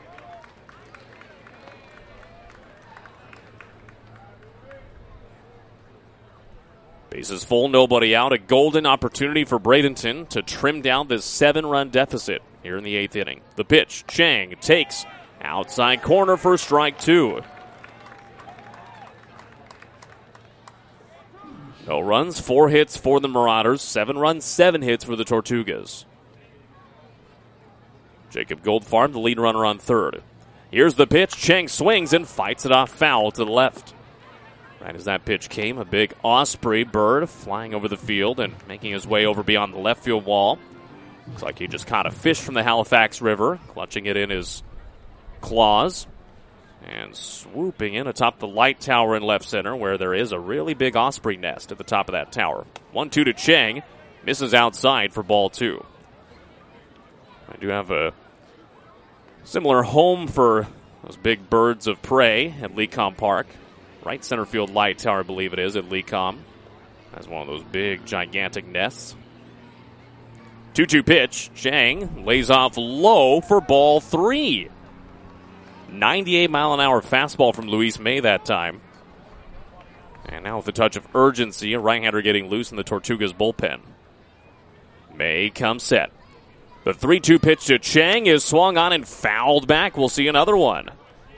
Bases full, nobody out. A golden opportunity for Bradenton to trim down this seven-run deficit here in the eighth inning. The pitch, Chang takes outside corner for strike two. No runs, four hits for the Marauders. Seven runs, seven hits for the Tortugas. Jacob Goldfarb, the lead runner on third. Here's the pitch. Chang swings and fights it off foul to the left. Right as that pitch came, a big osprey bird flying over the field and making his way over beyond the left field wall. Looks like he just caught a fish from the Halifax River, clutching it in his claws. And swooping in atop the light tower in left center, where there is a really big osprey nest at the top of that tower. one two to Chang. Misses outside for ball two. I do have a similar home for those big birds of prey at Lecom Park. Right center field light tower, I believe it is, at Lecom. Has one of those big, gigantic nests. two two pitch. Chang lays off low for ball three. ninety-eight mile an hour fastball from Luis May that time. And now with a touch of urgency, a right-hander getting loose in the Tortugas bullpen. May comes set. The three two pitch to Chang is swung on and fouled back. We'll see another one.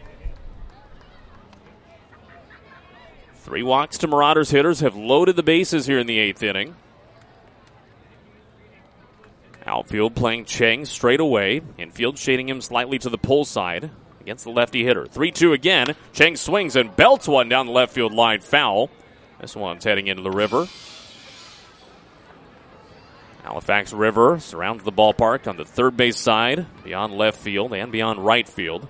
Three walks to Marauders hitters have loaded the bases here in the eighth inning. Outfield playing Chang straight away. Infield shading him slightly to the pull side against the lefty hitter. three two again. Chang swings and belts one down the left field line, foul. This one's heading into the river. Halifax River surrounds the ballpark on the third base side, beyond left field and beyond right field.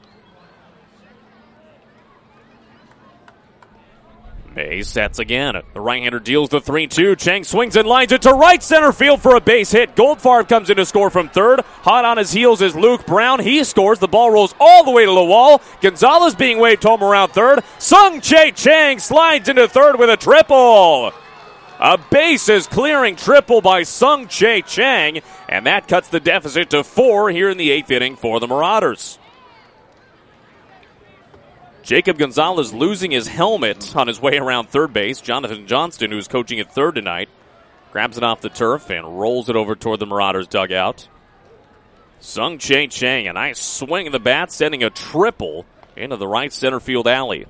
May sets again. The right-hander deals the three two. Chang swings and lines it to right center field for a base hit. Goldfarb comes in to score from third. Hot on his heels is Luke Brown. He scores. The ball rolls all the way to the wall. Gonzalez being waved home around third. Sung Chae Chang slides into third with a triple. A bases clearing triple by Sung Chae Chang, and that cuts the deficit to four here in the eighth inning for the Marauders. Jacob Gonzalez losing his helmet on his way around third base. Jonathan Johnston, who's coaching at third tonight, grabs it off the turf and rolls it over toward the Marauders dugout. Sung Chae Chang, a nice swing of the bat, sending a triple into the right center field alley.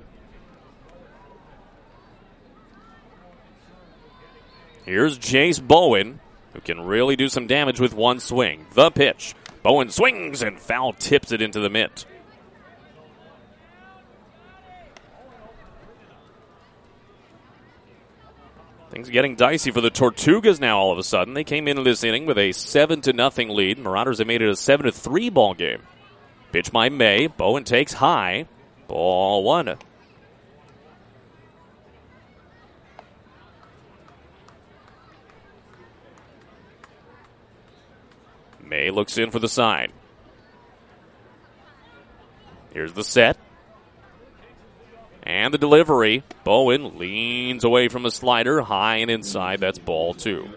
Here's Jace Bowen, who can really do some damage with one swing. The pitch. Bowen swings and foul tips it into the mitt. Things getting dicey for the Tortugas now all of a sudden. They came into this inning with a seven to nothing lead. Marauders have made it a seven to three ball game. Pitch by May. Bowen takes high. Ball one. May looks in for the side. Here's the set. And the delivery. Bowen leans away from a slider, high and inside. That's ball two.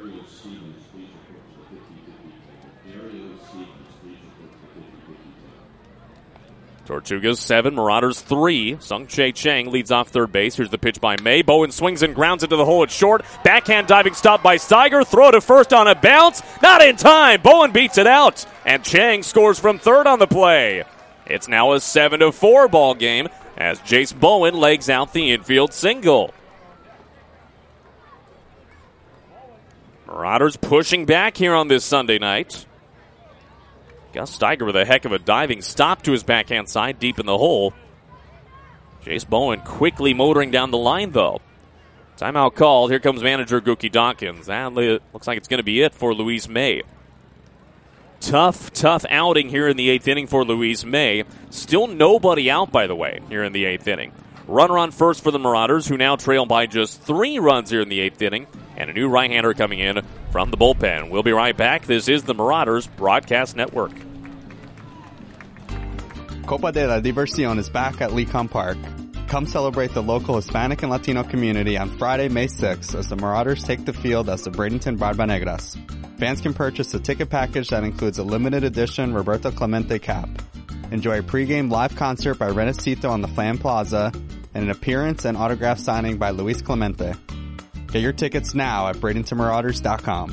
Tortugas seven, Marauders three. Sung Chae Chang leads off third base. Here's the pitch by May. Bowen swings and grounds into the hole at short. Backhand diving stop by Steiger. Throw to first on a bounce. Not in time. Bowen beats it out. And Chang scores from third on the play. It's now a seven to four ball game as Jace Bowen legs out the infield single. Marauders pushing back here on this Sunday night. Gus Steiger with a heck of a diving stop to his backhand side deep in the hole. Jace Bowen quickly motoring down the line, though. Timeout called. Here comes manager Gookie Dawkins. That looks like it's going to be it for Luis May. Tough, tough outing here in the eighth inning for Luis May. Still nobody out, by the way, here in the eighth inning. Runner on first for the Marauders, who now trail by just three runs here in the eighth inning. And a new right-hander coming in from the bullpen. We'll be right back. This is the Marauders Broadcast Network. Copa de la Diversión is back at Lecom Park. Come celebrate the local Hispanic and Latino community on Friday, May sixth as the Marauders take the field as the Bradenton Barba Negras. Fans can purchase a ticket package that includes a limited edition Roberto Clemente cap. Enjoy a pregame live concert by Renacito on the Flam Plaza and an appearance and autograph signing by Luis Clemente. Get your tickets now at Bradenton Marauders dot com.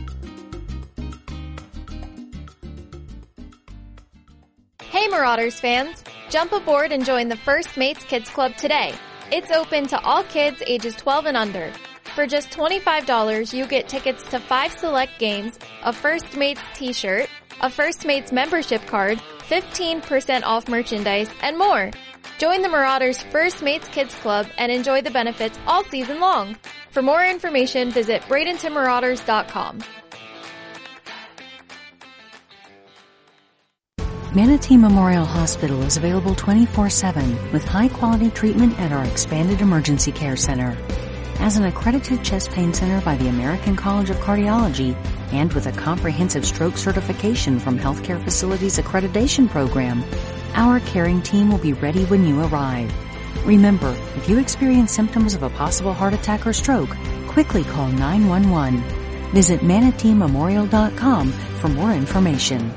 Hey Marauders fans! Jump aboard and join the First Mates Kids Club today. It's open to all kids ages twelve and under. For just twenty-five dollars, you get tickets to five select games, a First Mates t-shirt, a First Mates membership card, fifteen percent off merchandise, and more. Join the Marauders First Mates Kids Club and enjoy the benefits all season long. For more information, visit Bradenton Marauders dot com. Manatee Memorial Hospital is available twenty-four seven with high-quality treatment at our expanded emergency care center. As an accredited chest pain center by the American College of Cardiology and with a comprehensive stroke certification from Healthcare Facilities Accreditation Program, our caring team will be ready when you arrive. Remember, if you experience symptoms of a possible heart attack or stroke, quickly call nine one one. Visit Manatee Memorial dot com for more information.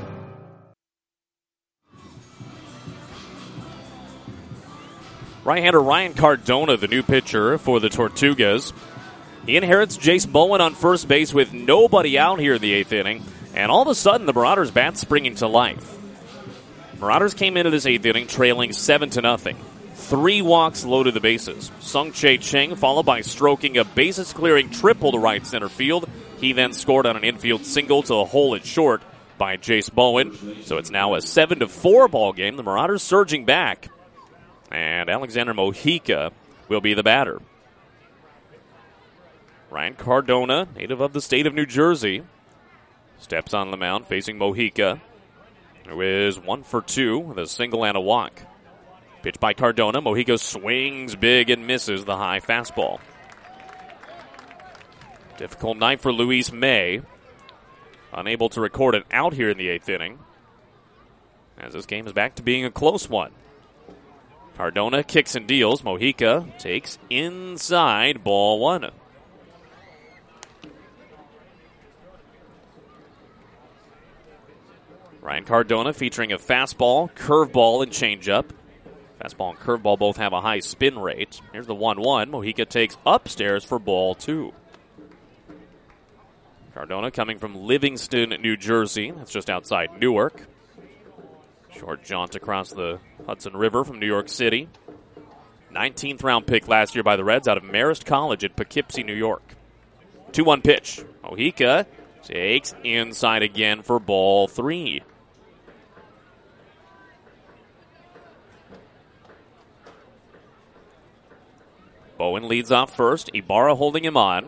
Right-hander Ryan Cardona, the new pitcher for the Tortugas. He inherits Jace Bowen on first base with nobody out here in the eighth inning, and all of a sudden the Marauders' bat springing to life. Marauders came into this eighth inning trailing seven to nothing. Three walks loaded the bases. Sung Chae Ching followed by stroking a bases-clearing triple to right center field. He then scored on an infield single to a hole at short by Jace Bowen. So it's now a seven to four ball game. The Marauders surging back. And Alexander Mojica will be the batter. Ryan Cardona, native of the state of New Jersey, steps on the mound facing Mojica, who is one for two with a single and a walk. Pitch by Cardona. Mojica swings big and misses the high fastball. Difficult night for Luis May. Unable to record an out here in the eighth inning, as this game is back to being a close one. Cardona kicks and deals. Mojica takes inside, ball one. Ryan Cardona featuring a fastball, curveball, and changeup. Fastball and curveball both have a high spin rate. Here's the one one. Mojica takes upstairs for ball two. Cardona coming from Livingston, New Jersey. That's just outside Newark. Short jaunt across the Hudson River from New York City. nineteenth round pick last year by the Reds out of Marist College at Poughkeepsie, New York. two one pitch. Mojica takes inside again for ball three. Bowen leads off first. Ibarra holding him on.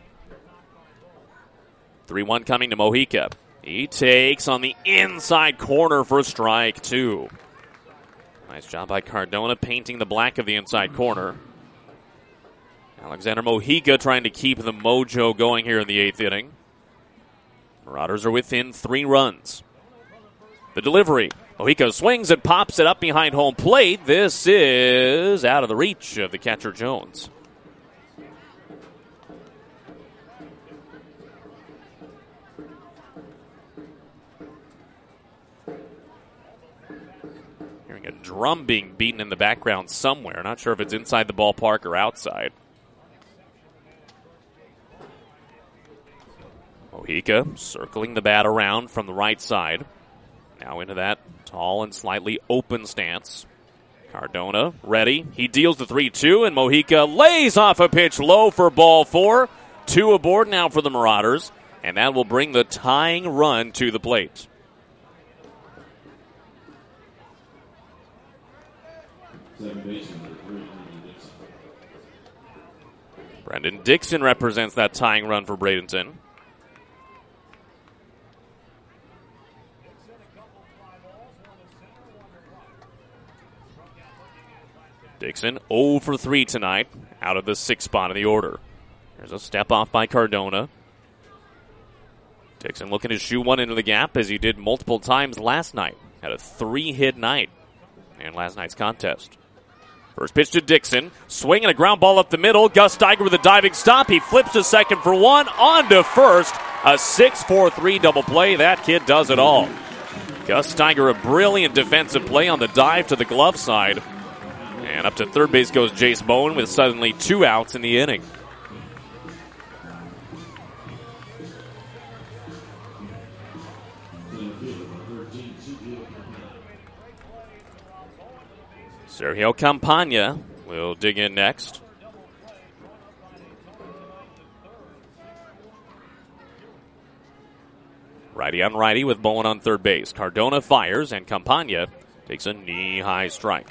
three one coming to Mojica. He takes on the inside corner for strike two. Nice job by Cardona painting the black of the inside corner. Alexander Mojica trying to keep the mojo going here in the eighth inning. Marauders are within three runs. The delivery. Mojica swings and pops it up behind home plate. This is out of the reach of the catcher Jones. Hearing a drum being beaten in the background somewhere. Not sure if it's inside the ballpark or outside. Mojica circling the bat around from the right side. Now into that tall and slightly open stance. Cardona ready. He deals the three two, and Mojica lays off a pitch low for ball four. Two aboard now for the Marauders, and that will bring the tying run to the plate. Brendan Dixon represents that tying run for Bradenton. Dixon oh for three tonight, out of the sixth spot in the order. There's a step off by Cardona. Dixon looking to shoot one into the gap as he did multiple times last night. Had a three-hit night in last night's contest. First pitch to Dixon. Swinging a ground ball up the middle. Gus Steiger with a diving stop. He flips to second for one. On to first. A six four three double play. That kid does it all. Gus Steiger, a brilliant defensive play on the dive to the glove side. And up to third base goes Jace Bowen with suddenly two outs in the inning. Sergio Campagna will dig in next. Righty on righty with Bowen on third base. Cardona fires and Campagna takes a knee-high strike.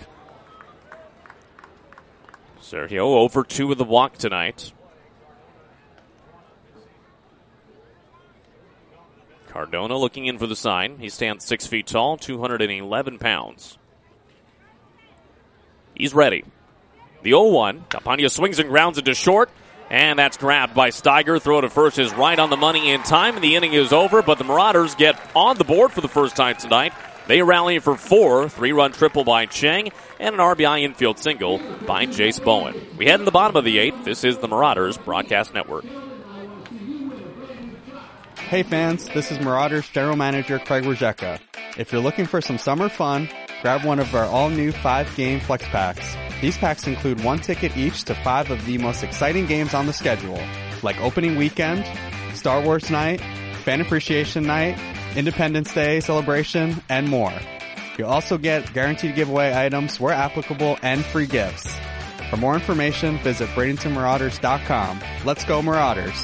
Sergio oh for two with the walk tonight. Cardona looking in for the sign. He stands six feet tall, two hundred eleven pounds. He's ready. The oh one. Campagna swings and grounds into short. And that's grabbed by Steiger. Throw to first is right on the money in time. And the inning is over. But the Marauders get on the board for the first time tonight. They rally for four. Three-run triple by Chang. And an R B I infield single by Jace Bowen. We head in the bottom of the eighth. This is the Marauders Broadcast Network. Hey fans, this is Marauders General Manager Craig Rojeka. If you're looking for some summer fun, grab one of our all-new five-game flex packs. These packs include one ticket each to five of the most exciting games on the schedule, like Opening Weekend, Star Wars Night, Fan Appreciation Night, Independence Day Celebration, and more. You'll also get guaranteed giveaway items where applicable and free gifts. For more information, visit Bradenton Marauders dot com. Let's go Marauders!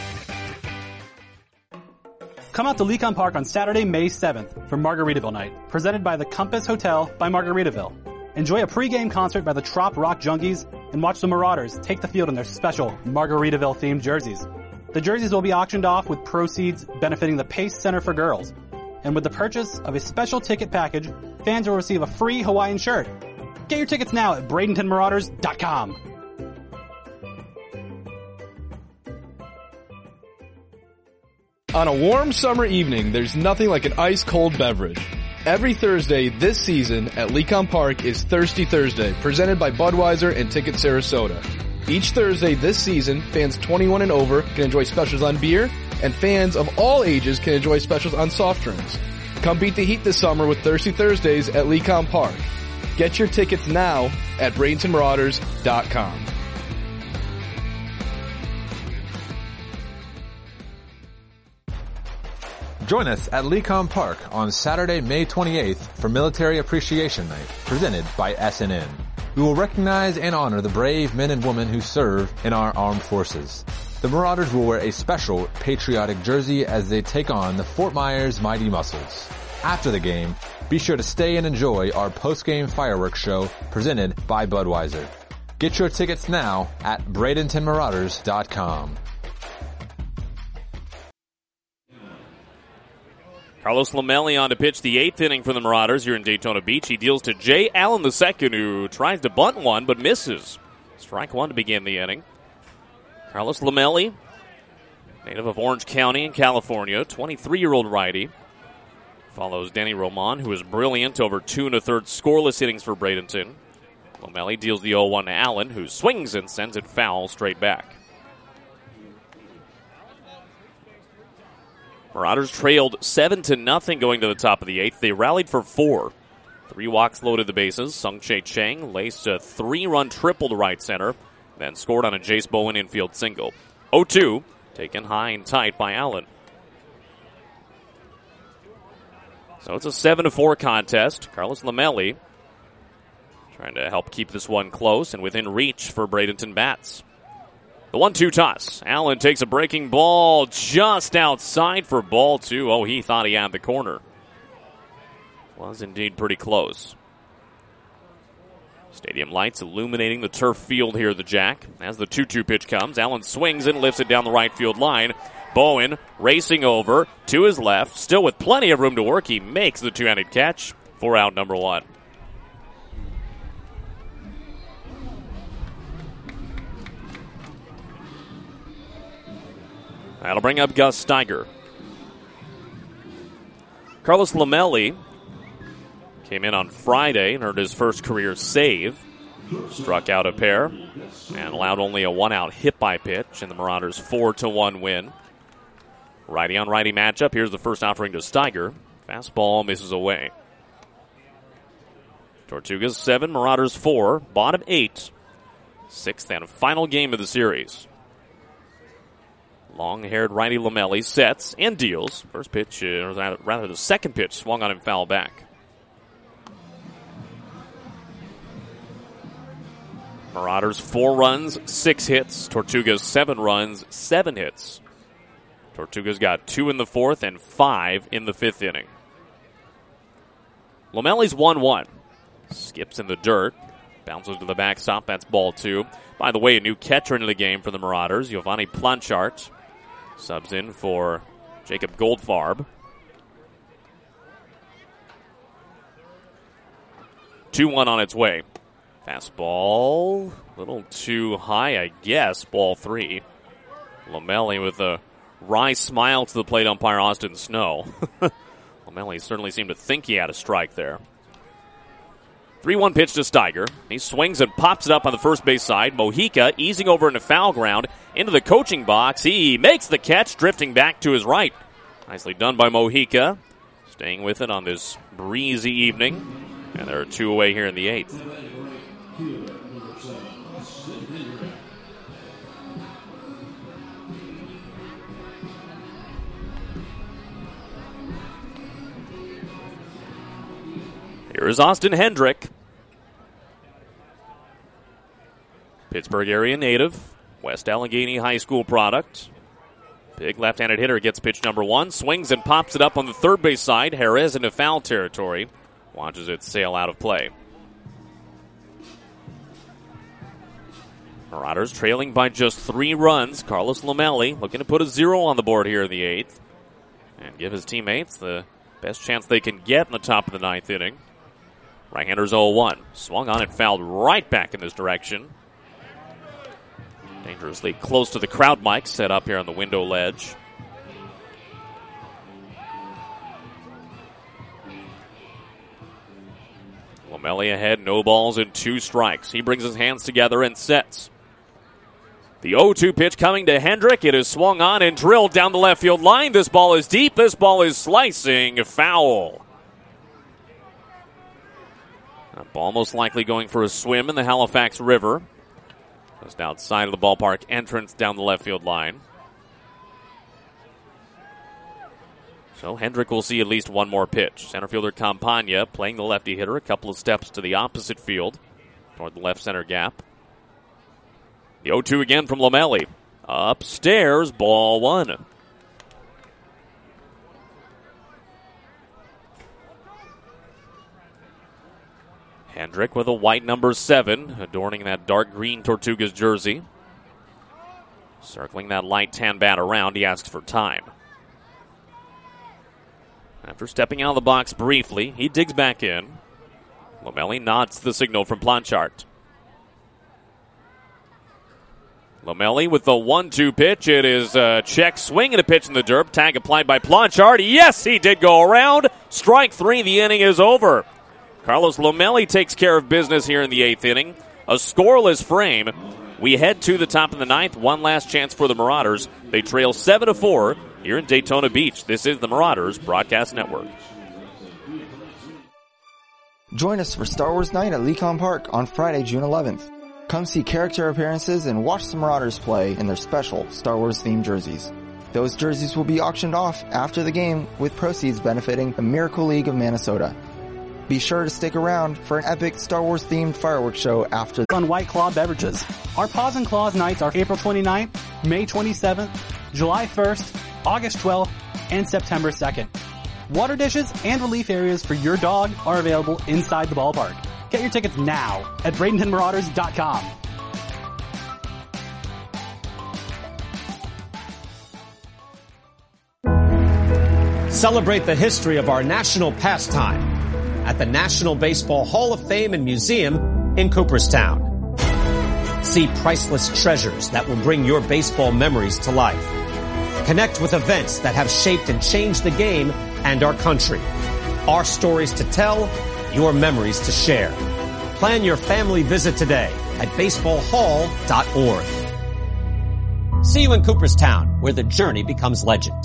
Come out to Lecon Park on Saturday, May seventh for Margaritaville Night, presented by the Compass Hotel by Margaritaville. Enjoy a pregame concert by the Trop Rock Junkies and watch the Marauders take the field in their special Margaritaville-themed jerseys. The jerseys will be auctioned off with proceeds benefiting the Pace Center for Girls. And with the purchase of a special ticket package, fans will receive a free Hawaiian shirt. Get your tickets now at Bradenton Marauders dot com. On a warm summer evening, there's nothing like an ice-cold beverage. Every Thursday this season at Lecon Park is Thirsty Thursday, presented by Budweiser and Ticket Sarasota. Each Thursday this season, fans twenty-one and over can enjoy specials on beer, and fans of all ages can enjoy specials on soft drinks. Come beat the heat this summer with Thirsty Thursdays at Lecon Park. Get your tickets now at Bradenton Marauders dot com. Join us at Lecon Park on Saturday, May twenty-eighth for Military Appreciation Night, presented by S N N. We will recognize and honor the brave men and women who serve in our armed forces. The Marauders will wear a special patriotic jersey as they take on the Fort Myers Mighty Muscles. After the game, be sure to stay and enjoy our post-game fireworks show presented by Budweiser. Get your tickets now at Bradenton Marauders dot com. Carlos Lamelli on to pitch the eighth inning for the Marauders here in Daytona Beach. He deals to Jay Allen the second, who tries to bunt one but misses. Strike one to begin the inning. Carlos Lamelli, native of Orange County in California, twenty-three-year-old righty. Follows Danny Roman, who is brilliant over two and a third scoreless innings for Bradenton. Lamelli deals the oh one to Allen, who swings and sends it foul straight back. Marauders trailed seven to nothing going to the top of the eighth. They rallied for four. Three walks loaded the bases. Sung-Chae Chang laced a three-run triple to right center, then scored on a Jace Bowen infield single. oh two, taken high and tight by Allen. So it's a seven to four contest. Carlos Lamelli trying to help keep this one close and within reach for Bradenton bats. The one two toss. Allen takes a breaking ball just outside for ball two. Oh, he thought he had the corner. Was indeed pretty close. Stadium lights illuminating the turf field here at the Jack. As the two two pitch comes, Allen swings and lifts it down the right field line. Bowen racing over to his left. Still with plenty of room to work, he makes the two-handed catch for out number one. That'll bring up Gus Steiger. Carlos Lamelli came in on Friday and earned his first career save. struck out a pair and allowed only a one-out hit-by pitch in the Marauders' four to one win. Righty-on-righty matchup. Here's the first offering to Steiger. Fastball misses away. Tortugas seven, Marauders four, bottom eight. Sixth and final game of the series. Long-haired righty Lomelli sets and deals. First pitch, or uh, rather the second pitch, swung on him foul back. Marauders four runs, six hits. Tortugas seven runs, seven hits. Tortugas got two in the fourth and five in the fifth inning. Lomelli's one one. Skips in the dirt. Bounces to the backstop. That's ball two. By the way, a new catcher into the game for the Marauders. Giovanni Planchart subs in for Jacob Goldfarb. two one on its way. Fastball. A little too high, I guess. Ball three. Lomelli with a wry smile to the plate umpire, Austin Snow. Lomelli certainly seemed to think he had a strike there. three one pitch to Steiger. He swings and pops it up on the first base side. Mojica easing over into foul ground into the coaching box. He makes the catch, drifting back to his right. Nicely done by Mojica. Staying with it on this breezy evening. And there are two away here in the eighth. Here is Austin Hendrick. Pittsburgh area native, West Allegheny High School product. Big left-handed hitter gets pitch number one, swings and pops it up on the third base side. Jerez into foul territory. Watches it sail out of play. Marauders trailing by just three runs. Carlos Lomelli looking to put a zero on the board here in the eighth and give his teammates the best chance they can get in the top of the ninth inning. Right-handers oh one. Swung on and fouled right back in this direction. Dangerously close to the crowd mic set up here on the window ledge. Lomelli ahead, no balls and two strikes. He brings his hands together and sets. The oh two pitch coming to Hendrick. It is swung on and drilled down the left field line. This ball is deep. This ball is slicing foul. A ball most likely going for a swim in the Halifax River. Just outside of the ballpark entrance down the left field line. So Hendrick will see at least one more pitch. Center fielder Campagna playing the lefty hitter a couple of steps to the opposite field toward the left center gap. The oh two again from Lomelli. Upstairs, ball one. Hendrick with a white number seven, adorning that dark green Tortugas jersey. Circling that light tan bat around, he asks for time. After stepping out of the box briefly, he digs back in. Lomelli nods the signal from Planchart. Lomelli with the one two pitch. It is a check swing and a pitch in the dirt. Tag applied by Planchart. Yes, he did go around. Strike three, the inning is over. Carlos Lomelli takes care of business here in the eighth inning. A scoreless frame. We head to the top of the ninth. One last chance for the Marauders. They trail seven to four here in Daytona Beach. This is the Marauders Broadcast Network. Join us for Star Wars Night at Lecon Park on Friday, June eleventh. Come see character appearances and watch the Marauders play in their special Star Wars themed jerseys. Those jerseys will be auctioned off after the game with proceeds benefiting the Miracle League of Minnesota. Be sure to stick around for an epic Star Wars themed fireworks show after on White Claw beverages. Our Paws and Claws nights are April twenty-ninth, May twenty-seventh, July first, August twelfth, and September second. Water dishes and relief areas for your dog are available inside the ballpark. Get your tickets now at Bradenton Marauders dot com. Celebrate the history of our national pastime at the National Baseball Hall of Fame and Museum in Cooperstown. See priceless treasures that will bring your baseball memories to life. Connect with events that have shaped and changed the game and our country. Our stories to tell, your memories to share. Plan your family visit today at baseball hall dot org. See you in Cooperstown, where the journey becomes legend.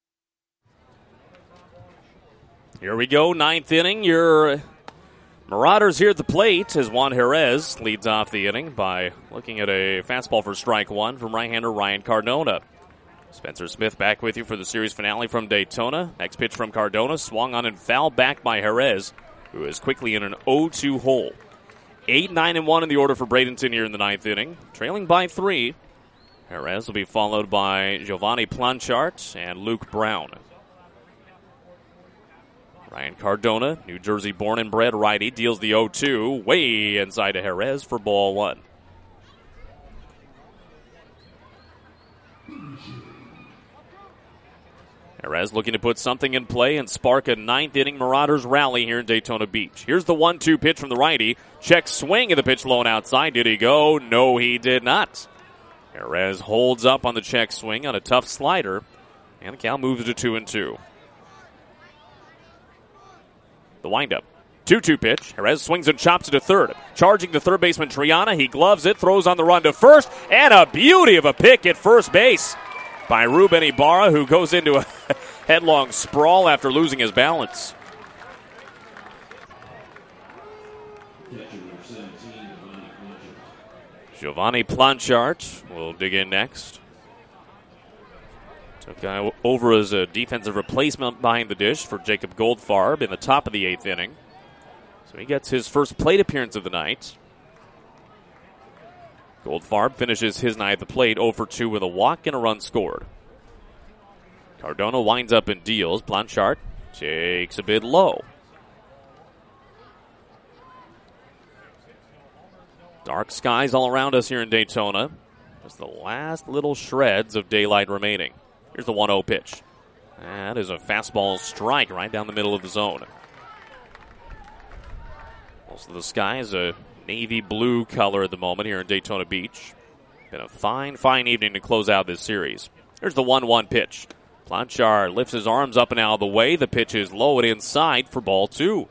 Here we go, ninth inning. Your Marauders here at the plate as Juan Jerez leads off the inning by looking at a fastball for strike one from right-hander Ryan Cardona. Spencer Smith back with you for the series finale from Daytona. Next pitch from Cardona, swung on and fouled back by Jerez, who is quickly in an oh two hole. eight, nine, and one in the order for Bradenton here in the ninth inning, trailing by three. Jerez will be followed by Giovanni Planchart and Luke Brown. Ryan Cardona, New Jersey born and bred righty, deals the oh two way inside to Jerez for ball one. Jerez looking to put something in play and spark a ninth inning Marauders rally here in Daytona Beach. Here's the one two pitch from the righty. Check swing of the pitch low and outside. Did he go? No, he did not. Jerez holds up on the check swing on a tough slider, and the count moves to two and two. The windup. two two pitch. Jerez swings and chops it to third. Charging the third baseman Triana. He gloves it, throws on the run to first, and a beauty of a pick at first base by Ruben Ibarra, who goes into a headlong sprawl after losing his balance. Giovanni Planchart will dig in next. Took uh, over as a defensive replacement behind the dish for Jacob Goldfarb in the top of the eighth inning. So he gets his first plate appearance of the night. Goldfarb finishes his night at the plate oh for two with a walk and a run scored. Cardona winds up and deals. Planchart takes a bit low. Dark skies all around us here in Daytona. Just the last little shreds of daylight remaining. Here's the one oh pitch. That is a fastball strike right down the middle of the zone. Most of the sky is a navy blue color at the moment here in Daytona Beach. Been a fine, fine evening to close out this series. Here's the one one pitch. Planchart lifts his arms up and out of the way. The pitch is low and inside for ball two.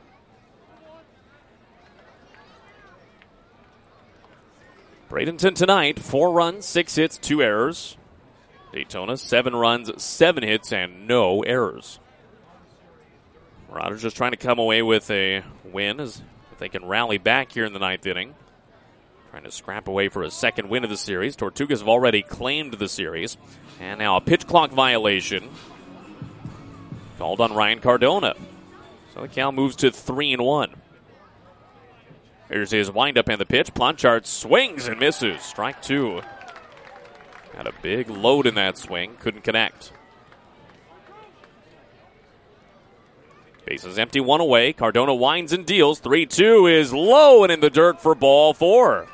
Bradenton tonight, four runs, six hits, two errors. Daytona, seven runs, seven hits, and no errors. Marauders just trying to come away with a win as if they can rally back here in the ninth inning. Trying to scrap away for a second win of the series. Tortugas have already claimed the series. And now a pitch clock violation called on Ryan Cardona. So the count moves to three and one. Here's his windup and the pitch. Planchart swings and misses. Strike two. Had a big load in that swing. Couldn't connect. Bases empty, one away. Cardona winds and deals. three two is low and in the dirt for ball four.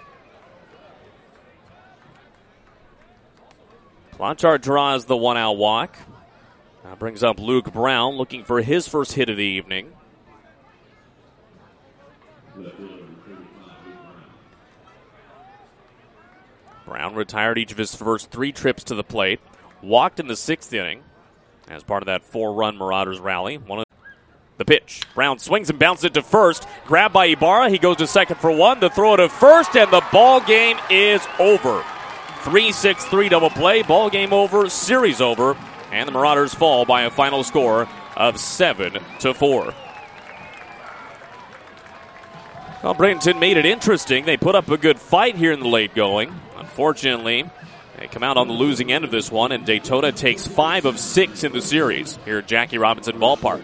Planchart draws the one-out walk. Now brings up Luke Brown, looking for his first hit of the evening. Brown retired each of his first three trips to the plate. Walked in the sixth inning as part of that four-run Marauders rally. One of the pitch. Brown swings and bounces it to first. Grabbed by Ibarra. He goes to second for one. The throw to first, and the ball game is over. three six three double play. Ball game over. Series over. And the Marauders fall by a final score of seven to four. Well, Bradenton made it interesting. They put up a good fight here in the late going. Unfortunately, they come out on the losing end of this one, and Daytona takes five of six in the series here at Jackie Robinson Ballpark.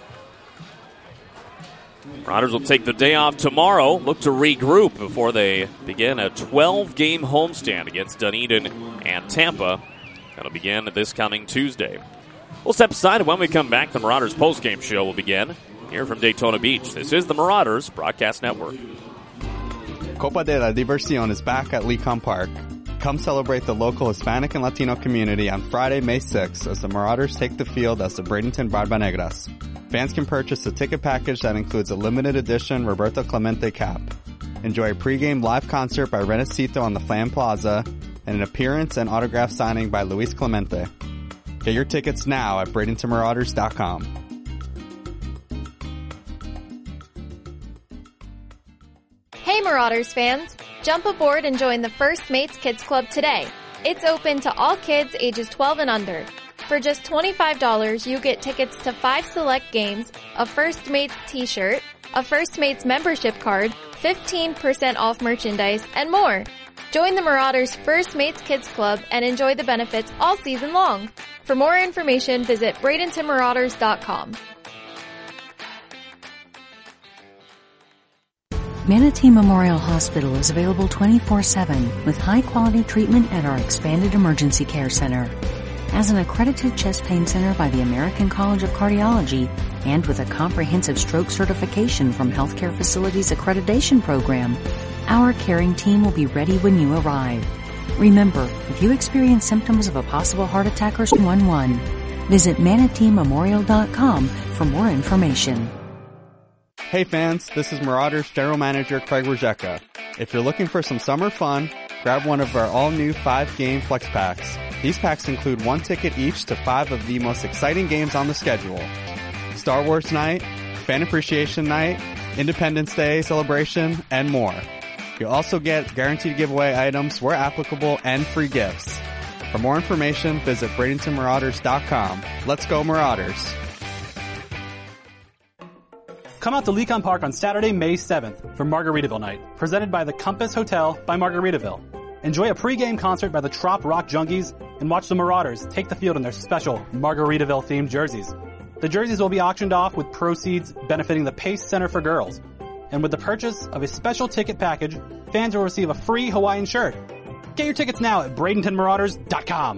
Marauders will take the day off tomorrow, look to regroup before they begin a twelve-game homestand against Dunedin and Tampa. That'll begin this coming Tuesday. We'll step aside, and when we come back, the Marauders postgame show will begin here from Daytona Beach. This is the Marauders Broadcast Network. Copa de la Diversión is back at Lecom Park. Come celebrate the local Hispanic and Latino community on Friday, May sixth, as the Marauders take the field as the Bradenton Barbanegras. Fans can purchase a ticket package that includes a limited edition Roberto Clemente cap. Enjoy a pregame live concert by Renacito on the Flam Plaza and an appearance and autograph signing by Luis Clemente. Get your tickets now at Bradenton Marauders dot com. Hey Marauders fans! Jump aboard and join the First Mates Kids Club today. It's open to all kids ages twelve and under. For just twenty-five dollars, you get tickets to five select games, a First Mates t-shirt, a First Mates membership card, fifteen percent off merchandise, and more. Join the Marauders First Mates Kids Club and enjoy the benefits all season long. For more information, visit Bradenton Marauders dot com. Manatee Memorial Hospital is available twenty-four seven with high-quality treatment at our expanded emergency care center. As an accredited chest pain center by the American College of Cardiology and with a comprehensive stroke certification from Healthcare Facilities Accreditation Program, our caring team will be ready when you arrive. Remember, if you experience symptoms of a possible heart attack or one one, visit Manatee Memorial dot com for more information. Hey fans, this is Marauders General Manager Craig Rajeka. If you're looking for some summer fun, grab one of our all-new five-game flex packs. These packs include one ticket each to five of the most exciting games on the schedule. Star Wars Night, Fan Appreciation Night, Independence Day Celebration, and more. You'll also get guaranteed giveaway items where applicable and free gifts. For more information, visit Bradenton Marauders dot com. Let's go Marauders! Come out to Lecon Park on Saturday, May seventh for Margaritaville Night, presented by the Compass Hotel by Margaritaville. Enjoy a pregame concert by the Trop Rock Junkies and watch the Marauders take the field in their special Margaritaville-themed jerseys. The jerseys will be auctioned off with proceeds benefiting the Pace Center for Girls. And with the purchase of a special ticket package, fans will receive a free Hawaiian shirt. Get your tickets now at Bradenton Marauders dot com.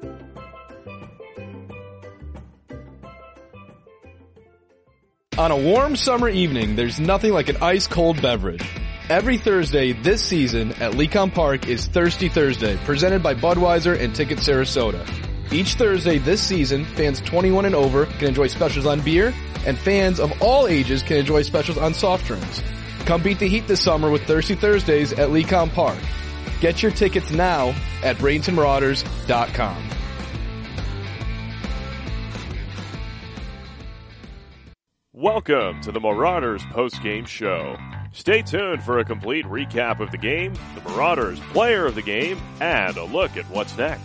On a warm summer evening, there's nothing like an ice-cold beverage. Every Thursday this season at Lecon Park is Thirsty Thursday, presented by Budweiser and Ticket Sarasota. Each Thursday this season, fans twenty-one and over can enjoy specials on beer, and fans of all ages can enjoy specials on soft drinks. Come beat the heat this summer with Thirsty Thursdays at Lecon Park. Get your tickets now at Bradenton Marauders dot com. Welcome to the Marauders post-game show. Stay tuned for a complete recap of the game, the Marauders player of the game, and a look at what's next.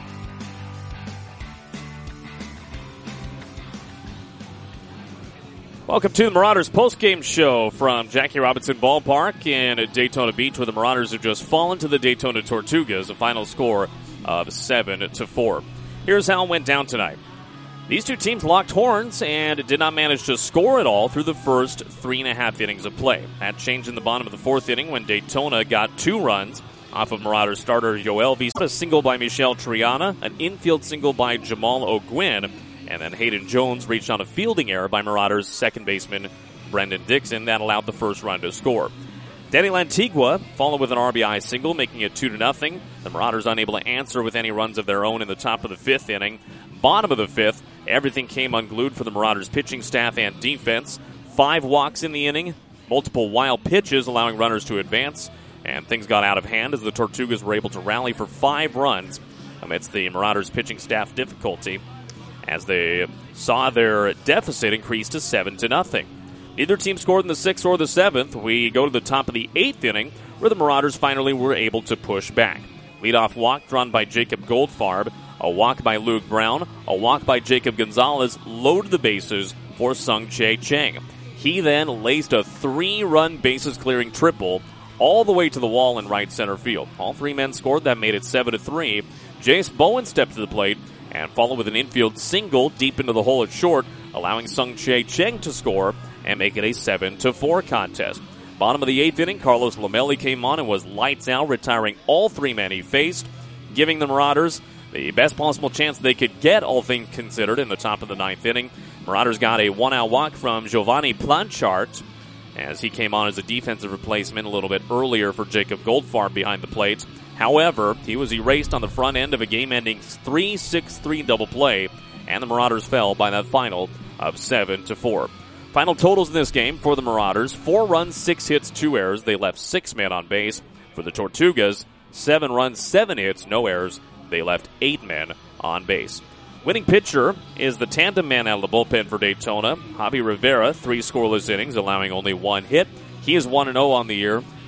Welcome to the Marauders post-game show from Jackie Robinson Ballpark in Daytona Beach, where the Marauders have just fallen to the Daytona Tortugas, a final score of seven to four. Here's how it went down tonight. These two teams locked horns and did not manage to score at all through the first three and a half innings of play. That changed in the bottom of the fourth inning when Daytona got two runs off of Marauders starter Yoel V. A single by Michelle Triana, an infield single by Jamal O'Gwin, and then Hayden Jones reached on a fielding error by Marauders second baseman Brendan Dixon that allowed the first run to score. Danny Lantigua followed with an R B I single, making it two to nothing. The Marauders unable to answer with any runs of their own in the top of the fifth inning. Bottom of the fifth, everything came unglued for the Marauders pitching staff and defense. Five walks in the inning, multiple wild pitches allowing runners to advance, and things got out of hand as the Tortugas were able to rally for five runs amidst the Marauders pitching staff difficulty as they saw their deficit increase to seven to nothing. Neither team scored in the sixth or the seventh. We go to the top of the eighth inning where the Marauders finally were able to push back. Leadoff walk drawn by Jacob Goldfarb. A walk by Luke Brown, a walk by Jacob Gonzalez loaded the bases for Sung Chae Chang. He then laced a three-run bases-clearing triple all the way to the wall in right center field. All three men scored. That made it seven to three. Jace Bowen stepped to the plate and followed with an infield single deep into the hole at short, allowing Sung Chae Chang to score and make it a seven to four contest. Bottom of the eighth inning, Carlos Lamelli came on and was lights out, retiring all three men he faced, giving the Marauders the best possible chance they could get, all things considered, in the top of the ninth inning. Marauders got a one-out walk from Giovanni Planchart as he came on as a defensive replacement a little bit earlier for Jacob Goldfarb behind the plate. However, he was erased on the front end of a game-ending three six three double play, and the Marauders fell by that final of seven to four. Final totals in this game for the Marauders: four runs, six hits, two errors. They left six men on base. For the Tortugas, seven runs, seven hits, no errors. They left eight men on base. Winning pitcher is the tandem man out of the bullpen for Daytona, Javi Rivera, three scoreless innings, allowing only one hit. He is one and oh on the year.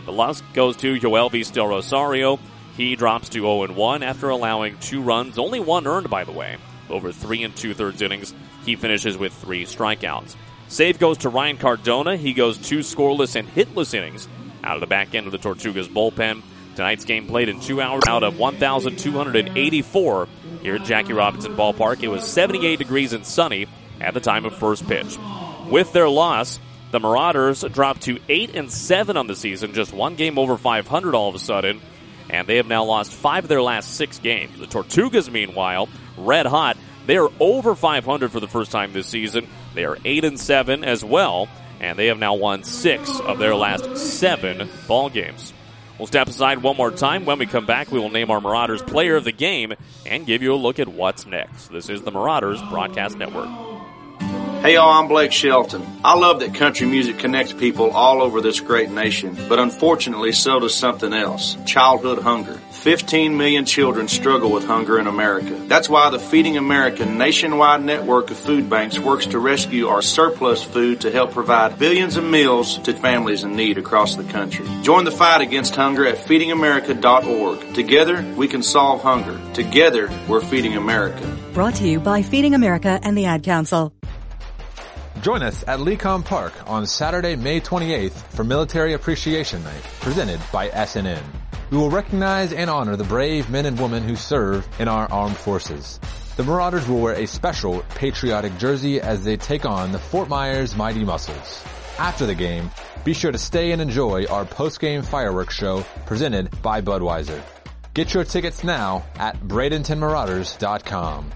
The loss goes to Yoelvis Del Rosario. He drops to oh and one after allowing two runs, only one earned, by the way. Over three and two-thirds innings, he finishes with three strikeouts. Save goes to Ryan Cardona. He goes two scoreless and hitless innings out of the back end of the Tortugas bullpen. Tonight's game played in two hours out of one thousand two hundred eighty-four here at Jackie Robinson Ballpark. It was seventy-eight degrees and sunny at the time of first pitch. With their loss, the Marauders dropped to eight and seven on the season, just one game over five hundred all of a sudden, and they have now lost five of their last six games. The Tortugas, meanwhile, red hot. They are over five hundred for the first time this season. They are eight and seven as well, and they have now won six of their last seven ball games. We'll step aside one more time. When we come back, we will name our Marauders player of the game and give you a look at what's next. This is the Marauders Broadcast Network. Hey y'all, I'm Blake Shelton. I love that country music connects people all over this great nation, but unfortunately so does something else, childhood hunger. fifteen million children struggle with hunger in America. That's why the Feeding America nationwide network of food banks works to rescue our surplus food to help provide billions of meals to families in need across the country. Join the fight against hunger at feeding america dot org. Together, we can solve hunger. Together, we're Feeding America. Brought to you by Feeding America and the Ad Council. Join us at Lecom Park on Saturday, May twenty-eighth for Military Appreciation Night, presented by S N N. We will recognize and honor the brave men and women who serve in our armed forces. The Marauders will wear a special patriotic jersey as they take on the Fort Myers Mighty Muscles. After the game, be sure to stay and enjoy our post-game fireworks show presented by Budweiser. Get your tickets now at Bradenton Marauders dot com.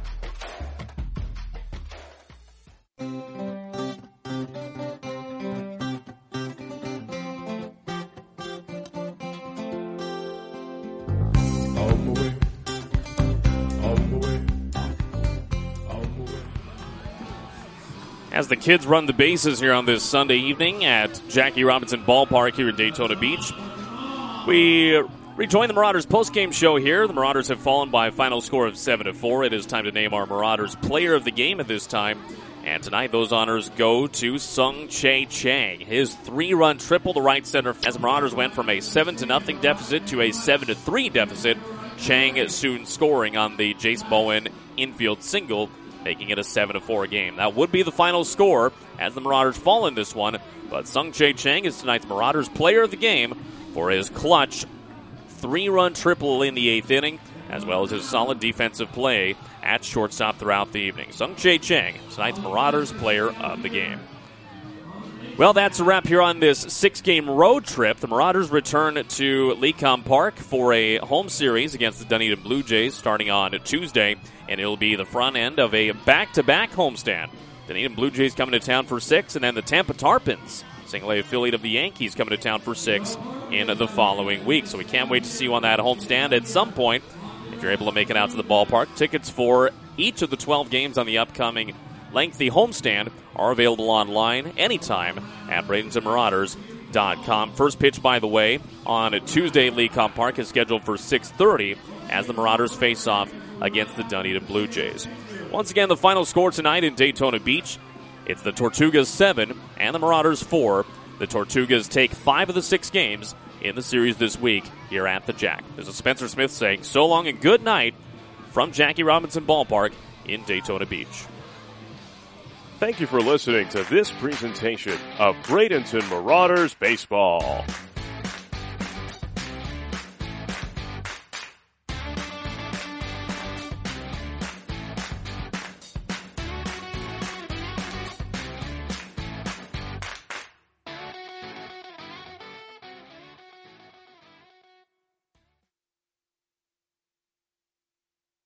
As the kids run the bases here on this Sunday evening at Jackie Robinson Ballpark here in Daytona Beach, we rejoin the Marauders postgame show here. The Marauders have fallen by a final score of seven to four. It is time to name our Marauders player of the game at this time. And tonight those honors go to Sung Chae Chang. His three-run triple to right center as the Marauders went from a seven to nothing deficit to a seven to three deficit. Chang soon scoring on the Jace Bowen infield single, making it a seven to four game. That would be the final score as the Marauders fall in this one. But Sung Chae Chang is tonight's Marauders player of the game for his clutch three-run triple in the eighth inning, as well as his solid defensive play at shortstop throughout the evening. Sung Chae Chang, tonight's Marauders player of the game. Well, that's a wrap here on this six-game road trip. The Marauders return to Lecom Park for a home series against the Dunedin Blue Jays starting on Tuesday, and it'll be the front end of a back-to-back homestand. Dunedin Blue Jays coming to town for six, and then the Tampa Tarpons, single-A affiliate of the Yankees, coming to town for six in the following week. So we can't wait to see you on that homestand at some point. If you're able to make it out to the ballpark, tickets for each of the twelve games on the upcoming lengthy homestand are available online anytime at Bradenton Marauders dot com. First pitch, by the way, on a Tuesday at Lecom Park is scheduled for six thirty as the Marauders face off against the Dunedin Blue Jays. Once again, the final score tonight in Daytona Beach, it's the Tortugas seven and the Marauders four. The Tortugas take five of the six games in the series this week here at the Jack. This is Spencer Smith saying so long and good night from Jackie Robinson Ballpark in Daytona Beach. Thank you for listening to this presentation of Bradenton Marauders Baseball.